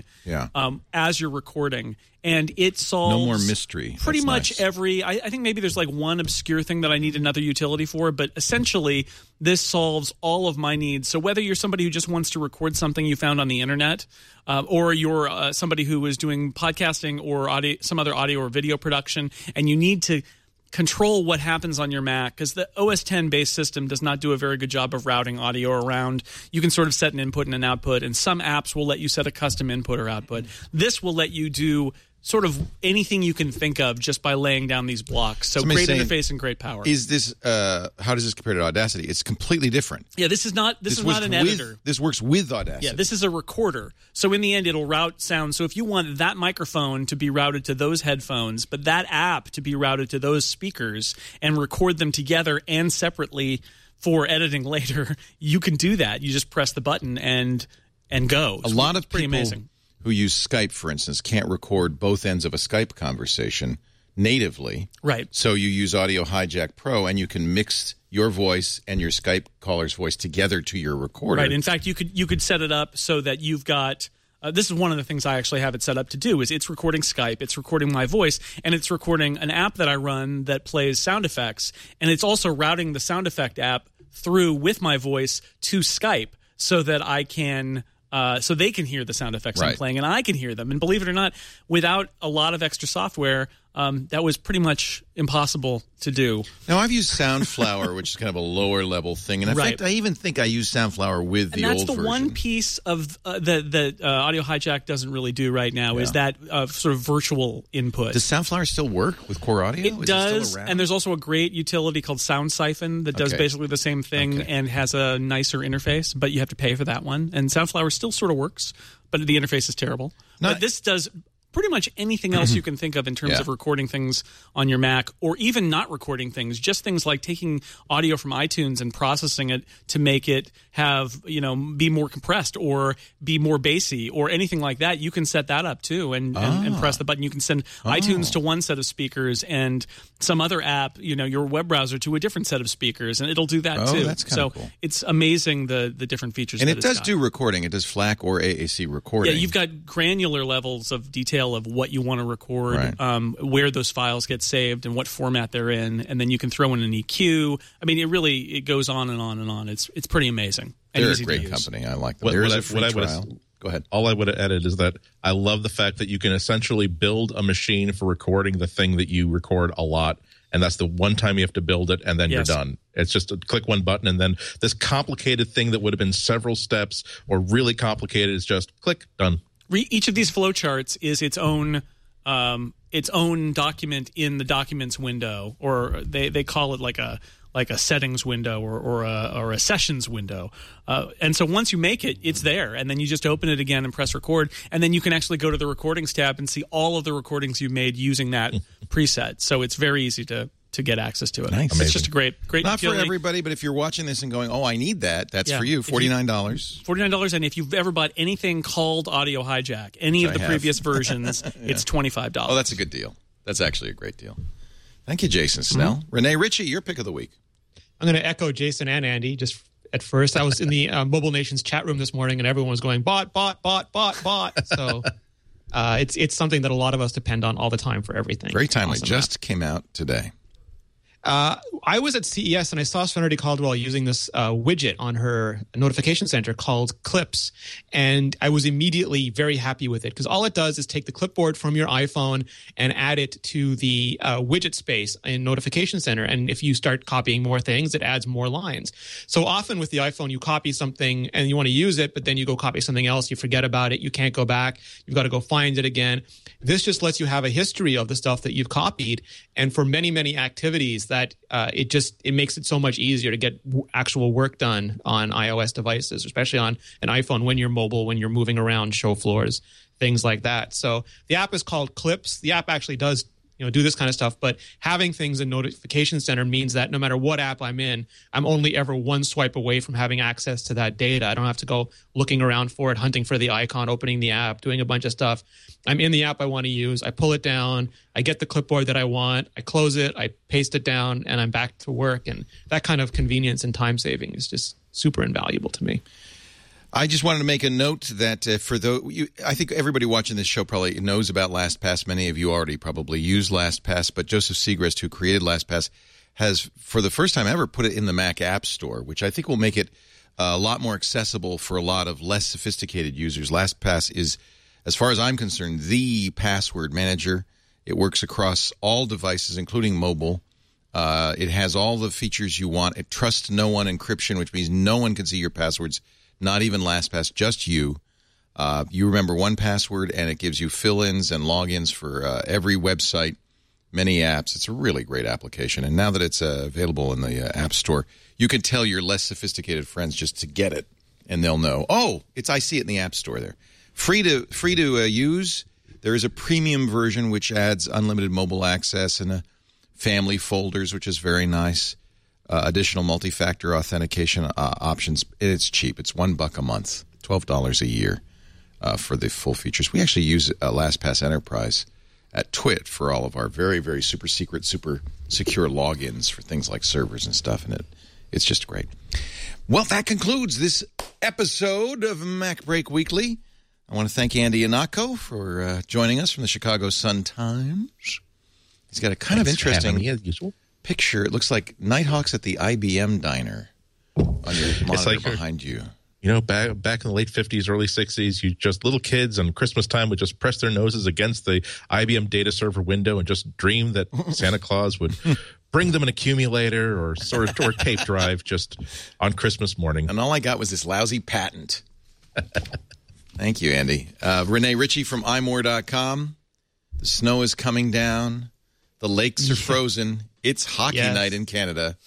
as you're recording, and it solves no more mystery. Pretty much every. I think maybe there's like one obscure thing that I need another utility for, but essentially this solves all of my needs. So whether you're somebody who just wants to record something you found on the internet, or you're somebody who is doing podcasting or some other audio or video production, and you need to control what happens on your Mac, because the OS X based system does not do a very good job of routing audio around. You can sort of set an input and an output, and some apps will let you set a custom input or output. This will let you do sort of anything you can think of just by laying down these blocks. So great interface and great power. Is this how does this compare to Audacity? It's completely different. Yeah, this is not an editor. This works with Audacity. Yeah, this is a recorder. So in the end, it'll route sound. So if you want that microphone to be routed to those headphones, but that app to be routed to those speakers, and record them together and separately for editing later, you can do that. You just press the button and go. A lot of pretty people amazing. Who use Skype, for instance, can't record both ends of a Skype conversation natively. Right. So you use Audio Hijack Pro, and you can mix your voice and your Skype caller's voice together to your recorder. Right. In fact, you could set it up so that you've got this is one of the things I actually have it set up to do, is it's recording Skype, it's recording my voice, and it's recording an app that I run that plays sound effects, and it's also routing the sound effect app through with my voice to Skype so that I can so they can hear the sound effects I'm playing, and I can hear them. And believe it or not, without a lot of extra software, that was pretty much impossible to do. Now, I've used Soundflower, which is kind of a lower level thing. And in fact, I even think I use Soundflower with the old version. And that's the one piece of that Audio Hijack doesn't really do right now, is that sort of virtual input. Does Soundflower still work with Core Audio? It does, and there's also a great utility called Sound Siphon that does basically the same thing and has a nicer interface, but you have to pay for that one. And Soundflower still sort of works, but the interface is terrible. But this does pretty much anything else you can think of in terms of recording things on your Mac, or even not recording things, just things like taking audio from iTunes and processing it to make it have, be more compressed or be more bassy or anything like that. You can set that up too and press the button. You can send iTunes to one set of speakers and some other app, your web browser to a different set of speakers, and it'll do that too. That's kind of cool. It's amazing the different features. And it does do recording. It does FLAC or AAC recording. Yeah, you've got granular levels of detail of what you want to record, where those files get saved and what format they're in, and then you can throw in an EQ. I mean, it goes on and on and on. It's pretty amazing. And they're easy a great to use. company. I like them. There's a free trial. Go ahead. All I would have added is that I love the fact that you can essentially build a machine for recording the thing that you record a lot, and that's the one time you have to build it, and then you're done. It's just a click one button, and then this complicated thing that would have been several steps or really complicated is just click, done. Each of these flowcharts is its own document in the documents window, or they call it like a settings window or a sessions window. And so once you make it, it's there, and then you just open it again and press record, and then you can actually go to the recordings tab and see all of the recordings you made using that preset. So it's very easy to get access to it. Nice. It's just a great Not utility. for everybody, but if you're watching this and going, I need that, that's for you. $49. $49, and if you've ever bought anything called Audio Hijack, any of the previous versions, it's $25. Oh, that's a good deal. That's actually a great deal. Thank you, Jason Snell. Renee Ritchie, your pick of the week. I'm going to echo Jason and Andy. Just at first, I was in the Mobile Nation's chat room this morning, and everyone was going, bot. So it's something that a lot of us depend on all the time for everything. Very timely. Just came out today. I was at CES and I saw Serenity Caldwell using this widget on her notification center called Clips, and I was immediately very happy with it because all it does is take the clipboard from your iPhone and add it to the widget space in Notification Center, and if you start copying more things, it adds more lines. So often with the iPhone, you copy something and you want to use it, but then you go copy something else, you forget about it, you can't go back, you've got to go find it again. This just lets you have a history of the stuff that you've copied, and for many, many activities that it makes it so much easier to get actual work done on iOS devices, especially on an iPhone when you're mobile, when you're moving around show floors, things like that. So the app is called Clips. The app actually does do this kind of stuff, but having things in Notification Center means that no matter what app I'm in, I'm only ever one swipe away from having access to that data. I don't have to go looking around for it, hunting for the icon, opening the app, doing a bunch of stuff. I'm in the app I want to use. I pull it down. I get the clipboard that I want. I close it. I paste it down, and I'm back to work. And that kind of convenience and time saving is just super invaluable to me. I just wanted to make a note that I think everybody watching this show probably knows about LastPass. Many of you already probably use LastPass, but Joseph Segrest, who created LastPass, has, for the first time ever, put it in the Mac App Store, which I think will make it a lot more accessible for a lot of less sophisticated users. LastPass is, as far as I'm concerned, the password manager. It works across all devices, including mobile. It has all the features you want. It trusts no one encryption, which means no one can see your passwords. Not even LastPass, just you. You remember one password, and it gives you fill-ins and logins for every website, many apps. It's a really great application. And now that it's available in the App Store, you can tell your less sophisticated friends just to get it, and they'll know. Oh, I see it in the App Store there. Free to use. There is a premium version which adds unlimited mobile access and family folders, which is very nice. Additional multi-factor authentication options. It's cheap. It's $1 a month, $12 a year for the full features. We actually use LastPass Enterprise at TWiT for all of our very, very super secret, super secure logins for things like servers and stuff, and it's just great. Well, that concludes this episode of Mac Break Weekly. I want to thank Andy Ihnatko for joining us from the Chicago Sun-Times. He's got a kind of interesting picture. It looks like Nighthawks at the IBM diner on your monitor behind you. Back in the late 50s, early 60s, little kids on Christmas time would just press their noses against the IBM data server window and just dream that Santa Claus would bring them an accumulator or tape drive just on Christmas morning. And all I got was this lousy patent. Thank you, Andy. Renee Ritchie from imore.com. The snow is coming down. The lakes are frozen. It's hockey night in Canada.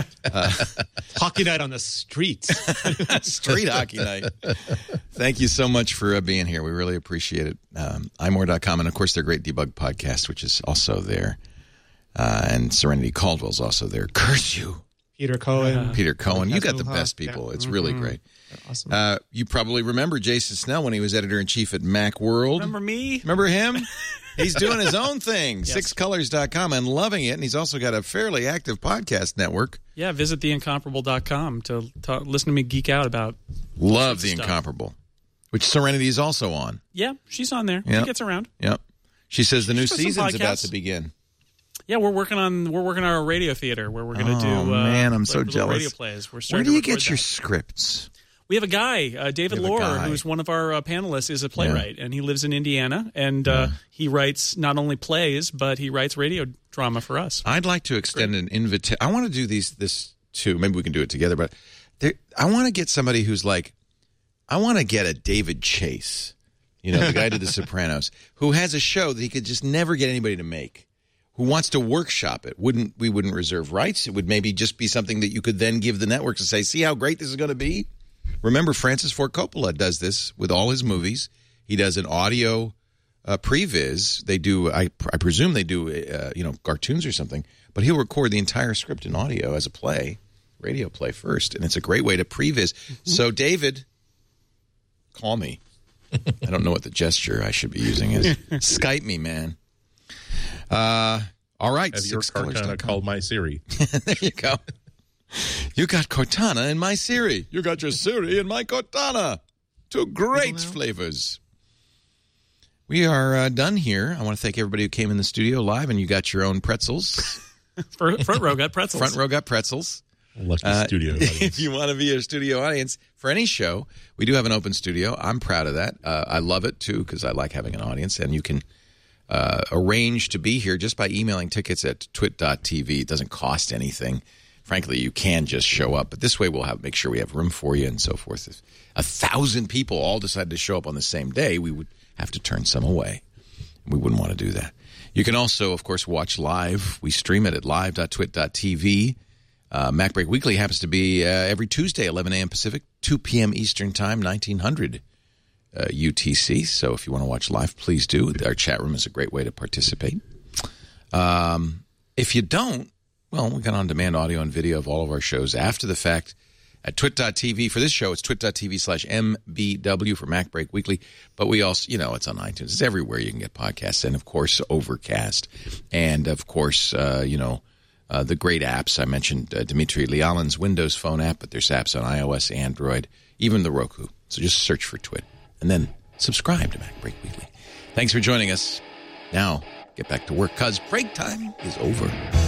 Hockey night on the streets. Street hockey night. Thank you so much for being here. We really appreciate it. imore.com. And, of course, their great debug podcast, which is also there. And Serenity Caldwell's also there. Curse you. Peter Cohen. Peter Cohen. You got the best people. It's really great. Awesome. You probably remember Jason Snell when he was editor-in-chief at Macworld. Remember me? Remember him? He's doing his own thing, yes. sixcolors.com, and loving it. And he's also got a fairly active podcast network. Yeah, visit theincomparable.com to listen to me geek out about Love The stuff. Incomparable, which Serenity is also on. Yeah, she's on there. Yep. She gets around. Yep. She says the new season's about to begin. Yeah, we're working on our radio theater where we're going to do. Man, I'm so jealous. Radio plays. Where do you get your scripts? We have a guy, David Lohr, who's one of our panelists, is a playwright, and he lives in Indiana, and he writes not only plays, but he writes radio drama for us. I'd like to extend an invitation. I want to do this too. Maybe we can do it together, but I want to get somebody who's like, I want to get a David Chase, the guy who did The Sopranos, who has a show that he could just never get anybody to make, who wants to workshop it. We wouldn't reserve rights. It would maybe just be something that you could then give the networks and say, see how great this is going to be? Remember, Francis Ford Coppola does this with all his movies. He does an audio previs. They do, I presume they do, cartoons or something. But he'll record the entire script in audio as a play, radio play first. And it's a great way to previs. Mm-hmm. So, David, call me. I don't know what the gesture I should be using is. Skype me, man. All right. Have your Cortana called my Siri. There you go. You got Cortana in my Siri. You got your Siri in my Cortana. Two great flavors. We are done here. I want to thank everybody who came in the studio live, and you got your own pretzels. Front row got pretzels. Front row got pretzels. Lucky studio audience. If you want to be a studio audience for any show, we do have an open studio. I'm proud of that. I love it, too, because I like having an audience, and you can arrange to be here just by emailing tickets at twit.tv. It doesn't cost anything. Frankly, you can just show up, but this way we'll make sure we have room for you and so forth. If 1,000 people all decided to show up on the same day, we would have to turn some away. We wouldn't want to do that. You can also, of course, watch live. We stream it at live.twit.tv. MacBreak Weekly happens to be every Tuesday, 11 a.m. Pacific, 2 p.m. Eastern Time, 1900 UTC. So if you want to watch live, please do. Our chat room is a great way to participate. If you don't, well, we got on-demand audio and video of all of our shows after the fact at twit.tv. For this show, it's twit.tv/MBW for MacBreak Weekly. But we also, it's on iTunes. It's everywhere you can get podcasts. And, of course, Overcast. And, of course, the great apps. I mentioned Dmitry Lialin's Windows Phone app, but there's apps on iOS, Android, even the Roku. So just search for Twit. And then subscribe to MacBreak Weekly. Thanks for joining us. Now, get back to work, because break time is over.